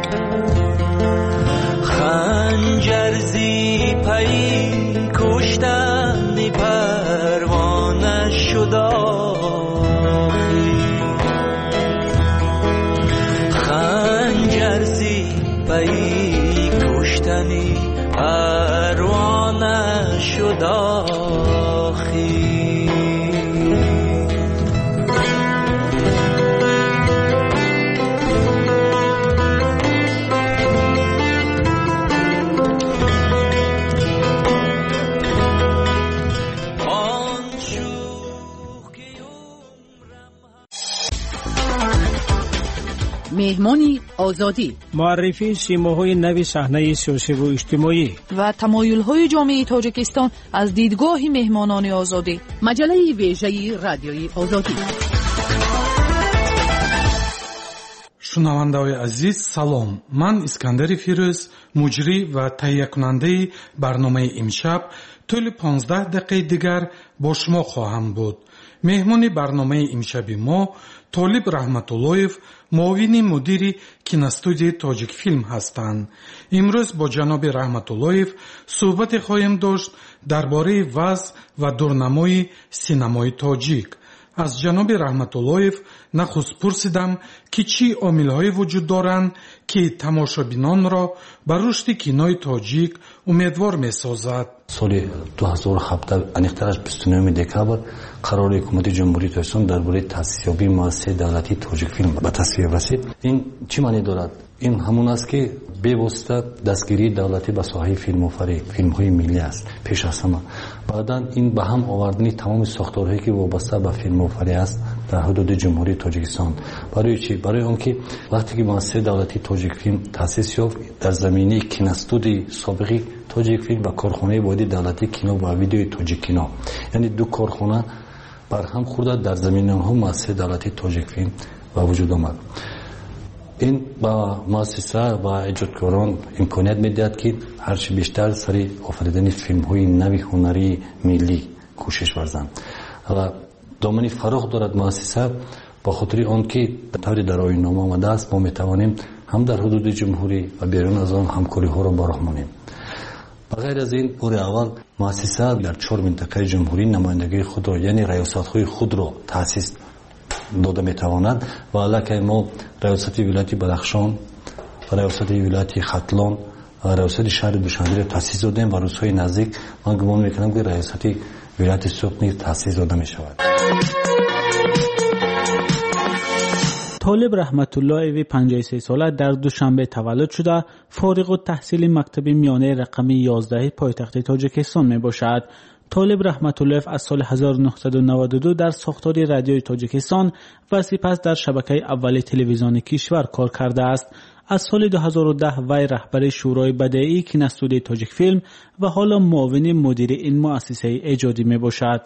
خنجر زی پی کشتن پروانه شد آخی، خنجر زی پی کشتن پروانه شد آخی. مهمانی آزادی، معرفی سیماهای نوی صحنه سیاسی و اجتماعی و تمایل‌های جامعه تاجیکستان از دیدگاه مهمانان آزادی. مجله ویژه رادیوی آزادی. шунавандаҳои азиз салом, ман Искандари Фирӯз, муҷрӣ ва таҳиякунандаи барномаи имшаб тӯли понздаҳ дақиқаи дигар бо шумо хоҳам буд. меҳмони барномаи имшаби мо Толиб Раҳматуллоев, муовини мудири киностудияи Тоҷикфилм ҳастанд. имрӯз бо ҷаноби Раҳматуллоев суҳбате хоҳем дошт дар бораи вазъ ва дурнамои синамои тоҷик. аз ҷаноби Раҳматуллоев нахуст пурсидам ки чӣ омилҳое вуҷуд доранд ки тамошобинонро ба рушди кинои тоҷик умедвор месозад. соли ду ҳазору ҳафт аниқтараш бисту нӯюми декабр қарори ҳукумати ҷумҳурии Тоҷикистон дар бораи таъсисёбии муассисаи давлатии Тоҷикфилм ба тасвияб расид. ин чӣ маъне дорад? ин ҳамон аст ки бевосита дастгирии давлатӣ ба соҳаи филмофарӣ, филмҳои миллӣ аст пеш аз ҳама. баъдан ин ба ҳам овардани тамоми сохторҳое ки вобаста ба филмофарӣ аст дар ҳудуди ҷумҳурии Тоҷикистон. барои чӣ? барои он ки вақте ки муассисаи давлатии Тоҷикфилм таъсис ёфт, дар заминаи киностудии собиқи Тоҷикфилм ва корхонаи воҳиди давлатии кино ва видеои Тоҷиккино, яъне ду корхона барҳам хӯрда дар заминаи онҳо муассисаи давлатии Тоҷикфилм ба вуҷуд омад. ин ба муассиса ва эҷодкорон имконият медиҳад ки ҳарчи бештар сари офаридани филмҳои нави ҳунарии миллӣ кӯшиш варзанд. ва домани фароғ дорад муассиса, ба хотири он ки таври дар оиннома омадааст, мо метавонем ҳам дар ҳудуди ҷумҳурӣ ва берун аз он ҳамкориҳоро ба роҳ монем. ба ғайр аз ин, бори аввал муассиса дар чор минтақаи ҷумҳурӣ намояндагии худро, яъне раёсатҳои худро таъсис дода метавонад. ва аллакай мо раёсати вилояти Бадахшон, раёсати вилояти Хатлон ва раёсати шаҳри Душанберо таъсис додем ва рӯзҳои наздик ман гумон мекунам ки раёсати ولایت سوخت نیز تأسیس داده می شود. طالب رحمت الله اوی پنجاه و سه ساله در دوشنبه تولد شده، فارغ التحصیل مکتب میانه رقمی یازده پایتخت تاجیکستان می باشد. طالب رحمت الله از سال هزار و نهصد و نود و دو در ساختار رادیوی تاجیکستان و سپس در شبکه اول تلویزیون کشور کار کرده است. از سال دو هزار و ده وی رهبر شورای بدیعی کینوستودیوی تاجیک فیلم و حالا معاون مدیر این مؤسسه ایجادی می باشد.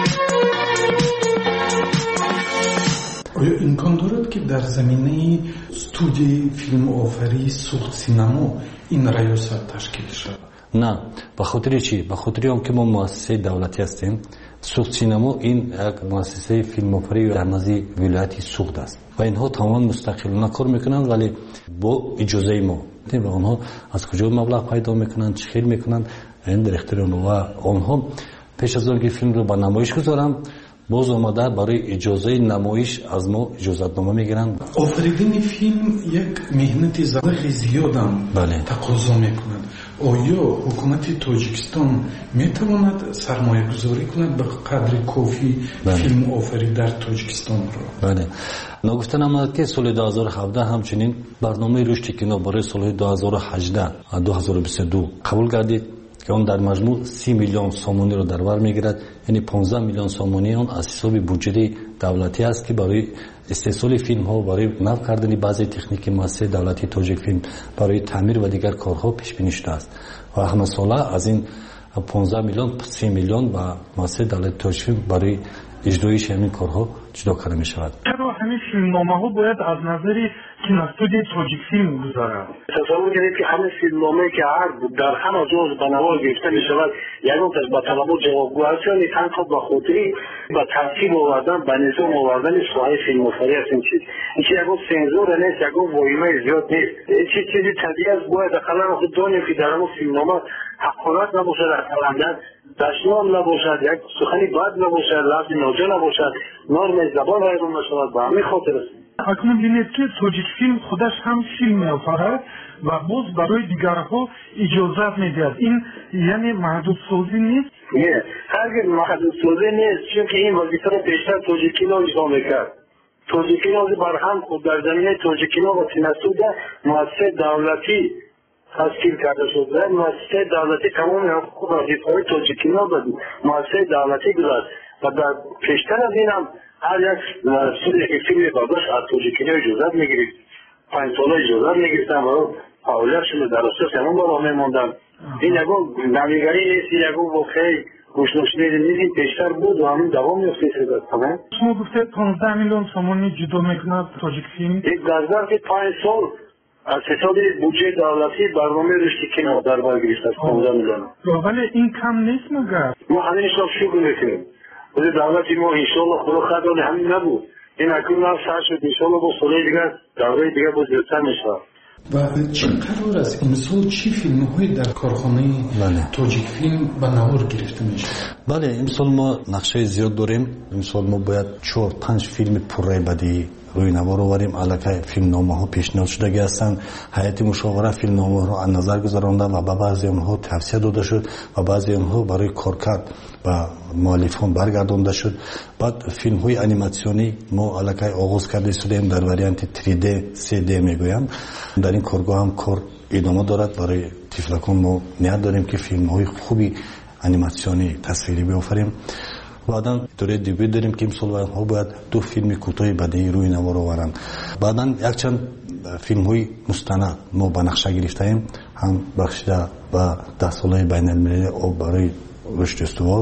آیا امکان دارد که در زمینه استودیوی فیلم آفری سوخت سینما این ریاست تشکیل شود؟ نه، به خاطر چی؟ به خاطر هم که ما مؤسسه دولتی هستیم. سوخت سینما این یک مؤسسه فیلم آفری در نزد ولایت سوخت است و اینها تمام مستقلانه کار میکنند، ولی با اجازه ما. و آنها از کجا مبلغ پیدا میکنند، چه خیلی میکنند، این در اختیار و آنها پیش از آنکه فیلم رو به نمایش گذارم باز آمده برای اجازه نمایش از ما اجازت نامه میگیرند. آفریدن فیلم یک مهنت زیاد هم بله. تقاضا میکند. آیا حکومت تاجیکستان میتواند سرمایه گذاری کند به قدر کافی بله. فیلم آفری در تاجیکستان را؟ بله. نگفتن آمد که سال دو هزار و هفده همچنین برنامه رشد کینو برای سال دو هزار و هجده دو هزار و بیست و دو قبول گردید که اون در مجموع سی میلیون سومانی رو در بر میگیرد، یعنی پانزده میلیون سومانی اون از حساب بودجه دولتی است که برای استحصال فیلم ها، برای نو کردن بعضی تکنیک مؤسسه دولتی تاجیک فیلم، برای تعمیر و دیگر کارها پیش بینی شده است و همه ساله از این پانزده میلیون سی میلیون و مؤسسه دولتی تاجیک فیلم برای اجرایش همین کارها جدا کرده می شود. چرا همین فیلمنامه ها باید از نظر کینوستودیوی تاجیک فیلم گذارد؟ تصور کنید که همین فیلمنامه که هر در همه جز به نوار گرفته می شود، یعنی تاش با طلبات جوابگو هست، یعنی تنها به خاطری به ترتیب آوردن به نظام آوردن ساحه فیلم آفری است. این چیز این چیز یکو سنزور نیست، یکو وایمه زیاد نیست. این چیز چیزی طبیعی است. باید اقلا خود دانیم که در همون فیلمنامه حقارت نباشد، اقلا دشنام نباشد، یک سخنی بد نباشد، لفظ ناجا نباشد، نرم زبان رایگان نشود. به همین خاطر است. اکنون بینید که تاجیک فیلم خودش هم فیلم می‌آفرد و باز برای دیگرها اجازت می‌دهد. این یعنی محدود سازی نیست؟ نه، هرگز محدود سازی نیست، چون که این وظیفه را بیشتر تاجیکی‌ها اجرا می‌کرد. تاجیکی‌ها برهم خود در زمینه تاجیکی‌ها و کینوستود مؤسسه دولتی تشکیل کرده شد. مؤسسه دولتی تمام حقوق و وظیفه‌های تاجیکی‌ها به مؤسسه دولتی گذاشت و در پیشتر از این هم هر یک سوری که فیلم برداشت از تاجیکی‌ها اجازت می‌گیرید. پنج ساله اجازت می‌گرفتن و فعالیتشون در اساس همون بالا می‌ماندن. این یکو نمیگری نیست، یکو واقعی گوشنشینی نیست، پیشتر بود و همین دوام می‌افته شده. تمام. شما گفته پانزده میلیون سومانی جدا می‌کند تاجیک فیلم. یک در ظرف پنج سال از حساب بودجه دولتی برنامه رشد کینو در بر گرفته است. پانزده میلیون. ولی این کم نیست مگر؟ ما همین حساب شروع می‌کنیم. ولی دولتی ما انشالله خدا خدای همین نبود. این اکنون هم سر شد، انشالله با ساله دیگر دوره دیگر با زیادتر میشه. و چه قرار است امسال چی فیلم های در کارخانه بله. تاجیک فیلم به نوار گرفته میشه؟ بله، امسال ما نقشه زیاد داریم. امسال ما باید چهار پنج فیلم پره بدی روی نوار آوریم. الکی فیلم نامه ها پیشنهاد شده هستند. هیئت مشاوره فیلم نامه ها را از نظر گذرانده و به بعضی آنها توصیه داده شد و بعضی آنها برای کارکرد و مؤلفان برگردانده شد. بعد فیلم های انیماسیونی ما الکی آغاز کرده شدیم در وریانت سه دی سه دی میگویم. در این کارگاه هم کار ادامه دارد. برای طفلکان ما نیت داریم که فیلم های خوبی انیماسیونی تصویری بیافریم. بعداً دوره دیگه داریم که امسال ها باید دو فیلم کوتاه بدیعی روی نوار آورند. بعداً یک چند فیلم های مستند ما به نقشه گرفتیم، هم بخشیده و ده ساله بین المللی برای رشد استوار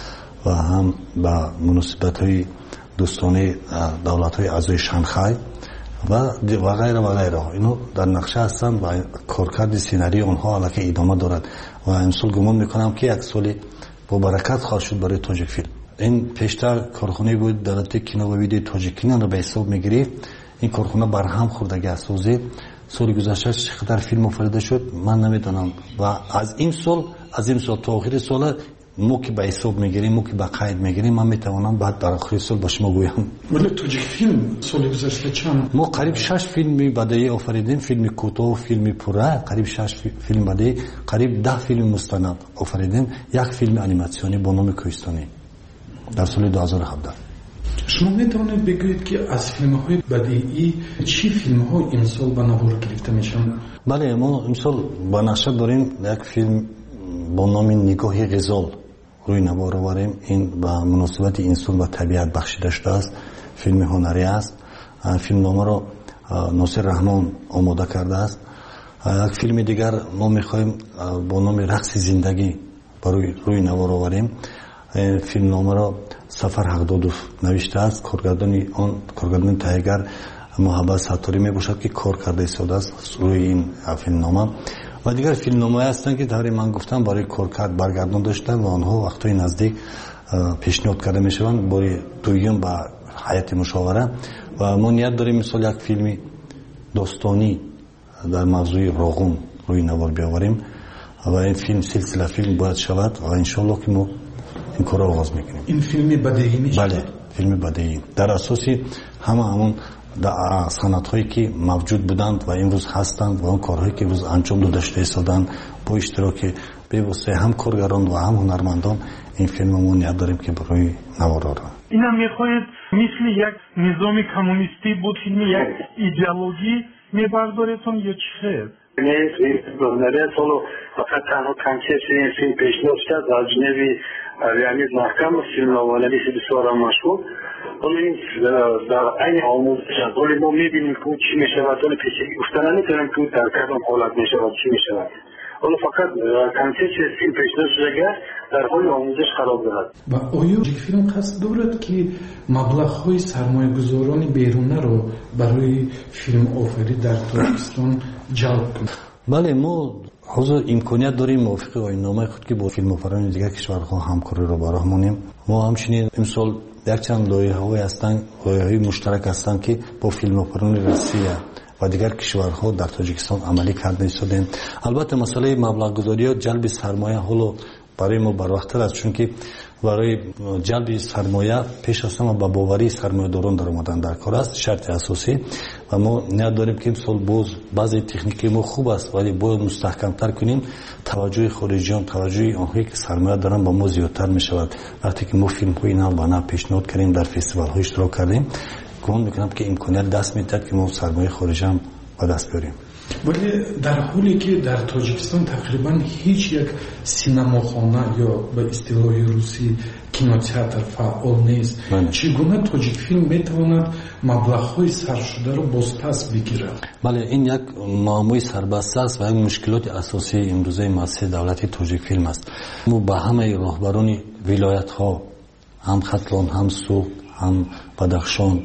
و هم به مناسبت های دوستانه دولت های اعضای شانگهای و و غیره و غیره. اینو در نقشه هستند و کارکرد سیناری آنها الکی ادامه دارد و امسال گمان میکنم که یک سال با برکت خواهد شد برای تاجیک فیلم. این پیشتر کارخانه بود دولت کینو و ویدیو تاجیکستان رو به حساب میگیری. این کارخانه برهم خوردگی اساسی سال گذشته چقدر فیلم آفریده شد من نمیدونم و از این سال از این سال تا آخر سال ما که به حساب میگیریم، ما که به قید میگیریم، من میتوانم بعد در آخر سال با شما گویم. ولی تاجیک فیلم سال گذشته چند؟ ما قریب شش فیلم بدیعی آفریدیم، فیلم کوتاه و فیلم پره، قریب شش فیلم بدیعی، قریب ده فیلم مستند آفریدیم، یک فیلم انیماسیونی با نام کوهستانی. در سال دو هزار و هفده. شما میتونید بگویید که از فیلم های بدیعی چی فیلم ها امسال به نوار گرفته میشن؟ بله، ما امسال با نشر داریم یک فیلم با نام نگاه غزال روی نوار آوریم. این به مناسبت انسان و طبیعت بخشیده شده است، فیلم هنری است. فیلم نامه را ناصر رحمان آماده کرده است. یک فیلم دیگر ما میخوایم با نام رقص زندگی روی روی نوار آوریم. فیلم نامه را سفر حقدادوف نوشته است. کارگردان آن کارگردان تایگر محبت ستاری می باشد که کار کرده ایستاده است روی این فیلم نامه. و دیگر فیلم نامه هستند که طوری من گفتم برای کار کرد برگردان داشته و آنها وقتای نزدیک پیشنهاد کرده می شوند برای دویم با هیئت مشاوره. و ما نیت داریم مثال یک فیلم داستانی در موضوع راغون روی نوار بیاوریم و این فیلم سلسله فیلم باید شود و انشالله که ما این کار را آغاز میکنیم. این فیلم بدیعی میشه؟ بله، فیلم بدیعی در اساسی همه همون سنت هایی که موجود بودند و امروز هستند و اون کارهایی که امروز انجام داده شده ایستادند با اشتراک به هم کارگران و هم هنرمندان این فیلم ما نیت داریم که برای نوار آوریم. اینا میخواید مثل یک نظام کمونیستی بود، فیلم یک ایدئولوژی میبردارتون یا چی خیر؟ نه، این سالو فقط تنها کنسپت این فیلم پیشنهاد کرد و اجنبی یعنی محکم فیلم نوانویس بسیار مشهور. ولی این در این آموزش است. ولی ما میبینیم که چی میشود، ولی پیشگی گفتن نمیتونیم که در کدام حالت میشود چی میشود. ولی فقط کنسپت فیلم پیشنهاد شده در حال آموزش قرار دارد. و آیا فیلم قصد دارد که مبلغ‌های سرمایه‌گذاران بیرونی رو برای فیلم آفری در تاجیکستان جلب کنه؟ بله، ما حضور امکانیت داریم موافق آیین‌نامه خود که با فیلم آفران دیگر کشورها همکاری را براه مونیم. ما همچنین امسال یک چند لایحه‌های هستند، لایحه‌های مشترک هستند که با فیلم آفران روسیه و دیگر کشورها در تاجیکستان عملی کرده ایستادیم. البته مسئله مبلغ گذاری و جلب سرمایه حالا برای ما بر وقت‌تر است، چون که برای جلب سرمایه پیش از همه با باوری سرمایه‌داران در اومدن در کار است، شرط اساسی. و ما نیت داریم که امسال باز بعضی تکنیکی ما خوب است ولی باید مستحکم‌تر کنیم. توجه خارجیان، توجه آنهایی که سرمایه دارن با ما زیادتر می شود. وقتی که ما فیلم‌های نو و نو پیشنهاد کردیم در فستیوال‌ها اشتراک کردیم، گمان می‌کنم که امکانیت دست می‌دهد که ما سرمایه خارجی هم به دست بیاریم. ولی در حالی که در تاجیکستان تقریبا هیچ یک سینماخانه یا به اصطلاح روسی کینوتئاتر فعال نیست، چگونه تاجیک فیلم میتواند مبلغ‌های صرف شده رو بازپس بگیرد؟ بله، این یک معمای سربسته است و یک مشکلات اساسی امروزه مؤسسه دولتی تاجیک فیلم است. ما با همه راهبران ولایت‌ها، هم ختلان، هم سوخت، هم بدخشان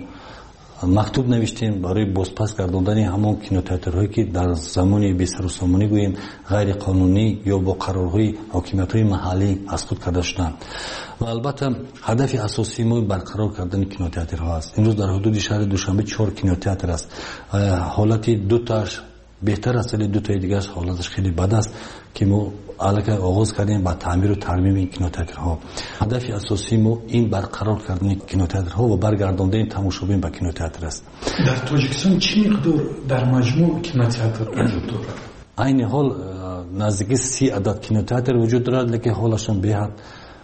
مکتوب نوشتیم برای بازپس گرداندن همون کینوتئاترهایی که در زمان بی سر و سامانی گوییم غیر قانونی یا با قرارهای حاکمیت‌های محلی از خود کرده شدند. و البته هدف اساسی ما برقرار کردن کینوتئاترها است. امروز در حدود شهر دوشنبه چهار کینوتئاتر است. حالت دو تاش بهتر است ولی دو تا دیگه حالتش خیلی بد است که ما الان آغاز کردیم با تعمیر و ترمیم این کینوتئاترها. هدف اساسی ما این برقرار کردن کینوتئاترها و برگرداندن تماشاگران به کینوتئاتر است. در تاجیکستان چی مقدار در مجموع کینوتئاتر وجود دارد؟ عین حال نزدیک سی عدد کینوتئاتر وجود دارد، لیکن حالشون بهت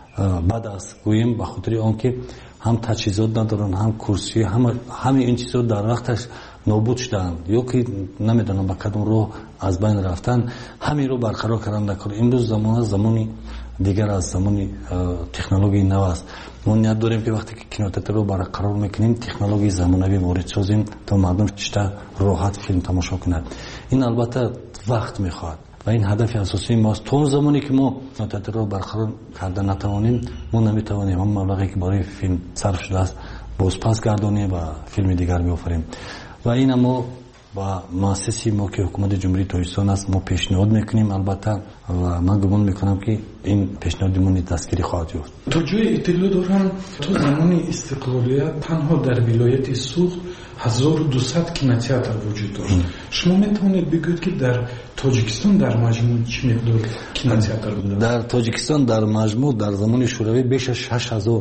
بد است گوییم به خاطر آنکه هم تجهیزات ندارن، هم کرسی، هم همه این چیزا در وقتش نابود شدن یا که نمیدونم با کدوم رو از بین رفتن. همین رو برقرار کردن نکن. امروز زمان زمانی دیگر از زمانی تکنولوژی نو است. ما نیت داریم که وقتی که کینوتئاتر رو برقرار میکنیم تکنولوژی زمانوی وارد سازیم تا مردم چطور راحت فیلم تماشا کنند. این البته وقت میخواد و این هدف اساسی ماست. تا زمانی که ما کینوتئاتر رو برقرار کردن نتوانیم ما نمیتوانیم هم مبلغی که برای فیلم صرف شده است بازپس گردانیم و فیلم دیگر بیافریم. و این ما با مؤسسه ما که حکومت جمهوری تاجیکستان است ما پیشنهاد میکنیم البته و من گمان میکنم که این پیشنهادمون دستگیری خواهد یافت. تا جای اطلاع دارم تو زمان استقلالیت تنها در ولایت سوخت هزار و دویست کینوتئاتر وجود داشت. شما میتونید بگویید که در تاجیکستان در مجموع چه مقدار کینوتئاتر بود؟ در تاجیکستان در مجموع در زمان شوروی بیش از شش هزار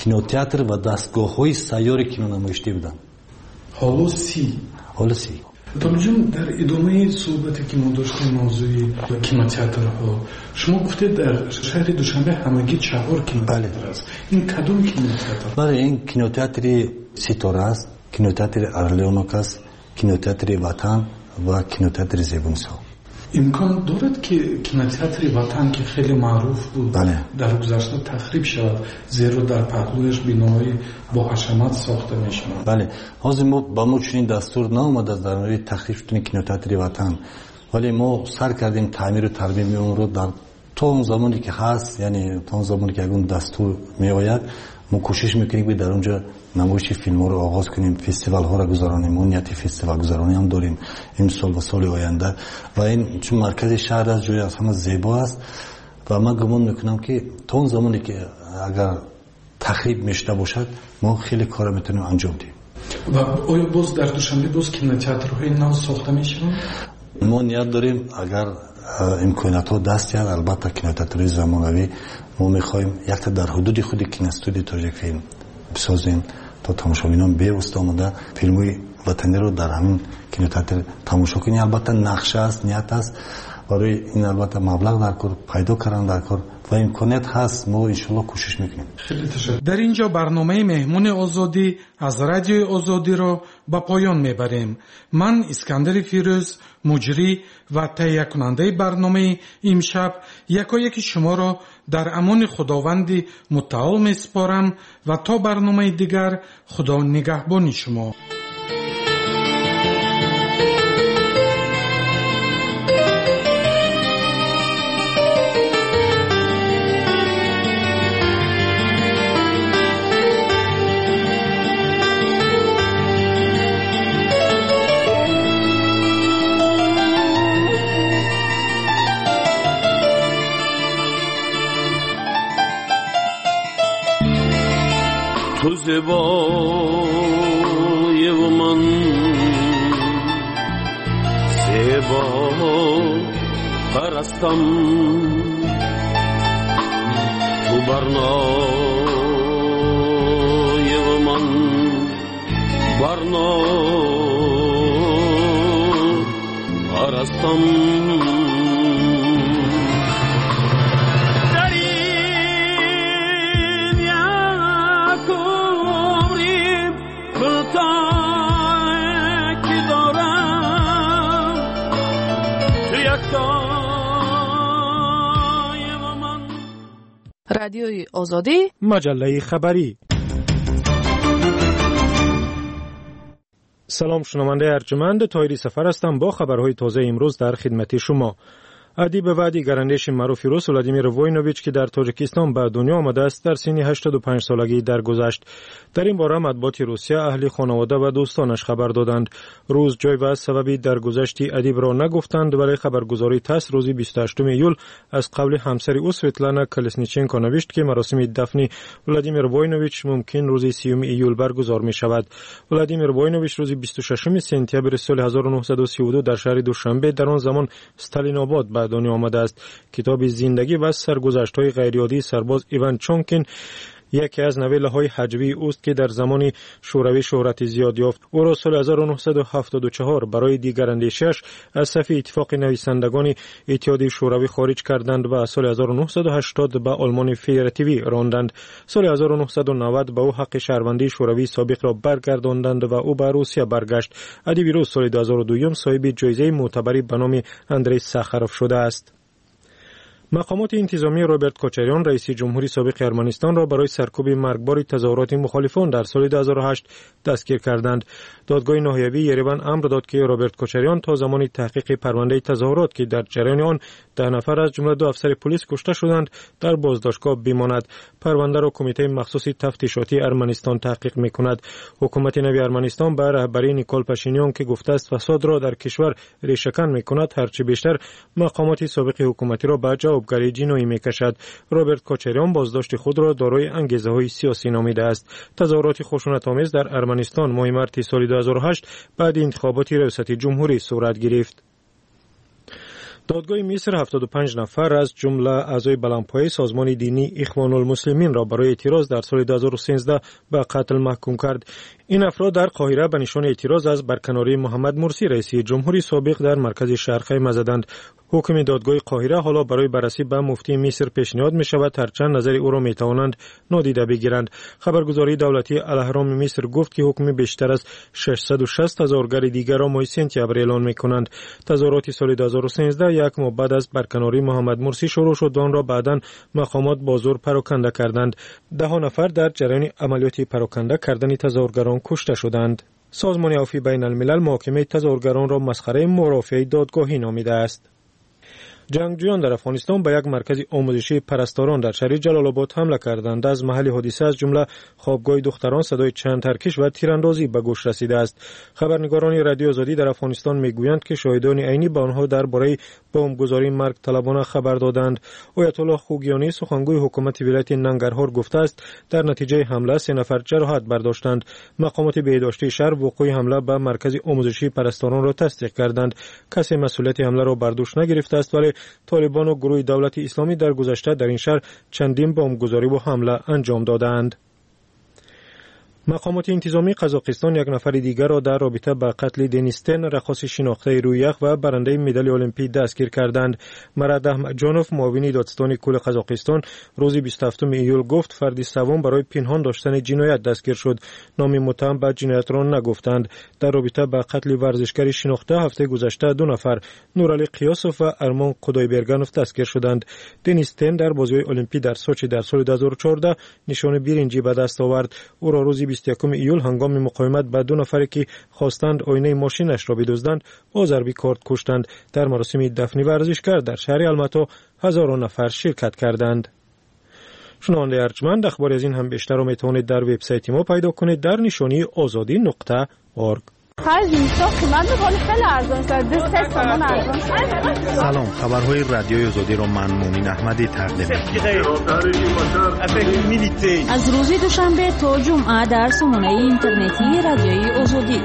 کینوتئاتر و دستگاه‌های سیار کینونمایشی بودند. حالا سی حالا سی دانجون در ادامه صحبتی که ما داشتیم موضوع کینوتئاترها، شما گفتید در شهر دوشنبه همگی چهار کینوتئاتر است. این کدوم کینوتئاتر؟ بله، این کینوتئاتر ستاره است، کینوتئاتر ارلیونوک است، کینوتئاتر وطن و کینوتئاتر زیبونسا. امکان دارد که کینوتئاتر وطن که خیلی معروف بود بله. در گذشته تخریب شود، زیرا در پهلویش بناهای با حشمت ساخته میشود. بله، حاضر ما با ما چنین دستور نامده در مورد تخریب شدن کینوتئاتر وطن، ولی ما سر کردیم تعمیر و ترمیم اون رو در تا اون زمانی که هست، یعنی تا اون زمانی که اون دستور می آید ما کوشش میکنیم که در اونجا نمایش فیلم ها رو آغاز کنیم، فستیوال ها رو گذارانیم. ما نیت فستیوال گذارانی هم داریم این سال و سال آینده و این چون مرکز شهر است، جای از همه زیبا است و من گمان میکنم که تا اون زمانی که اگر تخریب میشده باشد ما خیلی کار میتونیم انجام دیم. و آیا باز در دوشنبه باز کینوتئاترهای نو ساخته میشوند؟ ما نیت داریم اگر امکانات ها دست یاد، البته کینوتئاتر زمانوی ما میخوایم یک تا در حدود خود کینوستودیو تاجیک فیلم بسازیم تا تماشاگران بیوسته آمده فیلم‌های وطنی رو در همین کینوتئاتر تماشا کنیم. البته نقشه است، نیت است، برای این البته مبلغ در کار پیدا کردن در کار و امکانات هست، ما ان شاءالله کوشش میکنیم. خیلی تشکر. در اینجا برنامه مهمون آزادی از رادیوی آزادی رو به پایان میبریم. من اسکندر فیروز، مجری و تهیه کننده برنامه امشب یکایک شما را در امان خداوند متعال میسپارم و تا برنامه دیگر خدا نگهبان شما. تو زیبای و من زیبا پرستم، تو برنای و من برنا پرستم. رادیوی آزادی، مجله خبری. سلام، شنونده ارجمند، طاهری سفر هستم با خبرهای تازه امروز در خدمت شما. ادیب و دیگراندیش معروف روس ولادیمیر ووینوویچ که در تاجیکستان به دنیا آمده است در سن هشتاد و پنج سالگی درگذشت. در این باره مطبوعات روسیه اهل خانواده و دوستانش خبر دادند. روز جای و سببی درگذشت ادیب را نگفتند، ولی خبرگزاری تاس روز بیست و هشتم ایول از قبل همسر او سویتلانا کلسنیچنکو نوشت که مراسم دفن ولادیمیر ووینوویچ ممکن روز سیوم ایول برگزار می شود. ولادیمیر ووینوویچ روز بیست و ششم سپتامبر سال هزار و نهصد و سی و دو در شهر دوشنبه در آن زمان استالین آباد به دنیا آمده است. کتاب زندگی و سرگذشت‌های غیرعادی سرباز ایوان چونکین یکی از نویله‌های حجوی اوست که در زمان شوروی شهرت زیاد یافت. او را سال هزار و نهصد و هفتاد و چهار برای دیگراندیشی‌اش از صف اتفاق نویسندگان اتحادیه شوروی خارج کردند و سال هزار و نهصد و هشتاد به آلمان فدراتیوی راندند. سال هزار و نهصد و نود به او حق شهروندی شوروی سابق را برگرداندند و او به روسیه برگشت. ادیب روس سال دو هزار و دو صاحب جایزه معتبری به نام اندری ساخاروف شده است. مقامات انتظامی روبرت کوچریان رئیس جمهوری سابق ارمنستان را برای سرکوب مرگبار تظاهرات مخالفان در سال دو هزار و هشت دستگیر کردند. دادگاه ناحیوی یریون امر داد که روبرت کوچریان تا زمان تحقیق پرونده تظاهرات که در جریان آن ده نفر از جمله دو افسر پلیس کشته شدند در بازداشتگاه بماند. پرونده را کمیته مخصوص تفتیشاتی ارمنستان تحقیق می‌کند. حکومت نوی ارمنستان به رهبری نیکول پاشینیان که گفته است فساد را در کشور ریشه‌کن می‌کند هرچه بیشتر مقامات سابق حکومتی را به جوابگری جنایی می‌کشد. روبرت کوچریان بازداشت خود را دارای انگیزه‌های سیاسی نامیده است. تظاهرات خشونت‌آمیز در ارمنستان ماه مارس سال دو هزار و هشت بعد انتخابات ریاست جمهوری صورت گرفت. دادگاه مصر هفتاد و پنج نفر از جمله اعضای بلندپایه سازمان دینی اخوان المسلمین را برای اعتراض در سال دو هزار و سیزده به قتل محکوم کرد. این افراد در قاهره به نشان اعتراض از برکناری محمد مرسی رئیس جمهوری سابق در مرکز شهر خیمه زدند. حکم دادگاه قاهره حالا برای بررسی به مفتی مصر پیشنهاد می شود، هرچند نظر او را می توانند نادیده بگیرند. خبرگزاری دولتی الاهرام مصر گفت که حکم بیشتر از ششصد و شصت هزار گر دیگر را ماه سپتامبر اعلان می کنند. تظاهرات سال دو هزار و سیزده یک ماه بعد از برکناری محمد مرسی شروع شد و آن را بعداً مقامات با زور پراکنده کردند. ده ها نفر در جریان عملیات پراکنده کردن تظاهرگران کشته شدند. سازمان عفو بین الملل محاکمه تظاهرگران را مسخره مرافعه دادگاهی نامیده است. جنگجویان در افغانستان به یک مرکز آموزشی پرستاران در شهر جلال آباد حمله کردند. از محل حادثه از جمله خوابگاه دختران صدای چند ترکش و تیراندازی به گوش رسیده است. خبرنگاران رادیو آزادی در افغانستان میگویند که شاهدان عینی به آنها درباره بمبگذاری مرگ طلبانه خبر دادند. آیت الله خوگیانی سخنگوی حکومت ولایت ننگرهار گفته است در نتیجه حمله سه نفر جراحت برداشتند. مقامات بهداشتی شهر وقوع حمله به مرکز آموزشی پرستاران را تصدیق کردند. کسی مسئولیت حمله را بر دوش نگرفته است، ولی طالبان و گروه دولت اسلامی در گذشته در این شهر چندین بمبگذاری و حمله انجام دادند. مقامات انتظامی قزاقستان یک نفر دیگر را در رابطه با قتل دنیستن رقاص شناخته روی یخ و برنده مدال المپیک دستگیر کردند. مراد احمدجانوف معاون دادستان کل قزاقستان روز بیست و هفتم ایول گفت فرد سوم برای پنهان داشتن جنایت دستگیر شد. نام متهم به جنایت را نگفتند. در رابطه با قتل ورزشکار شناخته هفته گذشته دو نفر نورعلی قیاسوف و ارمان قدایبرگانوف دستگیر شدند. دنیستن در بازی‌های المپیک در سوچی در سال دو هزار و چهارده نشان برنجی به دست آورد. او را روز بیست و یکم ایول هنگام مقاومت با دو نفری که خواستند آینه ماشینش را بدزدند با ضربی کارد کشتند. در مراسم دفن ورزشکار در شهر الماتا هزاران نفر شرکت کردند. شنونده ارجمند، اخباری از این هم بیشتر را میتوانید در وبسایت ما پیدا کنید در نشانی آزادی نقطه اورگ. سلام، خبرهای رادیوی آزادی را من مومن احمدی تقدیم می‌کنم. از روز دوشنبه تا جمعه در سامانه اینترنتی رادیوی آزادی.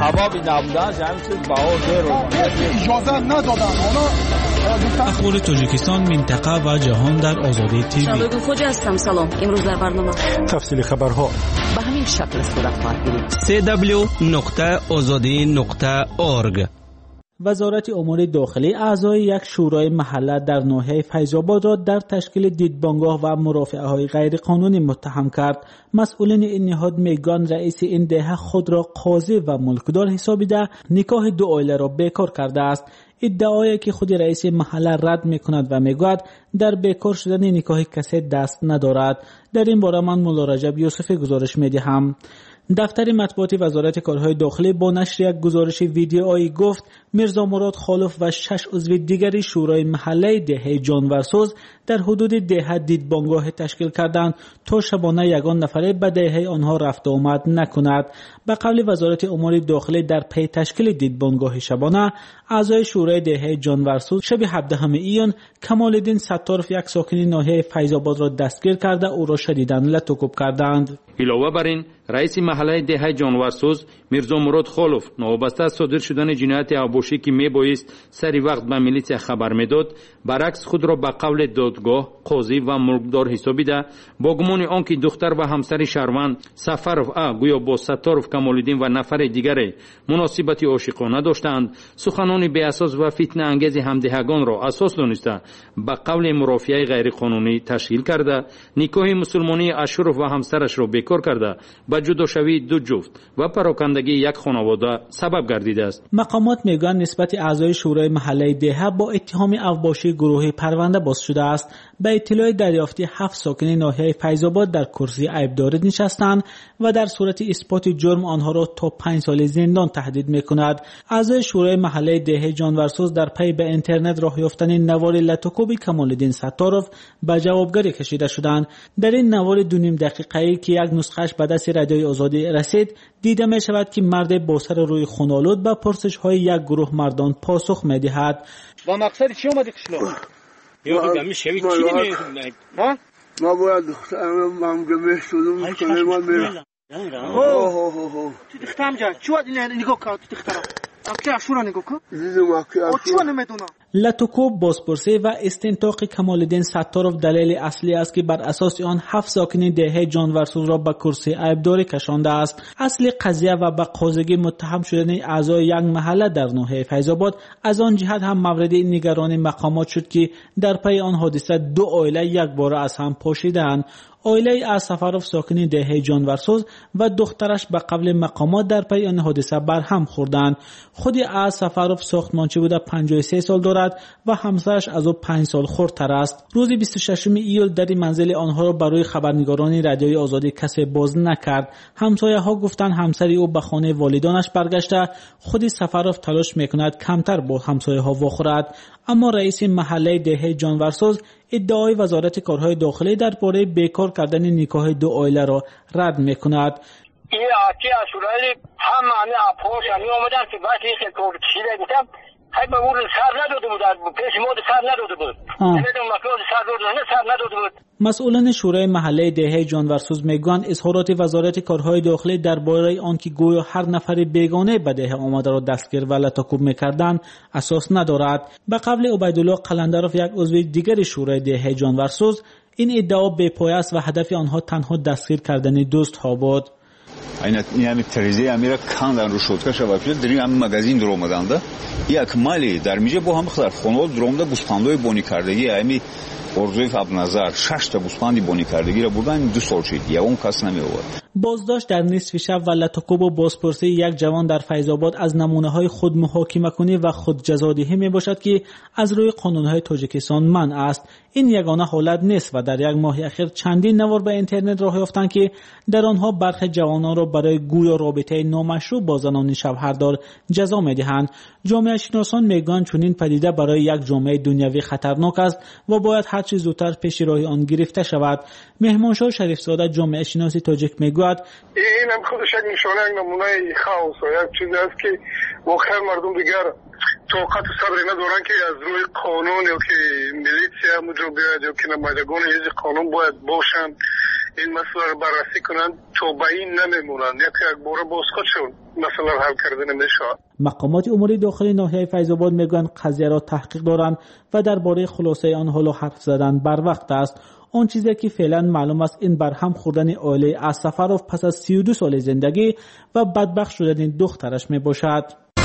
اخبار تاجیکستان، منطقه و جهان در آزادی تیوی. شبکه خوجا هستم. سلام. امروز در برنامه تفصیل خبرها به همین شکل صورت خواهد گرفت. سی دبلیو نقطه آزادی نقطه اورگ. وزارت امور داخلی اعضای یک شورای محله در ناحیه فیض‌آباد را در تشکیل دیدبانگاه و مرافعه‌های غیرقانونی متهم کرد. مسئولین این نهاد میگن رئیس این دهه خود را قاضی و ملکدار حسابیده نکاح دو عائله را بیکار کرده است. ادعایی که خود رئیس محله رد میکند و میگوید در بیکار شدن نکاح کسی دست ندارد. در این باره من مولا رجب یوسفی گزارش میدهم. دفتر مطبوعات وزارت کارهای داخلی با نشر یک گزارش ویدیویی گفت میرزا مراد خالف و شش عضو دیگری شورای محله دهه جانورسوز در حدود دهه دیدبانگاه تشکیل کردند تا شبانه یگان نفره به دهه آنها رفت و آمد نکند. به قول وزارت امور داخلی در پی تشکیل دیدبانگاه شبانه، اعضای شورای دهه جانورسوز شب هفدهم ایون کمال‌الدین ستارف یک ساکن ناحیه فیض‌آباد را دستگیر کرده او را شدیداً لطوکوب کردند. علاوه بر این، رئیس محله دهه جانورسوز میرزا مراد خالف نوابسته از صادر شدن جنایت ابوشی که میبایست سری وقت به میلیسیا خبر میداد، برعکس خود را به قول دادگاه قاضی و ملکدار حسابیده با گمان آنکه دختر و همسر شهروند سفرف ا گویا با ستارف کمال‌الدین و نفر دیگر مناسبت عاشقانه داشتند، سخنان بی اساس و فتنه انگیز همدهگان را اساس دانسته به قول مرافعه غیر قانونی تشکیل کرده، نکاح مسلمانی اشرف و همسرش را بیکار کرده به جداشوی دو جفت و پراکندگی یک خانواده سبب گردیده است. مقامات میگویند نسبت اعضای شورای محله دهه با اتهام اوباشی گروهی پرونده باز شده است. به اطلاع دریافتی هفت ساکن ناحیه فیض‌آباد در کرسی عیبداری نشستند و در صورت اثبات جرم آنها را تا پنج سال زندان تهدید میکند. اعضای شورای محله دهه جانورسوز در پی به اینترنت راه یافتن نوار لطوکوب کمال‌الدین ستارف به جوابگری کشیده شدند. در این نوار دو نیم دقیقه‌ای که یک نسخه‌اش به دست رادیوی آزادی رسید، دیده می شود که مرد با سر روی خونالود به پرسش‌های یک گروه مردان پاسخ می‌دهد. با مقصد چی اومدی قشلو؟ یا بگم میشوی چی نمی‌دونی؟ ها؟ ما باید دخترم من گمه شدم کنه ما میرم. اوه اوه اوه. تو دخترم جان، چی وقت نگاه کن تو دخترم؟ اکلی اشورا نگاه کن. دیدم اکلی اشورا. چی نمیدونم. لاتوکوب بازپرسی و استنتاق کمال‌الدین ستارов دلیل اصلی است که بر اساس آن هفت ساکن دهه جانورسوز را به کرسی عیبداری کشانده است. اصل قضیه و به قاضی متهم شدن اعضای یک محله در ناحیه فیض‌آباد از آن جهت هم مورد نگرانی مقامات شد که در پی آن حادثه دو عائله یک باره از هم پاشیدند. عائله اسفروف ساکن دهه جانورسوز و دخترش به قول مقامات در پی آن حادثه بر هم خوردند. خود اسفروف ساختمانچی بوده، پنجاه و سه سال دارد و همسرش از او پنج سال خردتر است. روز بیست و ششم ایول در منزل آنها را برای خبرنگاران رادیوی آزادی کسی باز نکرد. همسایه ها گفتند همسر او به خانه والدانش برگشته. خود سفروف تلاش میکند کمتر با همسایه ها واخورد، اما رئیس محله دهه جانورسوز ادعای وزارت کارهای داخلی درباره بیکار کردن نکاح دو عائله را رد میکند. این آتی اسورای هم همه اپوش همی آمدن که وقتی که کار کشیده بودم های به اون سر نداده بود، پیش مود سر نداده بود، نمیدونم مکلوز سر داده نه سر نداده بود. مسئولان شورای محله دهه جانورسوز میگویند اظهارات وزارت کارهای داخلی درباره آنکه گویا هر نفر بیگانه به دهه آمده را دستگیر و لاتوکوب میکردند اساس ندارد. به قول عبیدالله قلندروف، یک عضو دیگر شورای دهه جانورسوز، این ادعا بی‌پایه است و هدف آنها تنها دستگیر کردن دوست ها بود. این یعنی تریزی امیرا کاندن رو شد که شباب شد دریم ام مغازین درو مدانده یک مالی در میجه با هم خدار خونول درومده بوسپاندوی بونی کردگی امی ارزوی ابو نظر شش تا بوسپاندی بونی کردگی را بردن دو سال شد یا اون کس نمی آورد. بازداشت در نصف شب و لاتوکوب و بازپرسی یک جوان در فیض‌آباد از نمونه های خود محاکمه کنی و خود جزادهی می باشد که از روی قانون های تاجیکستان منع است. این یگانه حالت نیست و در یک ماه اخیر چندین نوار به اینترنت راه یافتند که در آنها برخی جوانان را برای گویا رابطه نامشروع با زنان شوهردار جزا می‌دهند. جامعه شناسان میگویند چنین پدیده برای یک جامعه دنیوی خطرناک است و باید هر چه زودتر پیش راه آن گرفته شود. مهمانشاه شریفزاده جامعه شناسی تاجیک میگوید این هم خودش یک نشانه یک نمونه خاص و یک چیزی است که واقعا مردم دیگر طاقت و صبری ندارن که از روی قانون یا که میلیسیا مجرد بیاید یا که نمایندگان حزب قانون باید باشند این مسئله را بررسی کنند تا به این نمیمونند یک یک باره باز خودشون مسئله را حل کرده نمیشود. مقامات امور داخلی ناحیه فیض‌آباد میگویند قضیه را تحقیق دارند و درباره خلاصه آن حالا حرف زدن بر وقت است. آن چیزی که فعلا معلوم است این برهم خوردن عائله اسفروف پس از سی و دو سال زندگی و بدبخت شدن دخترش می باشد.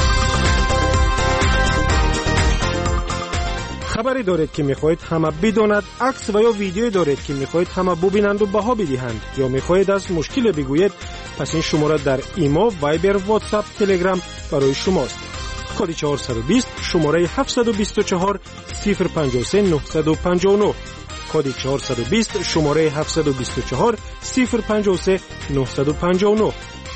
خبری دارید که میخواهید همه بداند، عکس و یا ویدیویی دارید که میخواهید همه ببینند و بها بدهند یا میخواهید از مشکل بگویید، پس این شماره در ایما، وایبر، واتساپ، تلگرام برای شماست. کد چهارصد و بیست شماره هفتصد و بیست و چهار صفر پنجاه و سه نهصد و پنجاه و نه کد چهارصد و بیست شماره هفتصد و بیست و چهار صفر پنجاه و سه نهصد و پنجاه و نه.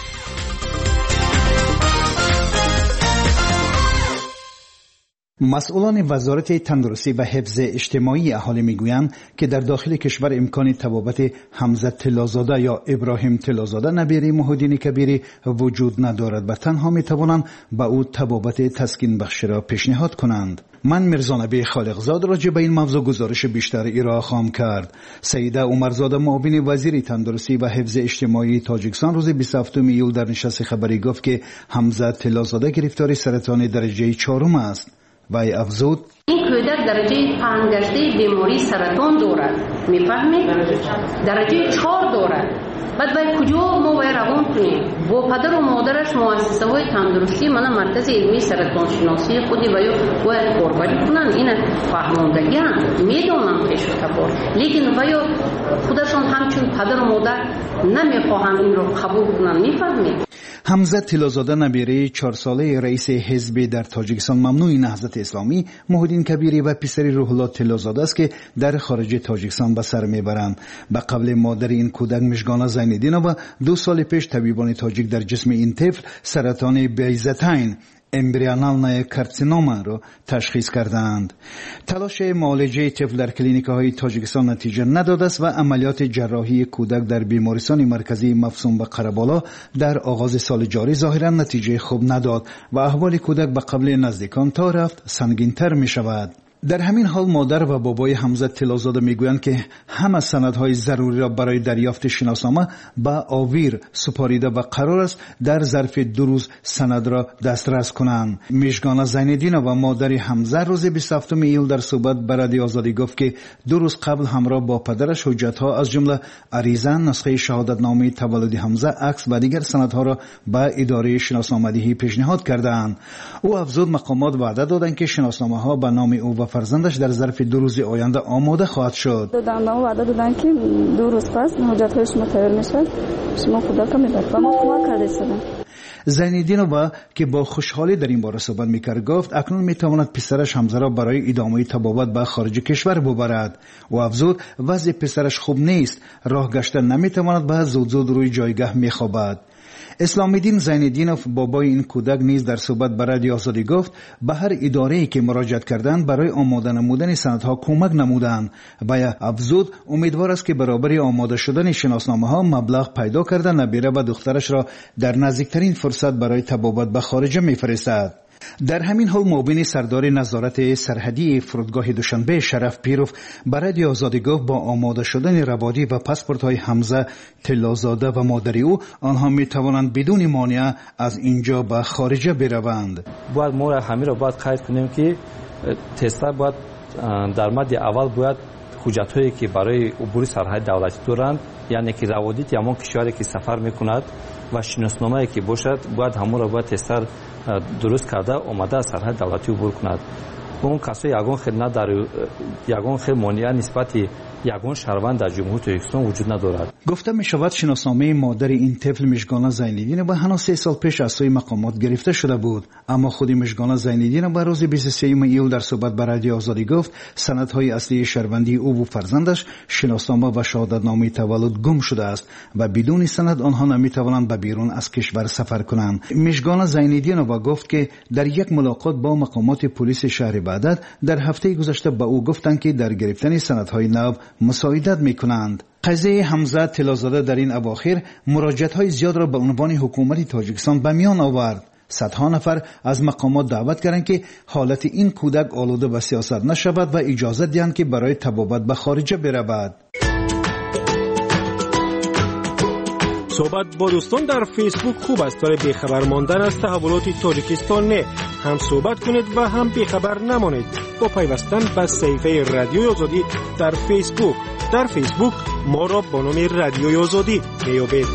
مسئولان وزارت تندرستی و حفظ اجتماعی اهالی میگویند که در داخل کشور امکان تبابت حمزه طلازاده یا ابراهیم طلازاده نبیری محدین کبیری وجود ندارد و تنها میتوانند به او تبابت تسکین بخشی را پیشنهاد کنند. من میرزا نبی خالقزاد راجع به این موضوع گزارش بیشتر ارائه خواهم کرد. سیده عمرزاده معاون وزیر تندرستی و حفظ اجتماعی تاجیکستان روز بیست و هفتم ایول در نشست خبری گفت که حمزه طلازاده گرفتار سرطان درجه چهارم است. وی افزود این کودک درجه پنگشته بیماری سرطان دارد، میفهمید؟ درجه چهار دارد. بعد باید کجا ما باید روان کنیم؟ با پدر و مادرش مؤسسه های تندرستی من مرکز علمی سرطان شناسی خودی باید باید کاربری کنن. این فهماندگی هم میدونم پیش و تبار، لیکن باید خودشان همچون پدر و مادر نمیخواهند این رو قبول کنن. میفهمید؟ حمزه طلازاده نبیره چهار ساله رئیس حزب در تاجیکستان ممنوع نهضت اسلامی محدین کبیری و پسری روح الله طلازاده است که در خارج تاجیکستان به سر میبرند. به قبل مادر این کودک مشگانه زینالدینова دو سال پیش طبیبان تاجیک در جسم این طفل سرطان بیضتین امبریونال کارسینوما را تشخیص کردند. تلاش معالجه طفل در کلینیک‌های تاجیکستان نتیجه نداده است و عملیات جراحی کودک در بیمارستان مرکزی مفصوم به قره‌بالا در آغاز سال جاری ظاهراً نتیجه خوب نداد و احوال کودک به قبل نزدیکان تا رفت سنگین‌تر می‌شود. در همین حال مادر و بابای حمزه طلازاده میگویند که همه سندهای ضروری را برای دریافت شناسنامه به آویر سپاریده و قرار است در ظرف دو روز سند را دسترس کنند. مژگان زین‌الدین و مادر حمزه روز بیست و هفتم ایول در صحبت به رادیو آزادی گفت که دو روز قبل همراه با پدرش حجت‌ها از جمله عریضه، نسخه شهادتنامه تولد حمزه، عکس و دیگر سندها را به اداره شناسنامه‌دهی پیشنهاد کردند. او افزود مقامات وعده دادند که شناسنامه‌ها به نام او و فرزندش در ظرف دو روز آینده آماده خواهد شد. دادن ما وعده دادن که دو روز پس حجت‌های شما تیار میشه، شما خدا کمی و ما کمک کرده شدن. زین‌الدین و که با خوشحالی در این باره صحبت میکرد گفت اکنون میتواند پسرش حمزه را برای ادامه تبابت به خارج کشور ببرد. و افزود وضع پسرش خوب نیست، راه گشتن نمیتواند، به زود زود روی جایگاه میخوابد. اسلام‌الدین زین‌الدینوف بابای این کودک نیز در صحبت به رادیو آزادی گفت به هر اداره‌ای که مراجعت کردند برای آماده نمودن سندها کمک نمودند و افزود امیدوار است که برابر آماده شدن شناسنامه‌ها مبلغ پیدا کرده نبیره و دخترش را در نزدیکترین فرصت برای تبابت به خارج می‌فرستد. در همین حال معاون سردار نظارت سرحدی فرودگاه دوشنبه شرف پیروف به رادیو آزادی گفت با آماده شدن روادی و پاسپورت‌های حمزه طلازاده و مادر او آنها می توانند بدون مانع از اینجا به خارج بروند. باید ما همه را باید قید کنیم که تستر باید در مد اول باید حجت‌هایی که برای عبور سرحد دولتی دارند، یعنی که روادی تمام کشوری که سفر میکند و شناسنامه‌ای که باشد باید همون را باید تستر درست کرده آمده از سرحد دولتی عبور کند. اون کسایی یگان خیلی نداره، یگان خیلی مانع نسبت یگان شهروند در جمهوری تاجیکستان وجود ندارد. گفته می شود شناسنامه مادر این طفل مژگان زین‌الدین به هنوز سه سال پیش از سوی مقامات گرفته شده بود، اما خود مژگان زین‌الدین به روز بیست و سوم ایول در صحبت به رادیو آزادی گفت سندهای اصلی شهروندی او و فرزندش شناسنامه و شهادتنامه تولد گم شده است و بدون سند آنها نمی توانند به بیرون از کشور سفر کنند. مژگان زین‌الدین گفت که در یک ملاقات با مقامات پلیس شهر بغداد در هفته گذشته به او گفتند که در گرفتن سندهای نو مساعدت میکنند. قضیه حمزه طلازاده در این اواخر مراجعت‌های زیاد را به عنوان حکومت تاجیکستان به میان آورد. صدها نفر از مقامات دعوت کردند که حالت این کودک آلوده به سیاست نشود و اجازه دهند که برای تبابت به خارج برود. صحبت با دوستان در فیسبوک خوب است، برای بیخبر ماندن از تحولات تاجیکستان نه، هم صحبت کنید و هم بیخبر نمانید با پیوستن به صفحه رادیو آزادی در فیسبوک. در فیسبوک ما را با نام رادیو آزادی میابید.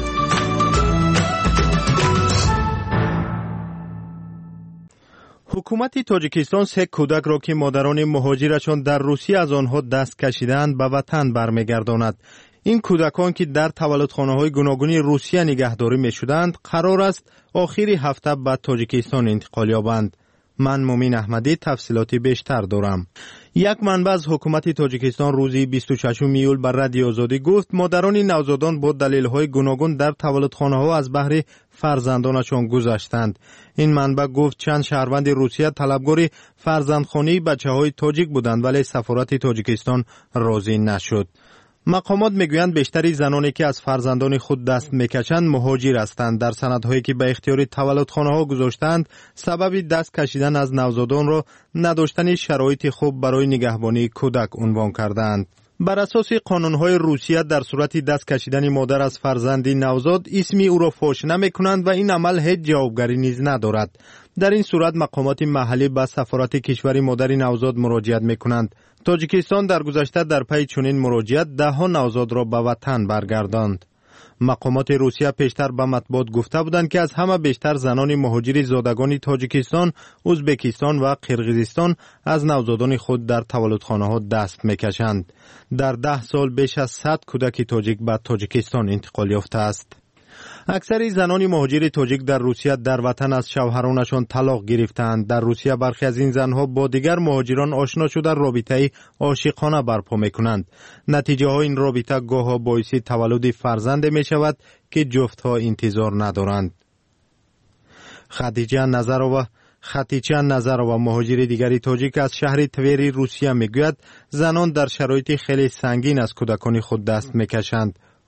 حکومت تاجیکستان سه کودک را که مادران مهاجرشان در روسیه از آنها دست کشیدند به وطن برمیگرداند. این کودکان که در تولدخانه‌های گوناگون روسیه نگهداری می‌شدند قرار است آخر هفته به تاجیکستان انتقال یابند. من مومین احمدی تفصیلاتی بیشتر دارم. یک منبع از حکومت تاجیکستان روز بیست و ششم ایول بر رادیو آزادی گفت مادران نوزادان با دلایل‌های گوناگون در تولدخانه‌ها از بهر فرزندانشان گذشتند. این منبع گفت چند شهروند روسیه طلبکار فرزندخوانی بچه‌های تاجیک بودند ولی سفارت تاجیکستان راضی نشد. مقامات میگویند بیشتری زنانی که از فرزندان خود دست میکشند مهاجر هستند. در سندهایی که به اختیار تولدخانه‌ها گذاشتند سبب دست کشیدن از نوزادان را نداشتن شرایط خوب برای نگهبانی کودک عنوان کردند. بر اساس قانون‌های روسیه در صورت دست کشیدن مادر از فرزندی نوزاد اسمی او را فاش نمی‌کنند و این عمل هیچ جوابگری نیز ندارد. در این صورت مقامات محلی به سفارت کشور مادر نوزاد مراجعت می‌کنند. تاجیکستان در گذشته در پی چنین مراجعت ده ها نوزاد را به وطن برگرداند. مقامات روسیه پیشتر به مطبوعات گفته بودند که از همه بیشتر زنان مهاجر زادگان تاجیکستان، ازبکستان و قرقیزستان از نوزادان خود در تولدخانه‌ها دست می‌کشند. در ده سال بیش از صد کودک تاجیک به تاجیکستان انتقال یافته است. اکثر زنان مهاجر تاجیک در روسیه در وطن از شوهرانشان طلاق گرفتند. در روسیه برخی از این زنها با دیگر مهاجران آشنا شده رابطه عاشقانه برپا میکنند. نتیجه های این رابطه گاهی باعث تولد فرزند می شود که جفتها انتظار ندارند. خدیجه نظرова خطیچه نظرова مهاجر دیگری تاجیک از شهر توری روسیه میگوید زنان در شرایط خیلی سنگین از کودکان خود دست میکشند.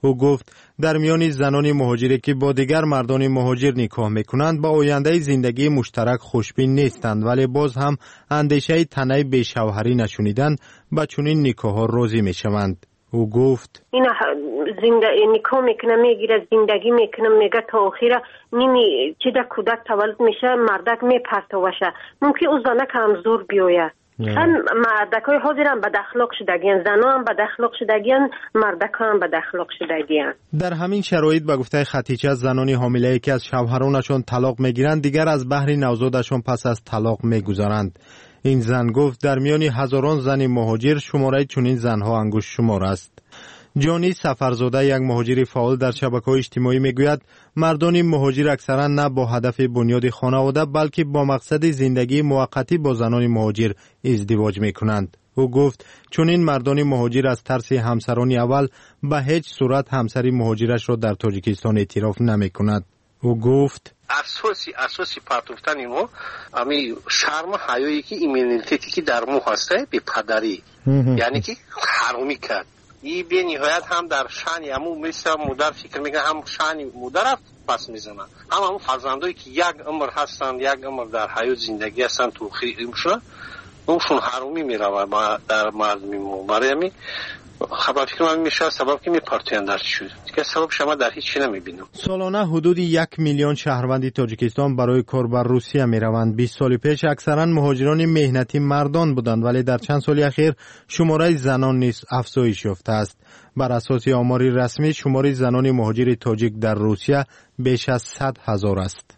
او گفت در میان زنان مهاجری که با دیگر مردان مهاجر نکاح میکنند با آینده زندگی مشترک خوشبین نیستند، ولی باز هم اندیشه تنه بیشوهری نشونیدن به چنین نکاح ها راضی میشوند. او گفت این زندگی نکاح میکنه، میگیره زندگی میکنه، میگه تا آخر نیمی چه در کودک تولد میشه مردک میپرتوشه، ممکن او زنه که هم زور بیاید. هم مردک های حاضر هم بد اخلاق شدگیان، زنها هم بد اخلاق شدگیان، مردک هم بد اخلاق شدگیان. در همین شرایط به گفته خدیجه زنانی حامله که از شوهرانشان طلاق میگیرند دیگر از بهر نوزادشان پس از طلاق میگذارند. این زن گفت در میان هزاران زن مهاجر شماره چنین زنها انگشت شمار است. جانی سفرزاده یک مهاجر فعال در شبکه‌های اجتماعی میگوید مردان مهاجر اکثرا نه با هدف بنیاد خانواده بلکه با مقصد زندگی موقتی با زنان مهاجر ازدواج میکنند. او گفت چنین مردان مهاجر از ترس همسران اول به هیچ صورت همسری مهاجرش را در تاجیکستان اعتراف نمیکند. او گفت اساسی اساسی پرتوفتن ما امی شرم حیایی که ایمنیتیتی که در مو هسته به پدری یعنی که حرومی کرد. این به نهایت هم در شأن امو مثل مادر فکر میکنه، هم شأن مادر پس میزنن، هم همون فرزندایی که یک عمر هستند، یک عمر در حیات زندگی هستند تو خیمشون اونشون حرومی میروه در مردمی ما. برای همین خبر فکر من میشه سبب که میپرتین در چی شد که سبب شما در هیچ چی نمیبینم. سالانه حدود یک میلیون شهروند تاجیکستان برای کار بر روسیه میروند. بیست سال پیش اکثرا مهاجران مهنتی مردان بودند، ولی در چند سال اخیر شماره زنان نیز افزایش یافته است. بر اساس آمار رسمی شماره زنان مهاجر تاجیک در روسیه بیش از صد هزار است.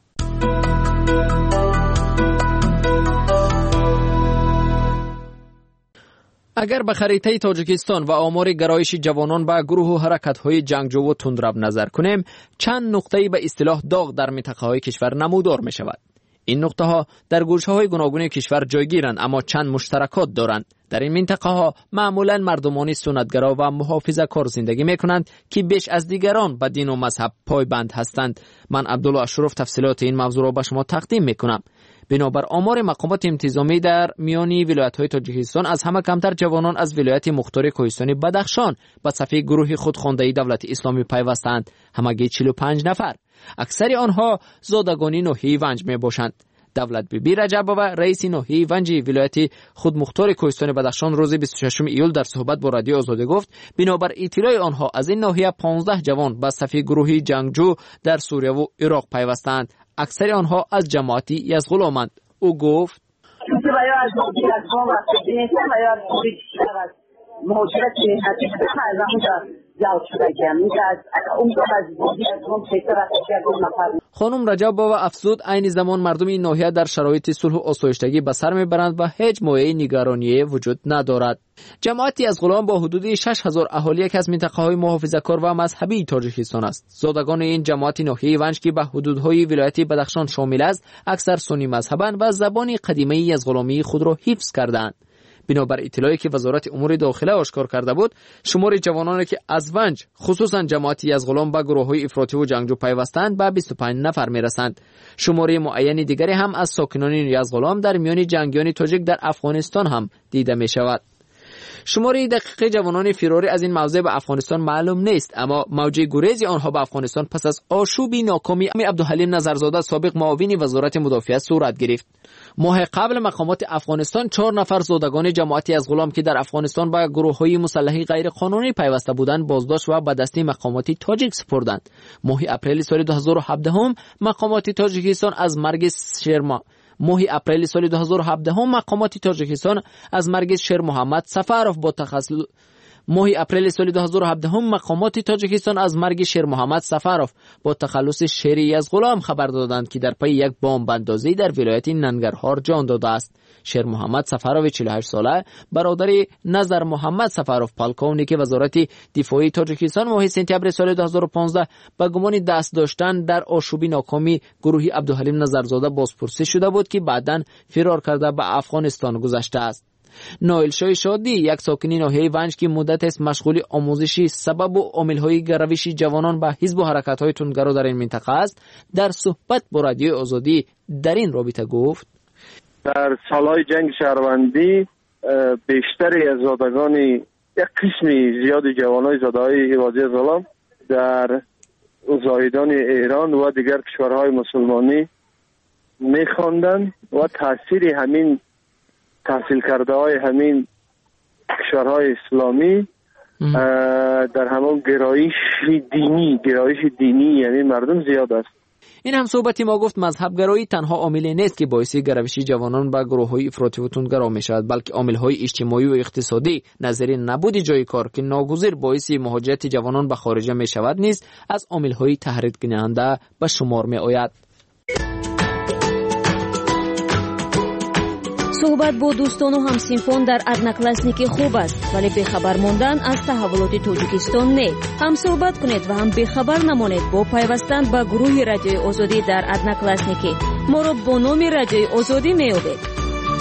اگر به خریطه تاجیکستان و آمار گرایش جوانان به گروه و حرکت‌های جنگجو و تندرو نظر کنیم، چند نقطه‌ای به اصطلاح داغ در منطقه‌های کشور نمودار می‌شود. این نقطه‌ها در گوشه‌های گوناگون کشور جایگیرند، اما چند مشترکات دارند. در این منطقه‌ها معمولاً مردمانی سنتگرا و محافظه‌کار زندگی می‌کنند که بیش از دیگران به دین و مذهب پایبند هستند. من عبدالله اشرف تفصیلات این موضوع را به شما تقدیم می‌کنم. بنابر آمار مقامات انتظامی در میانی ولایت‌های تاجیکستان از همه کمتر جوانان از ولایت مختار کوهستانی بدخشان به صفحه گروه خودخوانده دولت اسلامی پیوستند، همگی چهل و پنج نفر. اکثر آنها زادگانی ناحیه ونج میباشند. دولت بیبی رجبوه رئیس ناحیه ونج ولایت خود مختار کوهستان بدخشان روز بیست و ششم ایول در صحبت با رادیو آزادی گفت بنابر اطلاع آنها از این ناحیه پانزده جوان به صفحه گروه جنگجو در سوریه و عراق پیوستند. اکثر آنها از جماعتی یزغلامند. او گفت خانم رجبوه افزود این زمان مردم این ناحیه در شرایط صلح و آسایشتگی به سر میبرند و هیچ مایه نگرانی وجود ندارد. جماعتی از غلام با حدود شش هزار اهالی یک از منطقه‌های محافظه‌کار و مذهبی تاجیکستان است. زادگان این جماعت ناحیه ونج که به حدودهای ولایت بدخشان شامل است، اکثر سنی مذهبند و زبان قدیمی از غلامی خود را حفظ کردند. بنابر اطلاعی که وزارت امور داخله آشکار کرده بود، شمار جوانانی که از ونج خصوصا جماعتی از غلام به گروه‌های افراطی و جنگجو پیوستند به بیست و پنج نفر میرسند. شمار معین دیگری هم از ساکنان یزغلام در میان جنگیان تاجیک در افغانستان هم دیده می شود. شماره دقیق جوانان فراری از این موضع به افغانستان معلوم نیست، اما موجه گریز آنها به افغانستان پس از آشوبی ناکامی عبدالحلیم نظرزاده سابق معاون وزارت مدافعت صورت گرفت. ماه قبل مقامات افغانستان چهار نفر زادگان جماعتی از غلام که در افغانستان به گروه‌های مسلح غیر قانونی پیوسته بودند بازداشت و به دست مقامات تاجیک سپردند. ماه اپریل سال دو هزار و هفده هم مقامات تاجیکستان از مرگ شرما ماه اپریل سال دو هزار و هفده هم مقامات تاجیکستان از مرگ شیر محمد سفرов با تخلص ماه اپریل سال دو هزار و هفده هم مقامات تاجیکستان از مرگ شیر محمد سفرov با تخلص شیری از غلام خبر دادند که در پی یک بمب اندازی در ولایت ننگرهار جان داده است. شیر محمد سفرov چهل و هشت ساله برادر نظر محمد سفرov پالکونی که وزارت دفاعی تاجیکستان ماه سپتامبر سال دو هزار و پانزده به گمان دست داشتن در آشوبی ناکامی گروه عبدالحلیم نظرزاده بازپرسی شده بود که بعداً فرار کرده به افغانستان گذشته است. نایل شاه شادی یک ساکنی ناحیه ونج که مدت است مشغول آموزشی سبب و عامل‌های گرویش جوانان به حزب و حرکت‌های تندگرا در این منطقه است، در صحبت با رادیو آزادی در این رابطه گفت در سالهای جنگ شهروندی بیشتری از زادگان یک قسمی زیادی جوانای زاده‌های حوازی غلام در زاهدان ایران و دیگر کشورهای مسلمانی میخواندن و تاثیر همین تحصیل کرده های همین کشورهای اسلامی در همون گرایش دینی گرایش دینی یعنی مردم زیاد است. این هم صحبتی ما گفت مذهبگرایی تنها عاملی نیست که باعث گروشی جوانان به گروه‌های افراطی و تندگرا می‌شود، بلکه عامل‌های اجتماعی و اقتصادی نظیر نبود جای کار که ناگزیر باعث مهاجرت جوانان به خارج می‌شود نیز از عامل‌های تحریک کننده به شمار می‌آید. صحبت با دوستان و همسنفان در ادناکلاسنیکی خوب است، ولی بخبر ماندن از تحولات تاجیکستان نه. هم صحبت کنید و هم بخبر نمانید با پیوستن به گروه رادیوی آزادی در ادناکلاسنیکی. ما را با نام رادیوی آزادی میابید.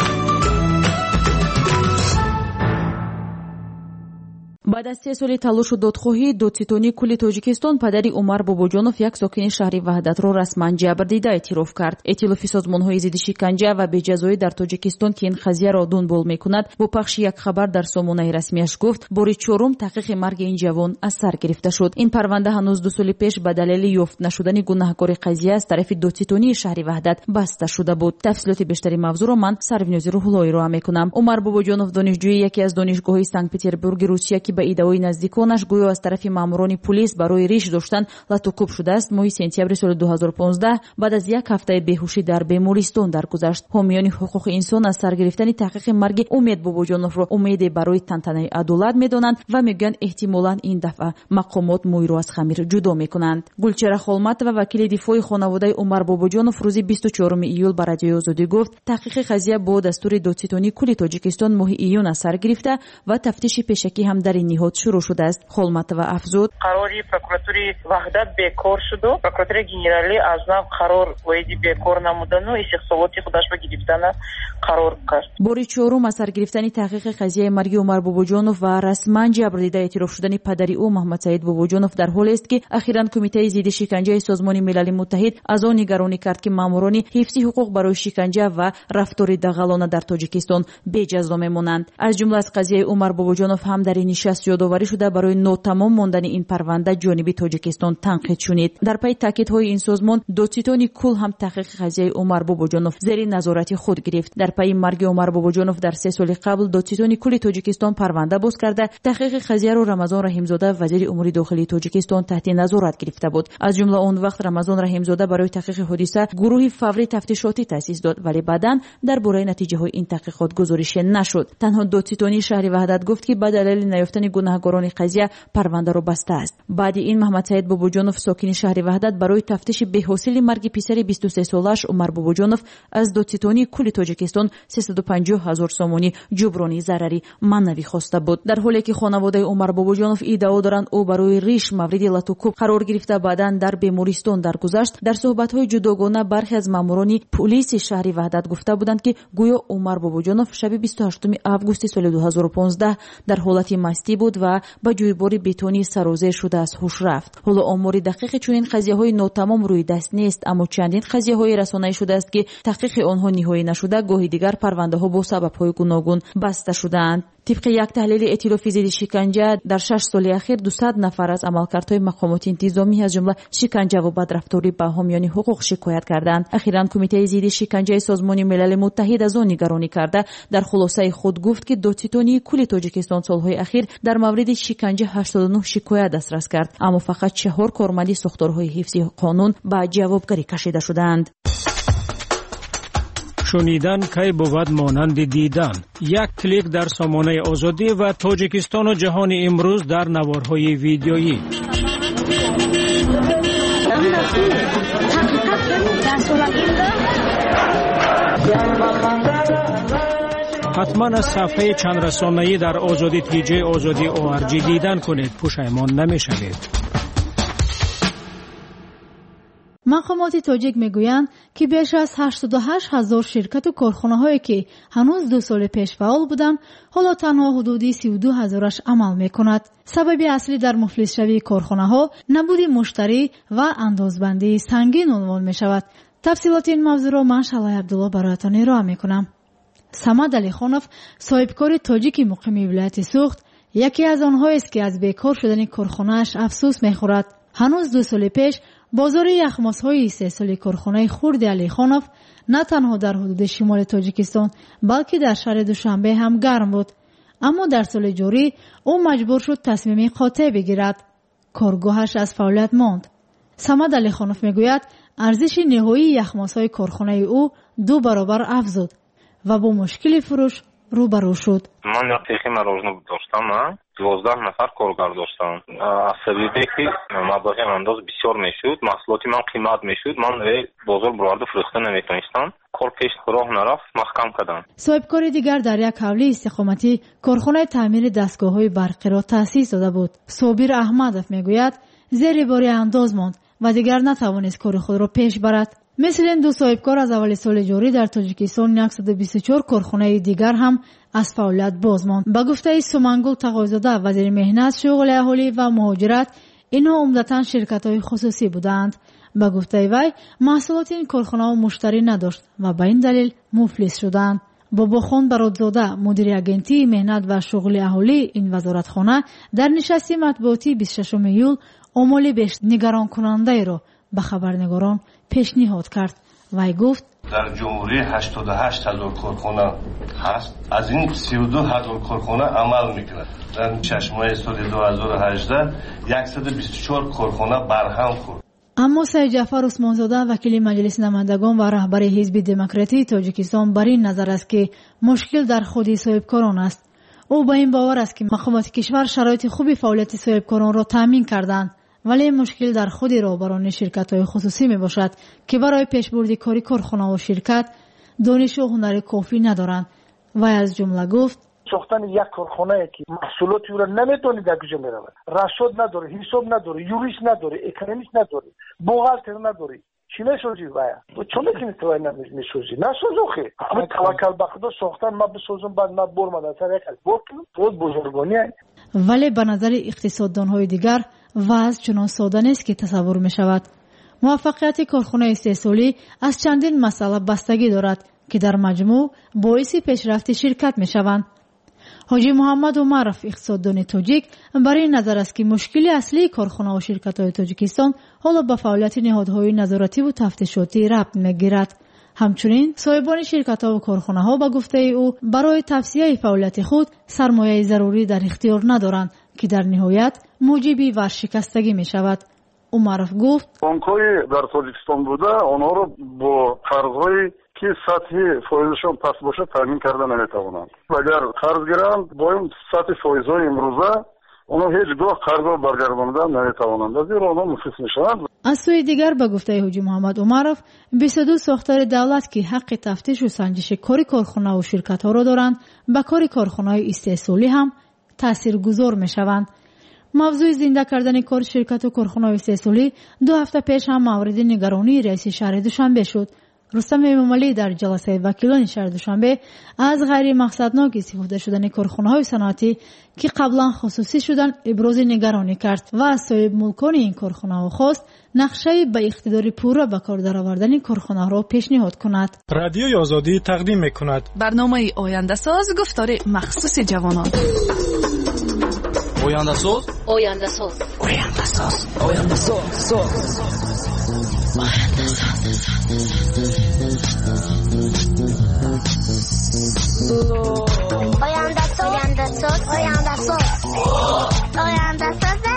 بعد از سه سال تلاش و دادخواهی دادستانی کل تاجیکستان پدری عمر باباجانов یک ساکن شهر وحدت را رسما جبر دیده اعتراف کرد. ائتلاف سازمان‌های ضد شکنجه و بی‌جزایی در تاجیکستان که این قضیه را دنبال می‌کند با پخش یک خبر در سامانه رسمیش گفت بار چهارم تحقیق مرگ این جوان از سر گرفته شد. این پرونده هنوز دو سال پیش به دلیل یافت نشدن گناهکار قضیه از طرف دادستانی شهر وحدت بسته شده بود. تفصیلات بیشتری موضوع را من سروینوز روح‌اللهی را می‌کنم. عمر باباجانов دانشجوی یکی از دانشگاه‌های سنت پترزبورگ روسیه که به ایده‌های نزدیکانش گویا از طرف ماموران پلیس برای ریش داشتن لطوکوب شده است. ماه سپتامبر سال دو هزار و پانزده بعد از یک هفته بیهوشی در بیمارستان درگذشت. حامیان حقوق انسان از سر گرفتن تحقیق مرگ امید باباجانov را امید برای تنتنه عدالت می‌دانند و میگن احتمالاً این دفعه مقامات موی را از خمیر جدا می‌کنند. گلچهره خولمت و وکیل دفاع خانواده عمر باباجانov روز بیست و چهارم ایول به رادیوی آزادی گفت تحقیق قضیه با دستور دادستانی کل تاجیکستان ماه ایون از سر گرفته و تفتیش پیشکی هم در این نهاد شروع شده است. خولمت و افزود قراری прокуратури وحدت بیکار شد و прокуратура генерали از نو قرار ویدی بیکار نمودن و استخسالاتی خودش به گرفتن قرار کرد. بار چهارم از سر گرفتن تحقیق قضیه مرگ عمر باباجانov و رسما جبر دیده اعتراف شدن پدری او محمد سعید باباجانov در حالی است که اخیراً کمیته ضد شکنجه سازمان ملل متحد از آن نگرانی کرد که ماموران حفظ حقوق برای شکنجه و رفتار دغلانه در تاجیکستان بی‌جزا میمانند. از جمله از قضیه عمر باباجانov هم در این نشست یادآوری شده برای ناتمام ماندن این پرونده جانب تاجیکستان تنقید شد. در پی تاکیدهای این سازمان دادستانی کل هم تحقیق قضیه عمر باباجانov زیر نظارت خود گرفت. در پی مرگ عمر باباجانov در سه سال قبل دادستانی کل تاجیکستان پرونده باز کرده تحقیق قضیه را رمضان رحیمزاده وزیر امور داخلی تاجیکستان تحت نظارت گرفته بود. از جمله آن وقت رمضان رحیمزاده برای تحقیق حادثه گروه فوری تفتیشاتی تأسیس داد، ولی بعداً درباره نتیجه های این تحقیقات گزارش نشد. تنها دادستانی شهر وحدت گفت که به دلیل نیافتن گناهکاران قضیه پرونده را بسته است. بعد این محمد سعید باباجانov ساکن شهر وحدت برای تفتیش بی‌حاصل مرگ پسر بیست و سه سالش عمر باباجانov از دادستانی کل تاجیکستان سیصد و پنجاه هزار سومانی جبرانی ضرری معنوی خواسته بود. در حالی که خانواده عمر باباجانov ادعا دارند او برای ریش مورد لطوکوب قرار گرفته بعداً در بیمارستان درگذشت. در صحبت‌های جداگانه برخی از ماموران پلیس شهر وحدت گفته بودند که گویا عمر باباجانov شب بیست و هشتم آگوست سال دو هزار و پانزده در حالت مستی بود و با جویباری بتونی سرازیر شده از هوش رفت. حالا آمار دقیق چنین قضیه‌های ناتمام روی دست نیست، اما چندین قضیه‌های رسانه‌ای شده است که تحقیق آنها نهایی نشده، گاهی دیگر پرونده‌ها با سبب‌های گوناگون بسته شده‌اند. طبق یک تحلیل ائتلاف ضد شکنجه در شش سال اخیر دویست نفر از عملکردهای مقامات انتظامی از جمله شکنجه و بدرفتاری به حامیان حقوق شکایت کردند. اخیراً کمیته ضد شکنجه سازمان ملل متحد از آن نگرانی کرده در خلاصه خود گفت که دادستانی کل تاجیکستان سالهای اخیر در مورد شکنجه هشتاد و نه شکایت دسترس کرد، اما فقط چهار کارمند ساختارهای حفظی قانون به جوابگری کشیده شدند. شنیدن کی بود مانند دیدن. یک کلیک در سامانه آزادی و تاجیکستان و جهان امروز در نوارهای ویدیویی. حتما از صفحه چند رسانه‌ای در آزادی تیجی آزادی او آر جی دیدن کنید، پشیمان نمی‌شوید. مقامات تاجیک میگویند که بیش از هشتاد و هشت هزار شرکت و کارخانه‌هایی که هنوز دو سال پیش فعال بودند، حالا تنها حدود سی و دو هزارش عمل میکند. سبب اصلی در مفلس شوی کارخانه‌ها نبود مشتری و اندازبندی سنگین عنوان میشود. تفصیلات این موضوع را من شلای عبدالله برایتان ارائه میکنم. صمد علیخانов صاحبکار تاجیک مقیم ولایت سوخت یکی از آنهایی است که از بیکار شدن کارخانه‌اش افسوس می‌خورد. هنوز دو سال پیش بازار یخماس‌های استحصال کارخانه خرد علیخانوف نه تنها در حدود شمال تاجیکستان بلکه در شهر دوشنبه هم گرم بود. اما در سال جاری او مجبور شد تصمیم قاطع بگیرد. کارگاهش از فعالیت ماند. صمد علیخانوف میگوید ارزش نهایی یخماس‌های کارخانه او دو برابر افزود و با مشکل فروش روبرو شد. من یک تیخی مراجنه داشتم، دوازده نفر کارگر داشتم. از سبیلی که مبلغ انداز بسیار میشد، محصولاتی من قیمت میشد، من بازار برآورده فروخته نمیتونستم. کار پیش راه نرفت، محکم کردم. صاحبکار دیگر در یک حوله استقامتی کارخانه تعمیر دستگاه‌های برقی را تأسیس داده بود. صابر احمدов میگوید زیر بار انداز ماند و دیگر نتوانست کار خود را پیش برد. مثل این دو صاحبکار از اول سال جاری در تاجیکستان صد و بیست و چهار کارخانه دیگر هم از فعالیت باز ماند. به گفته سومنگل تقاضاده وزیر مهنت، شغل اهالی و مهاجرت، اینها عمدتاً شرکت‌های خصوصی بودند. به گفته وی محصولات این کارخانه‌ها مشتری نداشت و به این دلیل مفلس شدند. باباخان برادزاده مدیر اگنتی مهنت و شغل اهالی این وزارتخانه در نشست مطبوعاتی بیست و ششم ایول آمال بیش نگران کننده را به خبرنگاران پیشنهاد کرد. وی گفت در جمهوری هشتاد و هشت هزار کارخانه هست، از این سی و دو هزار کارخانه عمل میکنه. در شش ماه سال دو هزار و هجده صد و بیست و چهار کارخانه برهم خورد. اما سید جعفر عثمانزاده وکیل مجلس نمایندگان و رهبر حزب دموکراتی تاجیکستان بر این نظر است که مشکل در خود صاحبکاران است. او با این باور است که مقامات کشور شرایط خوبی فعالیت صاحبکاران را تامین کردند، ولی مشکل در خود رهبران شرکت‌های خصوصی می باشد که برای پیشبرد کاری کارخانه و شرکت دانش و هنر کافی ندارند. و از جمله گفت ساختن یک کارخانه که محصولاتی را نمیتونی در کجا میرود، رصد نداره، حساب نداره، یوریست نداره، اکونومیست نداره، بوغالتر نداره، چی میسازی باید؟ تو چون میتونی توی نمیسازی؟ نساز آخه. همه توکل به خدا ساختن ما بسازم بعد ما برم در سر یک از بار کنم. بود بزرگانی هست. ولی به نظر اقتصاددان‌های دیگر وضع چنان ساده نیست که تصور می شود. موفقیت کارخانه استحصالی از چندین مسئله بستگی دارد که در مجموع باعث پیشرفت شرکت می شوند. حاجی محمد عمرов اقتصاددان تاجیک برای این نظر است که مشکل اصلی کارخانه و شرکت‌های تاجیکستان حالا به فعالیت نهادهای نظارتی و تفتیشاتی ربط می‌گیرد. همچنین صاحبان شرکت‌ها و کارخانه‌ها به گفته او برای توسعه فعالیت خود سرمایه ضروری در اختیار ندارند که در نهایت موجب ورشکستگی می‌شود. عمرов گفت بانک‌های در تاجیکستان بوده آنها را با قرض‌های که سطح فایزشان پس باشه تامین کردن نمیتوانند. اگر قرض گیرند با این سطح فایزهای امروزه اونا هیچگاه قرض را برگرداندن نمیتوانند، زیرا اونا مفلس میشوند. از سوی دیگر به گفته حاجی محمد عمرов بیست و دو ساختار دولت که حق تفتیش و سنجش کاری کارخانه و شرکت‌ها را دارند به کاری کارخانه‌های استحصالی هم تاثیرگذار میشوند. موضوع زنده کردن کار شرکت و کارخانه استحصالی دو هفته پیش هم مورد نگرانی رئیس شهر دوشنبه شد. رستم امامعلی در جلسه وکیلان شهر دوشنبه از غیر مقصدناک استفاده شدن کارخانه‌های صنعتی که قبلا خصوصی شدن ابراز نگرانی کرد و از صاحب ملکان این کارخانه‌ها خواست نقشه به اقتدار پورا به کار درآوردن کارخانه را پیشنهاد کند. رادیوی آزادی تقدیم می‌کند برنامه آینده ساز گفتار مخصوص جوانان. آینده ساز آینده ساز آینده ساز آینده ساز آینده ساز آینده ساز آینده ساز آینده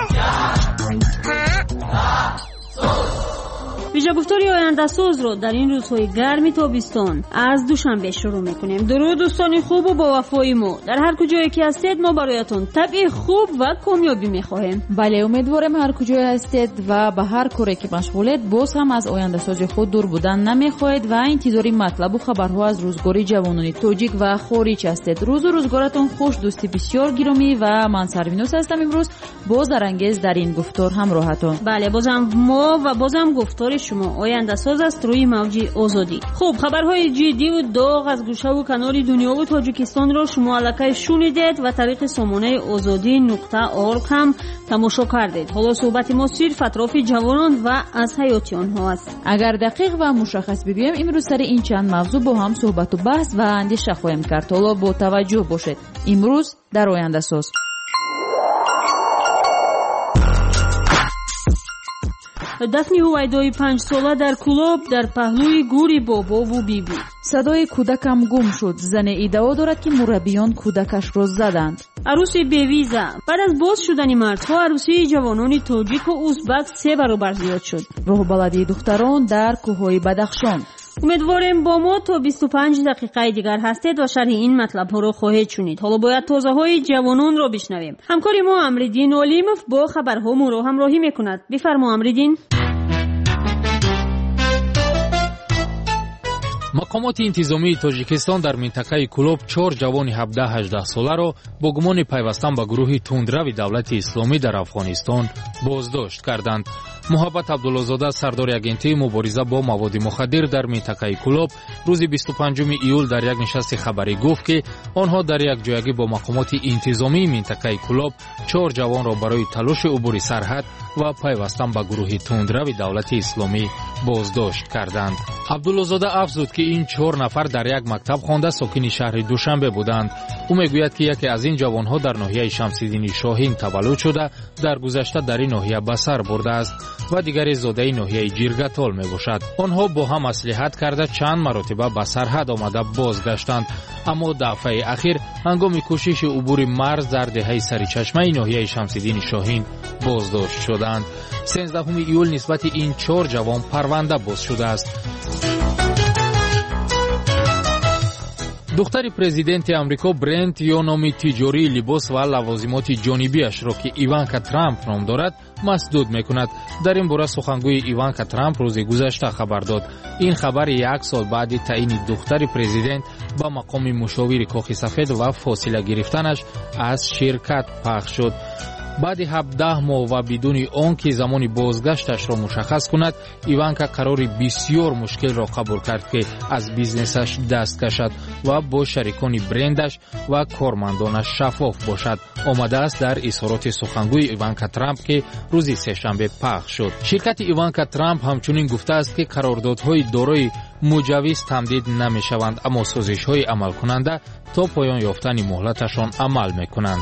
ساز ویژه گفتاری آینده ساز رو در این روزهای گرم تابستان از دوشنبه شروع میکنیم. درود دوستان خوب و با وفای ما، در هر کجایی که هستید ما برایتون طبع خوب و کامیابی میخواهیم. بله، امیدوارم هر کجای هستید و به هر کاری که مشغولید باز هم از آینده ساز خود دور بودن نمیخواهید و انتظاری مطلب و خبرها از روزگاری جوانان تاجیک و خارج هستید. روز و روزگارتون خوش دوستی بسیار گرامی و من سروینوس هستم. امروز باز درانگیز در این گفتار همراهتون. بله، بازم ما و بازم گفتار شما آینده ساز است روی موج آزادی. خوب، خبرهای جدی و داغ از گوشه و کنار دنیا و تاجیکستان را شما الکی شنیدید و طریق سامانه آزادی نقطه ارگ هم تماشا کردید. حالا صحبت ما صرف اطراف جوانان و از حیات آنها است. اگر دقیق و مشخص بگویم امروز سر این چند موضوع با هم صحبت و بحث و اندیشه خواهیم کرد. حالا با توجه باشید. امروز در آینده ساز дафни ҳувайдои панҷсола дар кӯлоб дар паҳлӯи гури бобову бибӣ. садои кӯдакам гум шуд. зане иддао дорад ки мураббиён кӯдакашро заданд. арӯси бевиза. баъд аз боз шудани мардҳо арӯсии ҷавонони тоҷику узбак се баробар зиёд шуд. роҳбаладии духтарон дар кӯҳҳои бадахшон. умедворем бо мо то бисту панҷ дақиқаи дигар ҳастед ва шарҳи ин матлабҳоро хоҳед шунид. ҳоло бояд тозаҳои ҷавононро бишнавем. ҳамкори мо амриддин олимов бо хабарҳо моро ҳамроҳӣ мекунад. бифармо амриддин. мақомоти интизомии тоҷикистон дар минтақаи кӯлоб чор ҷавони ҳабдаҳ ҳаждаҳ соларо бо гумони пайвастан ба гурӯҳи тундрави давлати исломӣ дар афғонистон боздошт карданд. муҳаббат абдуллозода сардори агентии мубориза бо маводи мухаддир дар минтақаи кӯлоб рӯзи бисту панҷуми июл дар як нишасти хабарӣ гуфт ки онҳо дар якҷоягӣ бо мақомоти интизомии минтақаи кӯлоб чор ҷавонро барои талоши убури сарҳад ва пайвастан ба гурӯҳи тундрави давлати исломӣ боздошт карданд. абдуллозода афзуд ки ин чор нафар дар як мактаб хонда сокини шаҳри душанбе буданд. ӯ мегӯяд ки яке аз ин ҷавонҳо дар ноҳияи шамсиддини шоҳин таваллуд шуда дар гузашта дар ин ноҳия ба сар бурдааст ва дигаре зодаи ноҳияи ҷиргатол мебошад. онҳо бо ҳам маслиҳат карда чанд маротиба ба сарҳад омада бозгаштанд, аммо дафъаи ахир ҳангоми кӯшиши убури марз дар деҳаи саричашмаи ноҳияи шамсиддини шоҳин боздошт шуданд. сенздаҳуми июл нисбати ин чор ҷавон парванда боз шудааст. духтари президенти амрико Брент ё номи тиҷории либос ва лавозимоти ҷонибиашро ки Иванка Трамп ном дорад масдуд мекунад. дар ин бора сухангӯи Иванка Трамп рӯзи гузашта хабар дод. ин хабар як сол баъди таъини духтари президент ба мақоми мушовири Коҳи сафед ва фосила гирифтанаш аз ширкат пахш шуд. баъди ҳабдаҳ моҳ ва бидуни он ки замони бозгашташро мушаххас кунад, Иванка қарори бисьёр мушкилро қабул кард ки аз бизнесаш даст кашад ва бо шарикони брендаш ва кормандонаш шаффоф бошад. омадааст дар изҳороти сухангӯи Иванка Трамп ки рӯзи сешанбе пахш шуд. ширкати Иванка Трамп ҳамчунин гуфтааст ки қарордодҳои дорои муҷаввиз тамдид намешаванд, аммо созишҳои амалкунанда то поён ёфтани муҳлаташон амал мекунанд.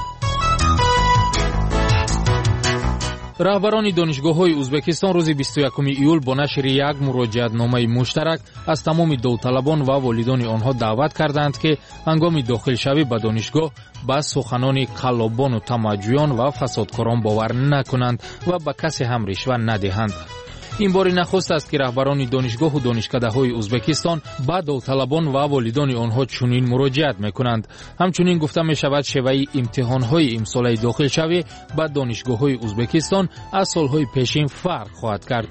раҳбарони донишгоҳҳои ӯзбекистон рӯзи бисту якуми июл бо нашри як муроҷиатномаи муштарак аз тамоми довталабон ва волидони онҳо даъват карданд ки ҳангоми дохилшавӣ ба донишгоҳ ба суханони қаллобону тамаҷҷӯён ва фасодкорон бовар накунанд ва ба касе ҳам ришва надиҳанд. ин бори нахуст аст ки раҳбарони донишгоҳу донишкадаҳои ӯзбекистон ба довталабон ва волидони онҳо чунин муроҷиат мекунанд. ҳамчунин гуфта мешавад шеваи имтиҳонҳои имсолаи дохилшавӣ ба донишгоҳҳои ӯзбекистон аз солҳои пешин фарқ хоҳад кард.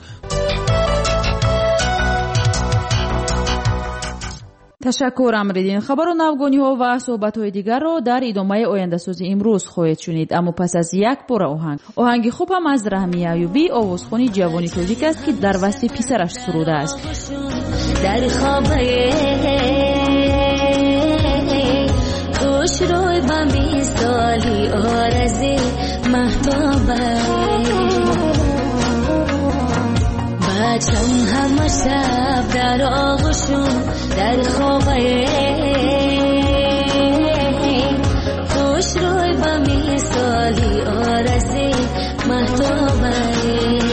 ташаккур амридин. хабару навгониҳо ва суҳбатҳои дигарро дар идомаи ояндасози имрӯз хоҳед шунид, аммо пас аз як пора оҳанг. оҳанги хубам аз Раҳми Аюбӣ, овозхони ҷавони тоҷик аст ки дар васти писараш сурудааст. дар хобае хушрӯй ба мисоли орази маҳтобае бачам ҳама шаб дар оғӯшум дар хобае хушрӯй ба мисоли орази маҳтобае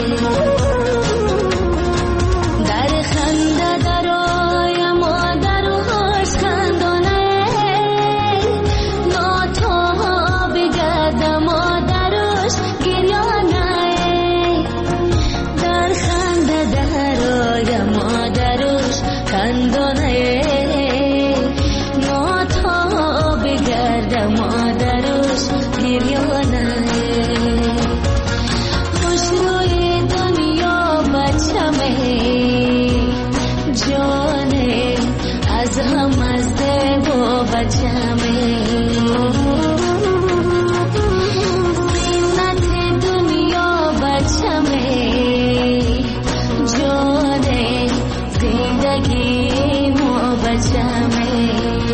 дар ханда дароя модару ҳош хандонае нотоби гарда модаруш гирёнае дар ханда дароя модаруш خندانه ناتاب گرد مادرش گریانه خوش روی دنیا بچمه جانه از هم از دل و بچمه زینت دنیا بچمه جانه زندگی بچمه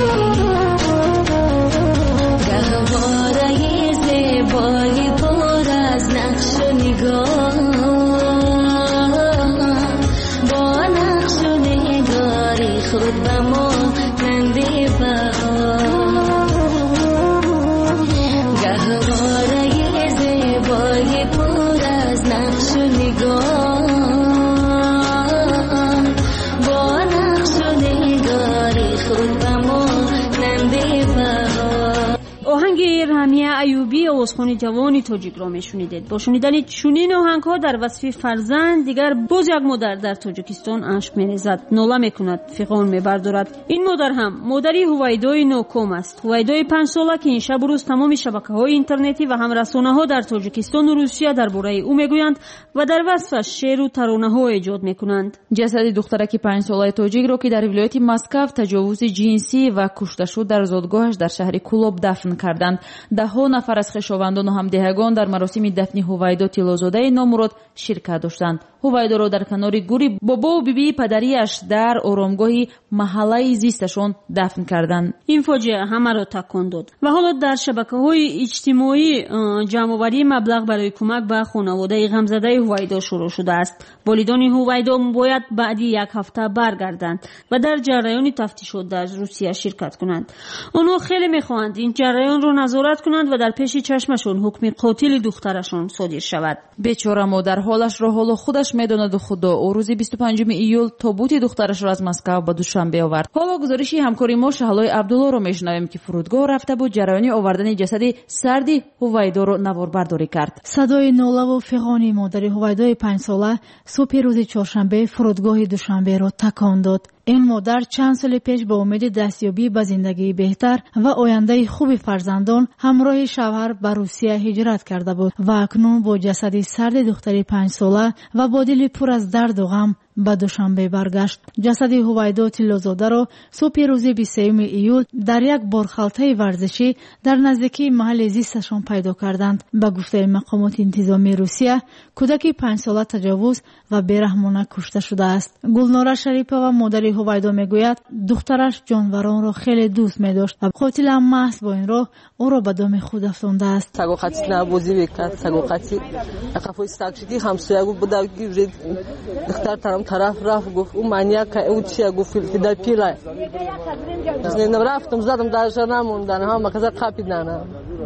گهواره زیبایی پر از نقش و نگاه با نقش و نگاری خود به ما ننده بها گهواره زیبایی پر از نقش و نگاه ایوبی آوازخوان جوان تاجیک را میشنیدید. با شنیدن چنین آهنگ‌ها در وصف فرزند دیگر باز یک مادر در تاجیکستان اشک می‌ریزد، ناله می‌کند، فغان می‌بردارد. این مادر هم مادری هویدای نوکوم است. هویدای پنج ساله که این شب و روز تمام شبکه‌های اینترنتی و هم رسانه‌ها در تاجیکستان و روسیه درباره او میگویند و در وصفش شعر و ترانه‌ها ایجاد می‌کنند. جسد دخترک پنج ساله تاجیک را که در ولایت مسکو تجاوز جنسی و کشته شد در زادگاهش در شهر کولوب دفن کردند. ده‌ها نفر از خویشاوندان و همدهگان در مراسم دفن هویدا تیلوزاده نامراد شرکت داشتند. هویدا را در کنار گوری بابا و بیبی پدریش در آرامگاه محله زیستشان دفن کردند. این فاجعه همه را تکان داد و حالا در شبکه‌های اجتماعی جمع‌آوری مبلغ برای کمک به خانواده غمزده هویدا شروع شده است. والدان هویدا باید بعد یک هفته برگردند و در جریان تفتیشات در روسیه شرکت کنند. آنها خیلی می‌خواهند این جریان را نظارت کنند و در پیش چشمشان حکم قاتل دخترشان صادر شود. بیچاره مادر حالش را حالا خودش میداند و خدا. او روز بیست و پنجم ایول تابوت دخترش را از مسکو به دوشنبه آورد. حالا گزارشی همکاری ما شهلای عبدالله را میشنویم که فرودگاه رفته بود جریان آوردن جسد سردی هویدا را نواربرداری کرد. صدای ناله و فغان مادر هویدای پنج ساله صبح روز چهارشنبه فرودگاه دوشنبه را تکان داد. این مادر چند سال پیش با امید دستیابی به زندگی بهتر و آینده خوب فرزندان همراه شوهر به روسیه هجرت کرده بود و اکنون با جسد سرد دختری پنج ساله و با دل پر از درد و غم به دوشنبه برگشت. جسد هویدا تیلوزاده را صبح روز بیست و سوم ایول در یک بارخالطه ورزشی در نزدیکی محل زیستشان پیدا کردند. به گفته مقامات انتظامی روسیه کودک پنج ساله تجاوز و بیرحمانه کشته شده است. گلناره شریپова مادر هویدا میگوید دخترش جانوران را خیلی دوست می‌داشت و قاتل هم محض با این راه او را به دام خود افکنده است. سگوقتی نبودی میکرد سگوقتی قفوی استاکشیدی همسایه‌گو بودا گیرید دختر ترم طرف رفت گفت او مانیاک او چیه گفت فیلتر پیلا نه رفتم زدم درش نموندن هم مکزا قاپیدن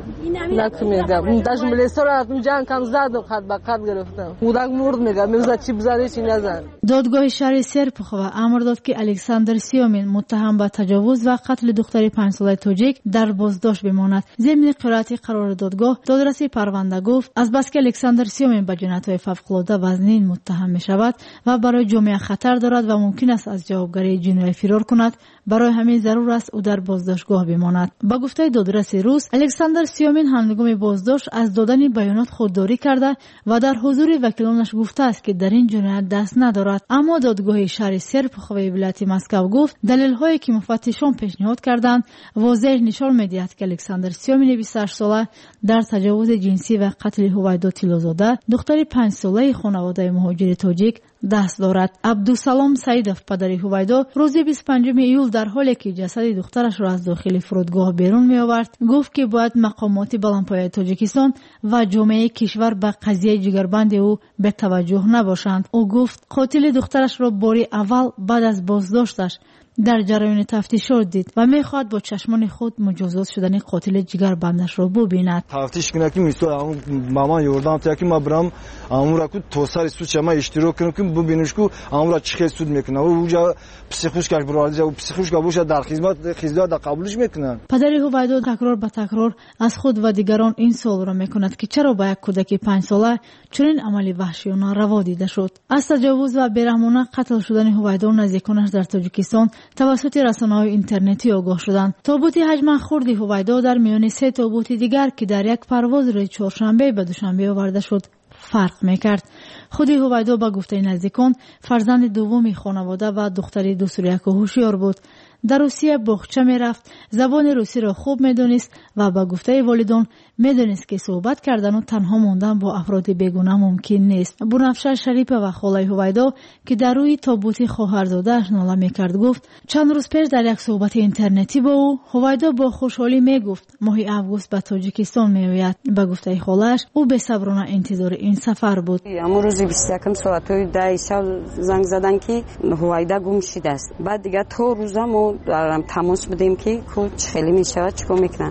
نک میگم داش ملیسا را جان کم زد و خط به خط گرفتم خودک مرد میگم میگه چی بزنی چی نزن. دادگاه شهر سرپخوا امر داد که الکساندر سیومین متهم به تجاوز و قتل دختر پنج ساله تاجیک در بازداشت بماند. ضمن قرائت قرار دادگاه دادرس پرونده گفت از بس که الکساندر سیومین به جنایت‌های فوق‌العاده وزنین متهم می‌شود و برای جامعه خطر دارد و ممکن است از جوابگری جنایی فرار کند، برای همین ضرور است او در بازداشتگاه بماند. با گفته دادرس روس الکساندر سیومین هنگام بازداشت از دادن بیانات خودداری کرده و در حضور وکیلانش گفته است که در این جنایت دست ندارد. اما دادگاه شهر سرپخوی ولایت مسکو گفت دلیل‌هایی که مفتشان پیشنهاد کردند واضح نشان می‌دهد که الکساندر سیومین بیست و هشت ساله در تجاوز جنسی و قتل هویدا تیلوزاده دختر پنج ساله خانواده مهاجر تاجیک دست دارد. عبدالسلام سعیدوف پدر هویدا روز بیست و پنجم ایول در حالی که جسد دخترش را از داخل فرودگاه بیرون می آورد گفت که باید مقامات بلندپایه تاجیکستان و جامعه کشور به قضیه جگربند او به توجه نباشند. او گفت قاتل دخترش را باری اول بعد از بازداشتش در جریان تفتیشات دید و میخواد با چشمان خود مجازات شدن قاتل جگربندش را ببیند. تفتیش کنه که میستو مامان یوردام تا که ما برام امورا کو توسر سود شما اشتراک کنم که ببینش کو امورا چه سود میکنه و اونجا پسیخوش کاش برادر و پسیخوش گابوش در خدمت خدمت در قبولش میکنن. پدر هویدا تکرار به تکرار از خود و دیگران این سوال را میکند که چرا با یک کودک پنج ساله چنین عملی وحشیانه روا دیده شد. از تجاوز و بیرحمانه قتل شدن هویدا و نزدیکانش در تاجیکستان توسط رسانه‌های اینترنتی آگاه شدند. تابوت حجم خرد هویدا در میان سه تابوت دیگر که در یک پرواز روز چهارشنبه به دوشنبه آورده شد فرق میکرد. خود هویدا با گفته نزدیکان فرزند دومی خانواده و دختری دو ساله هوشیار بود. در روسیه باغچه میرفت، زبان روسی را خوب میدونست و با گفته والدان میدونست که صحبت کردن و تنها موندن با افراد بیگانه ممکن نیست. بنفشه شریپه و خاله هویدا که در روی تابوت خواهرزاده‌اش ناله میکرد گفت چند روز پیش در یک صحبت اینترنتی با او هویدا با خوشحالی میگفت ماه اوگوست به تاجیکستان میآید. با گفته خاله‌اش او بی‌صبرانه انتظار این سفر بود. امروز روز بیست و یک ساعت ده شب زنگ زدن که هویدا گم شده است. بعد دیگه تو روزا ما دارم تماس بدیم که کوچ خیلی میشود چیکار میکنن.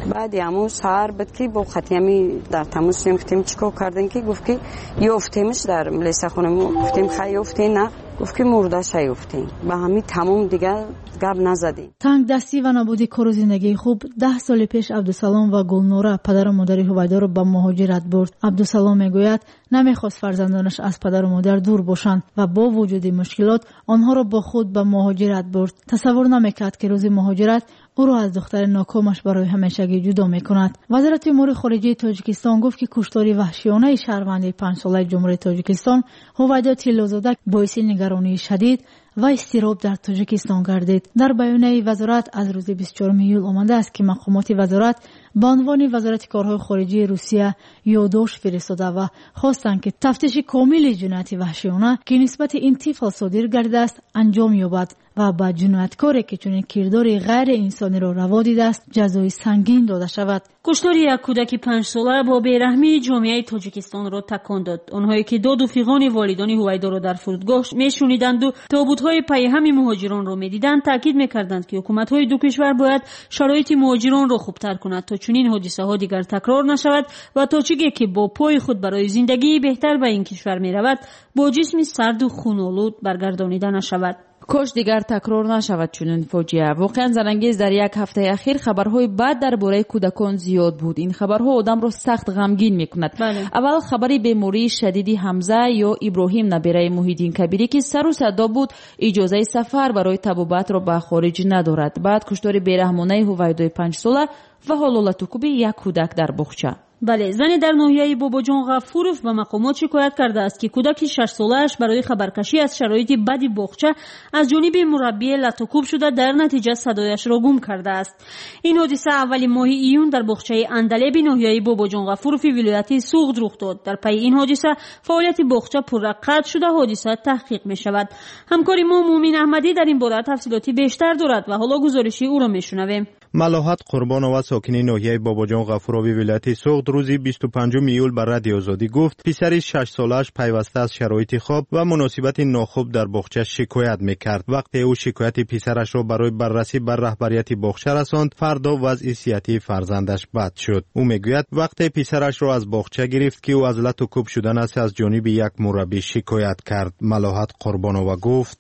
بعد همون سهر بود که با خطیمی در تماس گفتیم چیکار کردن که گفت که یافتیمش در ملیسا خانم گفتیم خیلی یافتی نه گفت که مرده شیفتیم به همین تمام دیگه گپ نزدیم. تنگ دستی و نابودی کار و زندگی خوب ده سال پیش عبدالسلام و گلنوره پدر و مادر هویدا را به مهاجرت برد. عبدالسلام میگوید نمیخواست فرزندانش از پدر و مادر دور باشند و با وجود مشکلات آنها را با خود به مهاجرت برد. تصور نمیکرد که روز مهاجرت او را از دختر ناکامش برای همیشگی جدا میکند. وزارت امور خارجه تاجیکستان گفت که کشتار وحشیانه شهروند پنج ساله جمهوری تاجیکستان هویدا تیلوزاده باعث نگرانی شدید و اضطراب در تاجیکستان گردید. در بیانیه وزارت از روز بیست و چهارم ایول آمده است که مقامات وزارت به عنوان وزارت کارهای خارجه روسیه یادداشت فرستاده و خواستند که تفتیش کامل جنایت وحشیانه که نسبت این طفل صادر گردیده است انجام یابد و به جنایتکاری که چنین کردار غیر انسانی را روا دیده است جزای سنگین داده شود. کشتار یک کودک پنج ساله با بیرحمی جامعه تاجیکستان را تکان داد. آنهایی که داد و فیغان والدان هویدا را در فرودگاه میشنیدند و تابوت‌های پیهم مهاجران را میدیدند تاکید میکردند که حکومت‌های دو کشور باید شرایط مهاجران را خوبتر کند تا چنین حادثه‌ها دیگر تکرار نشود و تا چیزی که با پای خود برای زندگی بهتر به این کشور میرود با جسم سرد و خون‌آلود برگردانیده نشود. کاش دیگر تکرار نشود چنین فاجعه. واقعا زرانگیز در یک هفته اخیر خبرهای بد درباره کودکان زیاد بود. این خبرها آدم را سخت غمگین میکند. بله. اول خبری بیماری شدیدی حمزه یا ابراهیم نبیره محیدین کبیری که سر و صدا بود اجازه سفر برای طبابت را به خارج ندارد. بعد کشتار بیرحمانه هویدای پنج ساله و حلالت کوبی یک کودک در باغچه. بله، زنی در ناحیه باباجان غفورов به مقامات شکایت کرده است که کودک شش ساله‌اش برای خبرکشی از شرایط بدی باغچه از جانب مربی لطوکوب شده در نتیجه صدایش را گم کرده است. این حادثه اول ماه ایون در باغچه اندلب ناحیه باباجان غفورov ولایت سوغد رخ داد. در پی این حادثه فعالیت باغچه پررقت شده حادثه تحقیق می شود. همکار ما مومین احمدی در این باره تفصیلاتی بیشتر دارد و حالا گزارشی او را میشنویم. ملاحت قربان و ساکنی ناحیه باباجان غفورov ولایت سوغد روزی بیست و پنجم ایول بر رادیو آزادی گفت پسر شش سالش پیوسته از شرایط خواب و مناسبت ناخوب در باغچه شکایت میکرد. وقتی او شکایت پسرش را برای بررسی بر رهبریت باغچه رساند فردا وضع صحتی فرزندش بد شد. او میگوید وقتی پسرش را از باغچه گرفت که او از لط و کوب شدن است از جانب یک مربی شکایت کرد. ملاحت قربان و گفت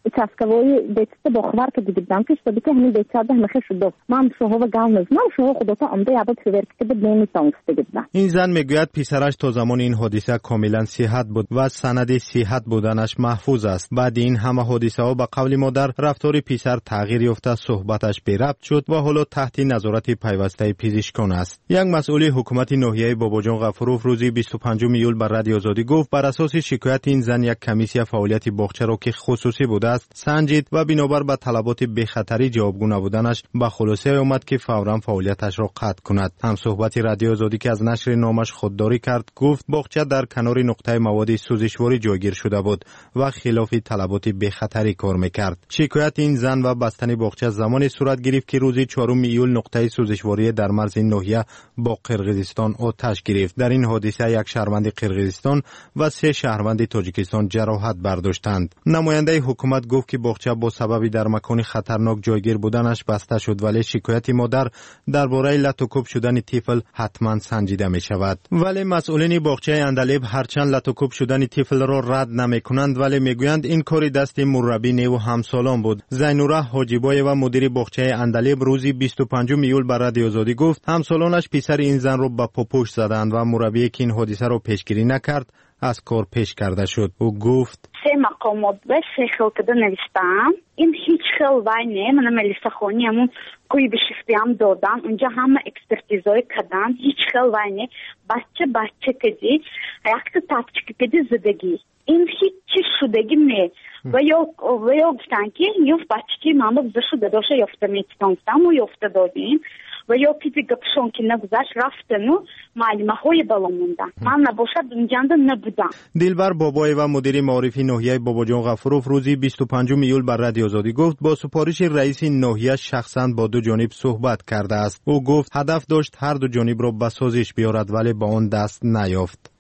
این زن میگوید پسرش تا زمان این حادثه کاملا صحت بود و سند صحت بودنش محفوظ است. بعد این همه حادثه ها به قول مادر رفتار پسر تغییر یافته، صحبتش بی ربط شد و حالا تحت نظارت پیوسته پزشکان است. یک مسئول حکومت ناحیه باباجان غفورov روزی بیست و پنجم ایول بر رادیو آزادی گفت بر اساس شکایت این زن یک کمیسیه فعالیت باغچه را که خصوصی بوده است سنجید و بنابر به طلبات بی‌خطری جوابگو نبودنش به خلاصه آمد که فورا فعالیتش را قطع کند. هم صحبت رادیو آزادی که از نشر نامش خودداری کرد گفت باغچه در کنار نقطه مواد سوزشواری جایگیر شده بود و خلاف طلبات بی‌خطری کار میکرد. شکایت این زن و بستن باغچه زمان صورت گرفت که روز چهارم ایول نقطه سوزشواری در مرز ناحیه با قرقیزستان آتش گرفت. در این حادثه یک شهروند قرقیزستان و سه شهروند تاجیکستان جراحت برداشتند. نماینده حکومت گفت که باغچه با سبب در مکان خطرناک جایگیر بودنش بسته شد ولی شکایت مادر درباره لط و کوب شدن طفل حتما سنجیده می شود. ولی مسئولین باغچه اندلب هرچند لط و کوب شدن طفل را رد نمی کنند ولی می گویند این کاری دست مربی نیو همسالان بود. زینوره حاجیبای و مدیر باغچه اندلب روزی بیست و پنجم ایول بر رادیو آزادی گفت همسالانش پسر این زن را به پاپوش زدند و مربی که این حادثه را پیشگیری نکرد از کار پیش کرده شد. او گفت سه مقامات به سه خلقده نوشتم. این هیچ خل وای نه. من ملیسا خانی همون کوی به شفتی هم دادم. اونجا همه اکسپرتیزای کردم. هیچ خل وای نه. بچه بچه کدی. یکت تاپچه کدی زدگی. این هیچ چی شدگی نه. و یا و یا گفتن که یوف بچه که ماما بزشو داداشه یافته میتونستم و یافته دادیم. و یا پیزی گپشون که نگذشت رفتن و معلومه های بالا موندن. من نباشد اونجانده نبودم. دلبر بابای و مدیر معارفی ناحیه باباجان غفورov روزی بیست و پنجم ایول بر رادیو آزادی گفت با سفارش رئیس ناحیه شخصا با دو جانب صحبت کرده است. او گفت هدف داشت هر دو جانب را به سازش بیارد ولی با آن دست نیافت.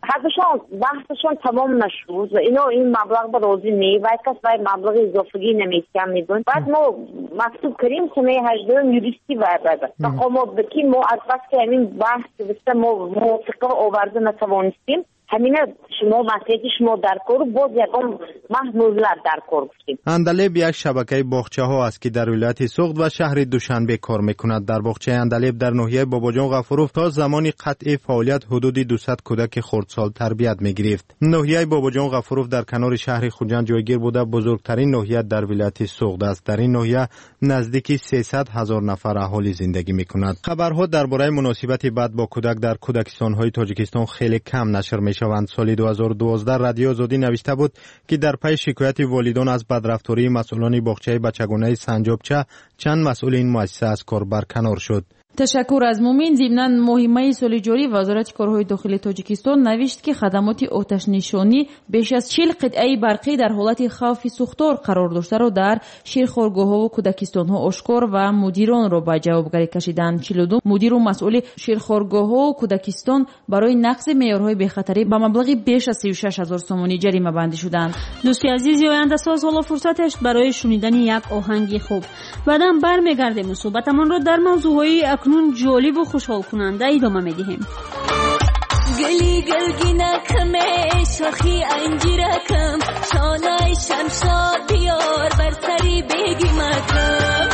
حقشان بحثشان تمام نشد و اینا این مبلغ به روزی نیوید کس و مبلغ اضافگی نمیتیم میدون. بعد ما مکتوب کردیم سنه هجده یوریستی وارد و ما بکی ما از بس که همین بحث بسته ما موافقه آورده نتوانستیم همینه شما مسیحی شما در کار باز یکم محمولت در کار گفتیم. اندلیب یک شبکه باغچه ها است که در ولایت سوخت و شهر دوشنبه کار میکند. در باغچه اندلیب در ناحیه باباجان غفوروف تا زمانی قطع فعالیت حدود دویست کودک خردسال تربیت میگرفت. ناحیه باباجان غفوروف در کنار شهر خوجند جایگیر بوده بزرگترین ناحیه در ولایت سوخت است. در این ناحیه نزدیک سیصد هزار نفر اهالی زندگی میکند. خبرها درباره مناسبت بد با کودک در کودکستان های تاجیکستان خیلی کم نشر می شوند. سال دو هزار و دوازده رادیو آزادی نوشته بود که در پی شکایت والدان از بدرفتاری مسئولان باغچه بچگانه سنجابچه چند مسئول این مؤسسه از کار برکنار شد. تشکر از مومین. ضمناً مهمه سال جاری وزارت کارهای داخلی تاجیکستان نوشت که خدمات آتش نشانی بیش از چهل قطعه برقی در حالت خوف سوختار قرار داشته را در شیرخوارگاه‌ها و کودکستان‌ها آشکار و مدیران را به جوابگری کشیدند. چهل و دو مدیر و مسئول شیرخوارگاه‌ها و کودکستان برای نقض معیارهای بی‌خطری به مبلغ بیش از سی و شش هزار سومانی جریمه بندی شدند. دوستی عزیز، آینده ساز حالا فرصتش برای شنیدن یک آهنگ خوب. بعداً برمیگردیم صحبتمان را در موضوعهای اکنون جالب و خوشحال کننده ادامه میدهیم. گلی گلگینه کمه شاخی انجیرکم شانای شمشاد بیار بر سری بگی مکم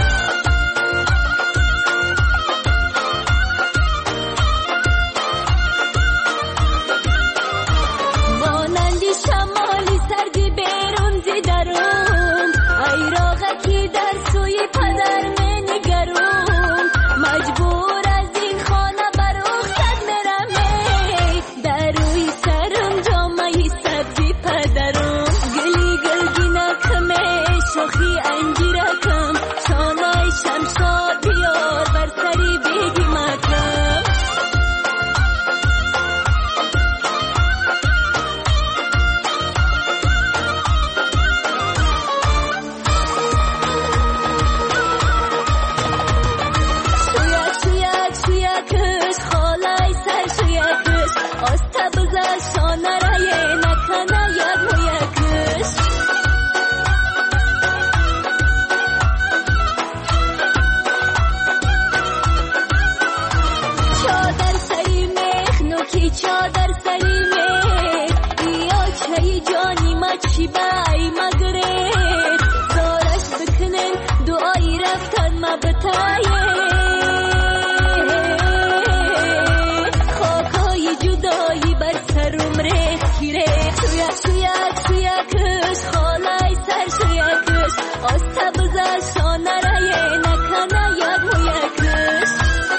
بانندی شمالی سردی بیرون زی درون ایراغه کی در سوی پدر منگرون مجبور از این خانه بروختد مرمه در روی سرم جامعی سبزی پدرم گلی گلگی نکمه شاخی انجیرکم شانای شمشاد بیار بر سری بگی مکم چادر سلیمه بیا چای جانی ما چی بای مگره دارش بکنن دعایی رفتن ما بتایه خاکای جدایی بر سرم ریخ کی ریخ شویا شویا شویا کش خالای سر شویا کش آستا بزار شانه رایه نکنه یاد مویا کش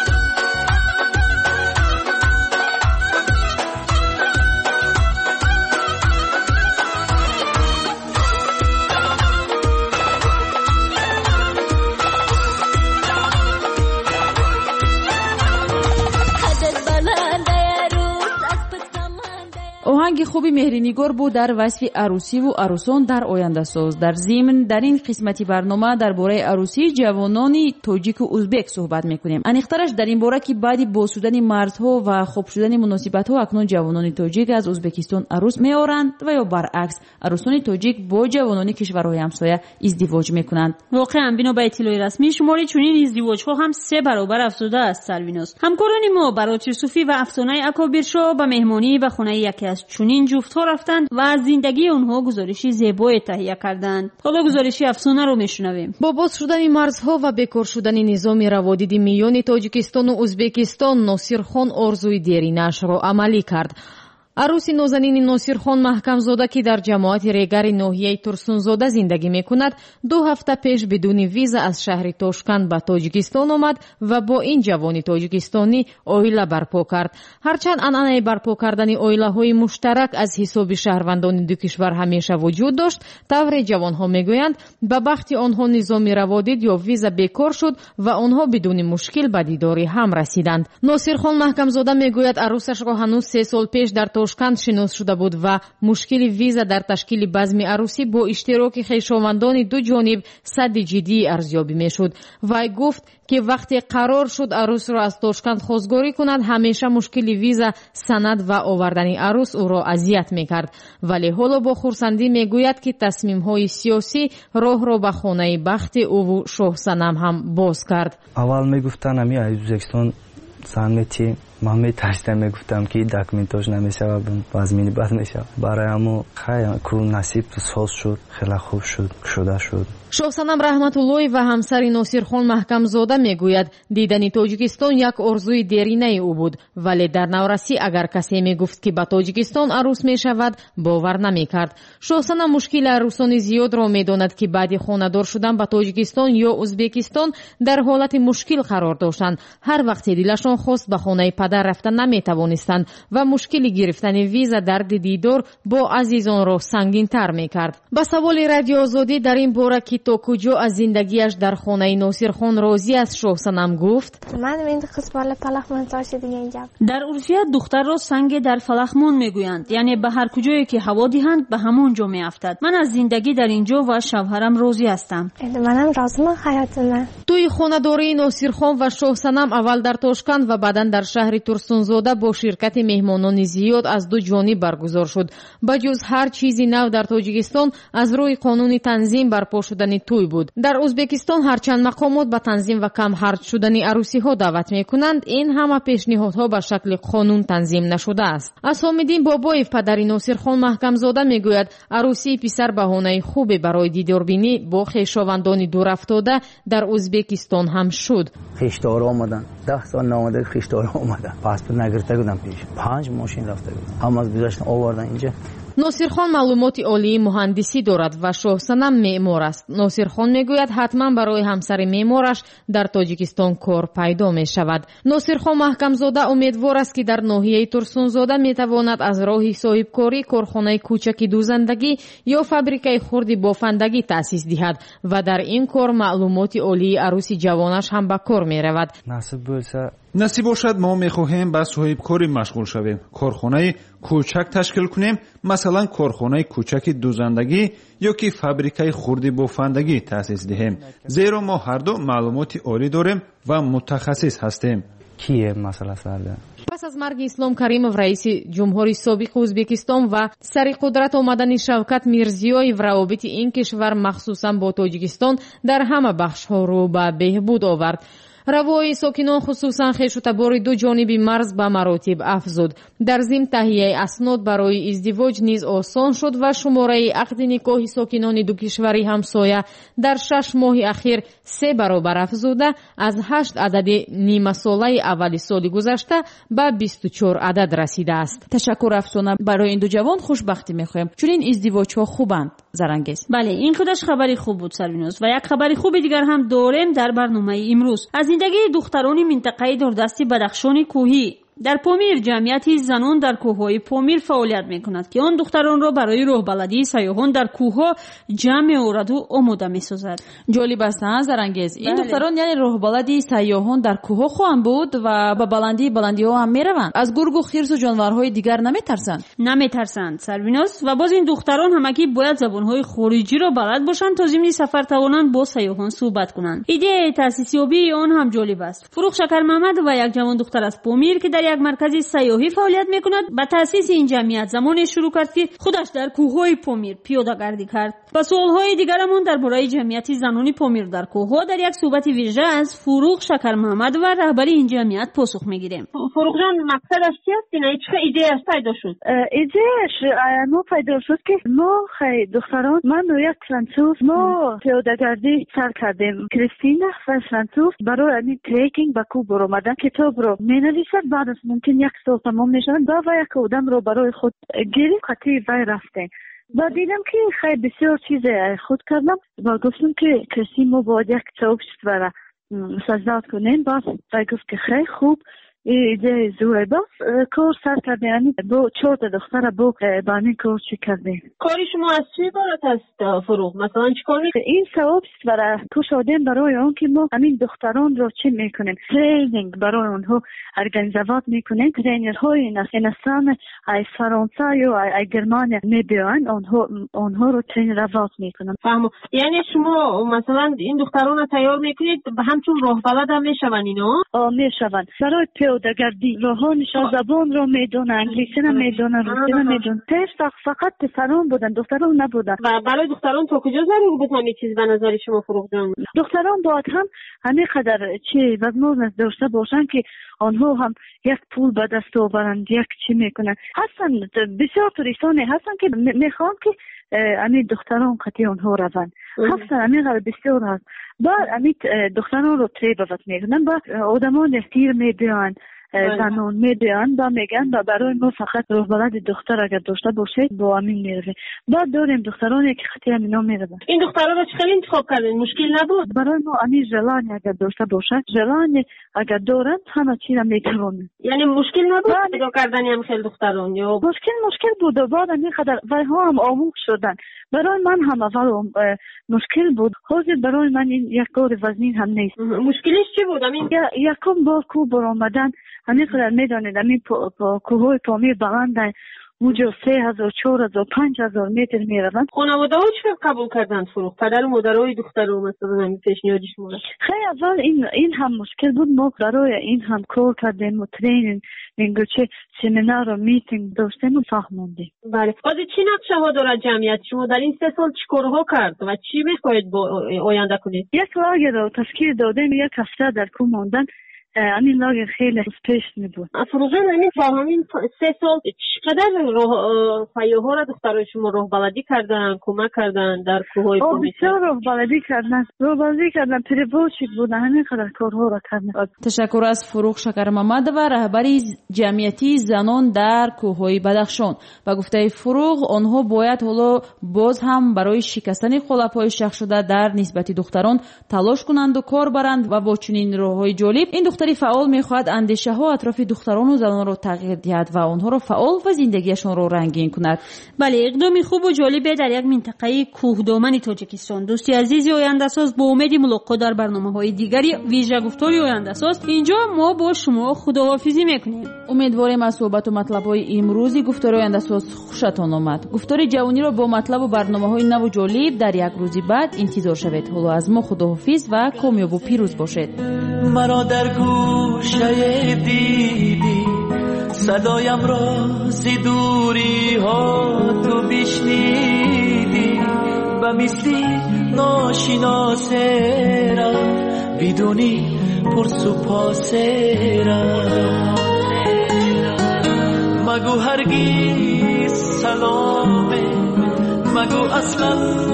آهنگ خوبی مهرینگار بود در وصف عروسی و عروسان در آینده ساز. در ضمن در این قسمتی برنامه درباره عروسی جوانان تاجیک و ازبک صحبت میکنیم. انیخترش در این باره که بعد بازشدن مرزها و خوب شدن مناسبت‌ها اکنون جوانان تاجیک از ازبکستان عروس میآورند و یا برعکس عروسان تاجیک با جوانان کشورهای همسایه ازدواج میکنند. واقعا بنا به اطلاع رسمی شماره چنین ازدواج‌ها هم سه برابر افزوده است. سرویناس همکاران ما برات صوفی و افسانه اکابرشا به مهمانی به خانه یکی از چنین جفت‌ها رفتند و از زندگی آنها گزارشی زیبایی تهیه کردند. حالا گزارشی افسانه رو میشنویم. با باز شدن مرزها و بیکار شدن نظام روادید میان تاجیکستان و ازبکستان، ناصرخان آرزوی دیرینش را عملی کرد. عروسی نازنین ناصرخان محکمزاده که در جماعت ریگر ناحیه ترسونزاده زندگی میکند دو هفته پیش بدون ویزا از شهر تاشکند به تاجیکستان آمد و با این جوان تاجیکستانی عائله برپا کرد. هرچند عنعنه برپا کردن عائله‌های مشترک از حساب شهروندان دو کشور همیشه وجود داشت، طور جوانها میگویند به بخت آنها نظام روادید یا ویزا بیکار شد و آنها بدون مشکل به دیدار هم رسیدند. ناصرخان محکمزاده میگوید عروسش را هنوز سه سال پیش در Тошканд шинос шуда буд ва мушкили виза дар ташкили базми арӯсӣ бо иштироки хешовандони ду ҷониб садди ҷиддии арзёбӣ мешуд. Вай гуфт ки вақте қарор шуд арӯсро аз Тошканд хозгорӣ кунад, ҳамеша мушкили виза, санад ва овардани арӯс ӯро азият мекард. Вале ҳоло бо хурсандӣ мегӯяд ки тасмимҳои сиёсӣ роҳро ба хонаи бахти ӯву Шоҳсанам ҳам боз кард. аввал мегуфтан ами аз Ӯзбекистон сан метиҳем. ман метарсидам, мегуфтам ки документош намешавад, вазмини бад мешавад. барои ҳамо хай ку насиб соз шуд, хеле хуб шуд, кушода шуд. Шоҳсанам Раҳматуллои ва ҳамсари Носирхон Маҳкамзода мегӯяд, дидани Тоҷикистон як орзуи деринаи ӯ буд, вале дар наврасӣ агар касе мегуфт ки ба Тоҷикистон арӯс мешавад, бовар намекард. Шоҳсанам мушкили арӯсони зиёдро медонад ки баъди хонадор шудан ба Тоҷикистон ё Ӯзбекистон дар ҳолати мушкил қарор доштанд. ҳар вақте дилашон хост ба хонаи падар рафта наметавонистанд ва мушкили гирифтани виза дарди дидор бо азизонро сангинтар мекард. Ба саволи Радио Озодӣ дар ин бора ки то куҷо аз зиндагиаш дар хонаи Носирхон розӣ аст, Шоҳсанам гуфт: дар урфият духтарро санге дар фалахмон мегӯянд, яъне ба ҳар куҷое ки ҳаво диҳанд ба ҳамон ҷо меафтад. ман аз зиндагӣ дар ин ҷо ва шавҳарам розӣ ҳастам. тӯи хонадории Носирхон ва Шоҳсанам аввал дар Тошканд ва баъдан дар шаҳри Турсунзода бо ширкати меҳмонони зиёд аз ду ҷониб баргузор шуд. ба ҷуз ҳар чизи нав дар Тоҷикистон аз рӯи қонуни танзим барпо шудани тӯй буд. дар Ӯзбекистон ҳарчанд мақомот ба танзим ва камҳарҷ шудани арӯсиҳо даъват мекунанд, ин ҳама пешниҳодҳо ба шакли қонун танзим нашудааст. Асомиддин Бобоев, падари Носирхон Маҳкамзода, мегӯяд арӯсии писар баҳонаи хубе барои дидорбинӣ бо хешовандони дурафтода дар Ӯзбекистон ҳам шуд. хештора омадан, даҳ сол наомада хештора омадан, паспорт нагирифта будам, пеш панҷ мошин рафта будам, ҳамаз гузаштан овардан инҷа. Носирхон маълумоти олии муҳандисӣ дорад ва Шоҳсанам меъмор аст. Носирхон мегӯяд ҳатман барои ҳамсари меъмораш дар Тоҷикистон кор пайдо мешавад. Носирхон Маҳкамзода умедвор аст ки дар ноҳияи Турсунзода метавонад аз роҳи соҳибкорӣ корхонаи кӯчаки дузандагӣ ё фабрикаи хурди бофандагӣ таъсис диҳад ва дар ин кор маълумоти олии арӯси ҷавонаш ҳам ба кор меравад. насиб бўлса насиб бошад, мо мехоҳем ба соҳибкорӣ машғул шавем, корхонаи кӯчак ташкил кунем, масалан корхонаи кӯчаки дузандагӣ ё ки фабрикаи хурди бофандагӣ таъсис диҳем, зеро мо ҳарду маълумоти олӣ дорем ва мутахассис ҳастем. кие масъала сарда пас аз марги Ислом Каримов, раиси ҷумҳури собиқи Ӯзбекистон ва сари қудрат омадани Шавкат Мирзиёев, равобити ин кишвар махсусан бо Тоҷикистон дар ҳама бахшҳо рӯ ба беҳбуд овард. равои сокинон хусусан хешутабори ду ҷониби марз ба маротиб афзуд. дар зим таҳияи аснод барои издивоҷ низ осон шуд ва шумораи ақди никоҳи сокинони ду кишвари ҳамсоя дар шаш моҳи ахир се баробар афзуда, аз ҳашт адади нимасолаи аввали соли гузашта ба бисту чор адад расидааст. ташаккур Афсона, барои ин ду ҷавон хушбахтӣ мехоҳем. чунин издивоҷҳо хубанд, зарангез. бале, ин худаш хабари хуб буд, Сарвинос, ва як хабари хуби дигар ҳам дорем дар барномаи имрӯз. аз зиндагии духтарони минтақаи дордасти Бадахшони кӯҳӣ дар Помир ҷамъияти занон дар кӯҳҳои Помир фаъолият мекунад, ки он духтаронро барои роҳбаладии сайёҳон дар кӯҳҳо ҷамъ меораду омода месозад. ҷолиб аст, зарангез. ин духтарон яъне роҳбалади сайёҳон дар кӯҳҳо хоҳанд буд ва ба баландии баландиҳо ҳам мераванд. аз гургу хирсу ҷонварҳои дигар наметарсанд? наметарсанд, Сарвинос, ва боз ин духтарон ҳамагӣ бояд забонҳои хориҷиро балад бошанд то зимни сафар тавонанд бо сайёҳон суҳбат кунанд. идеяи таъсисёбии он ҳам ҷолиб аст. Фурух Шакармаҳмадова, як ҷавон духтар аз Помир, ки дар як маркази сайёҳӣ фаъолият мекунад, ба таъсиси ин ҷамъият замоне шурӯъ кард, ки худаш дар кӯҳҳои Помир пиёдагардӣ кард. ба суолҳои дигарамон дар бораи ҷамъияти занони Помир дар кӯҳҳо дар як суҳбати вижа аз Фурух Шакармаҳмадова, раҳбари ин ҷамъият, посух мегирем. фурухҷон, мақсадаш чи аст? ина чӣ идеяш пайдо шуд? идеяш мо пайдо шуд ки мо хай духтарон, ману як француз, мо пиёдагардӣ сар кардем. Кристина ва француз барои ани трекинг ба кӯҳ баромадан китобро менависад, баъд аз мумкин як сол тамом мешавад, ба ва як одамро барои худ гирифт, қатъи вай рафтем. ба дидам ки хай бисёр чизе худ кардам, ва гуфтам ки киси мо бояд як сообществора создат кунем. Баъд вай гуфт ки хай хуб, ایده زوباست کار سر کردیم با چهار تا دختر با بانی کار چی کردیم. کاری شما از چی عبارت است فروغ؟ مثلا چی کار میکنید؟ این ثواب است برای کشادن برای اون که ما همین دختران رو چی میکنیم؟ ترینینگ برای اونها ارگانیزوات میکنیم. ترینرهای نسان از فرانسه یا از گرمانیا میبیان اونها اونها رو ترینروات میکنن. فهمو. یعنی شما مثلا این دختران رو تیار میکنید همچون راه بلد هم میشون اینا؟ آه میشون. برای پیاده‌گردی راهانشان زبان رو میدونن، انگلیسی رو میدونن، روسی رو میدونن. پیش فقط پسران بودن، دختران نبودن. و برای دختران تا کجا ضرور بود همین چیز به نظر شما فروغ جان؟ دختران باید هم همین قدر چی وزن داشته باشن که آنها هم یک پول به دست آورند، یک چی میکنن. هستن بسیار توریستانی هستن که میخوان که همین دختران قطعی آنها روند. هستن همین قدر بسیار هست. با همین دختران رو تریبوت میکنن، با آدمان تیر میبیان، زنان میبیان با میگن با برای ما فقط روبلد دختر اگر داشته باشید با همین میروید. بعد داریم دخترانی که خطی همینا میروید. این دختران رو چقدر انتخاب کردین؟ مشکل نبود؟ برای ما همین جلانی اگر داشته باشد، جلانی اگر دارن همه چی را میتونن. یعنی مشکل نبود پیدا کردن هم خیلی دختران؟ یا مشکل مشکل بود و بعد همین قدر و هم آموخ شدن. برای من هم اول مشکل بود. حاضر برای من این یک کار وزنین هم نیست. مشکلش چی بود؟ همین یکم با کو برآمدن همین قدر میدانید همین کوههای پامیر بلند اونجا سه هزار چهار هزار پنج هزار متر میروند. خانواده ها چی قبول کردن فروغ؟ پدر و مادرای دختر رو مثلا همین پیشنهادی شما؟ خیلی اول این این هم مشکل بود. ما برای این هم کار کردیم و ترینینگ چه سمینار و میتینگ داشتیم و فهموندیم. بله. حالا چی نقشه ها دارد جمعیت شما در این سه سال چی کارها کرد و چی میخواهید با آینده کنید؟ یک لاگر رو تشکیل دادیم، یک هفته در کو ماندن. همین لاگر خیلی پیش می بود. فروغ جان همین تا همین سه سال چقدر سیاها را دخترای شما راه بلدی کردن، کمک کردن در کوههای پامیر؟ بسیار راه بلدی کردن، راه بلدی کردن، پریبوشید بودن، همین قدر کارها را کردن. تشکر از فروغ شکر محمد و رهبری جمعیتی زنان در کوههای بدخشان. و گفته فروغ آنها باید حالا باز هم برای شکستن خلافهای شخ شده در نسبت دختران تلاش کنند و کار برند و با چنین راههای جالب این دختری فعال میخواهد اندیشه ها اطراف دختران و زنان رو تغییر دهد و آنها رو فعال و زندگیشان رو رنگین کند. بله، اقدامی خوب و جالبه در یک منطقه کوهدامن تاجیکستان. دوستی عزیزی آینده ساز با امید ملاقات در برنامه‌های دیگری ویژه گفتاری آینده ساز اینجا ما با شما خداحافظی میکنیم. امیدواریم از صحبت و مطلب‌های امروزی گفتار آینده ساز خوشتان آمد. گفتار جوانی را با مطلب و برنامه‌های نو و جالب در یک روزی بعد انتظار شوید. حالا از ما خداحافظ و کامیاب و پیروز باشید. مرا در گوشه دیدی صدایم را زی دوری ها تو بشنیدی و مثلی ناشناسه را بدونی پرس و پاسه را مگو هرگیز سلامه مگو اصلا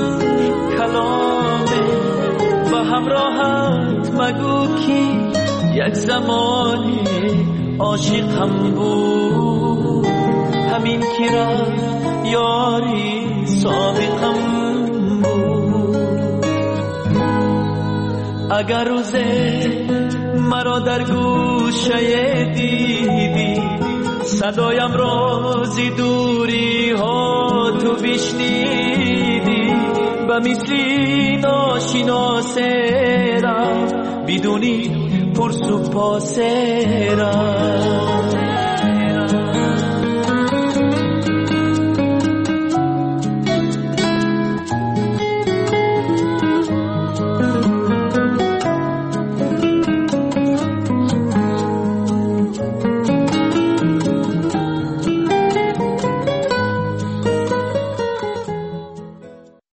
کلامه و همراهت مگو کی یک زمانی عاشقم بود همین که رفت یاری سابقم بود اگر روزه مرا در گوشه دیدی صدایم را زی دوری ها تو بشنیدی و مثلی ناشناسه را بدونی پرس و پاسه را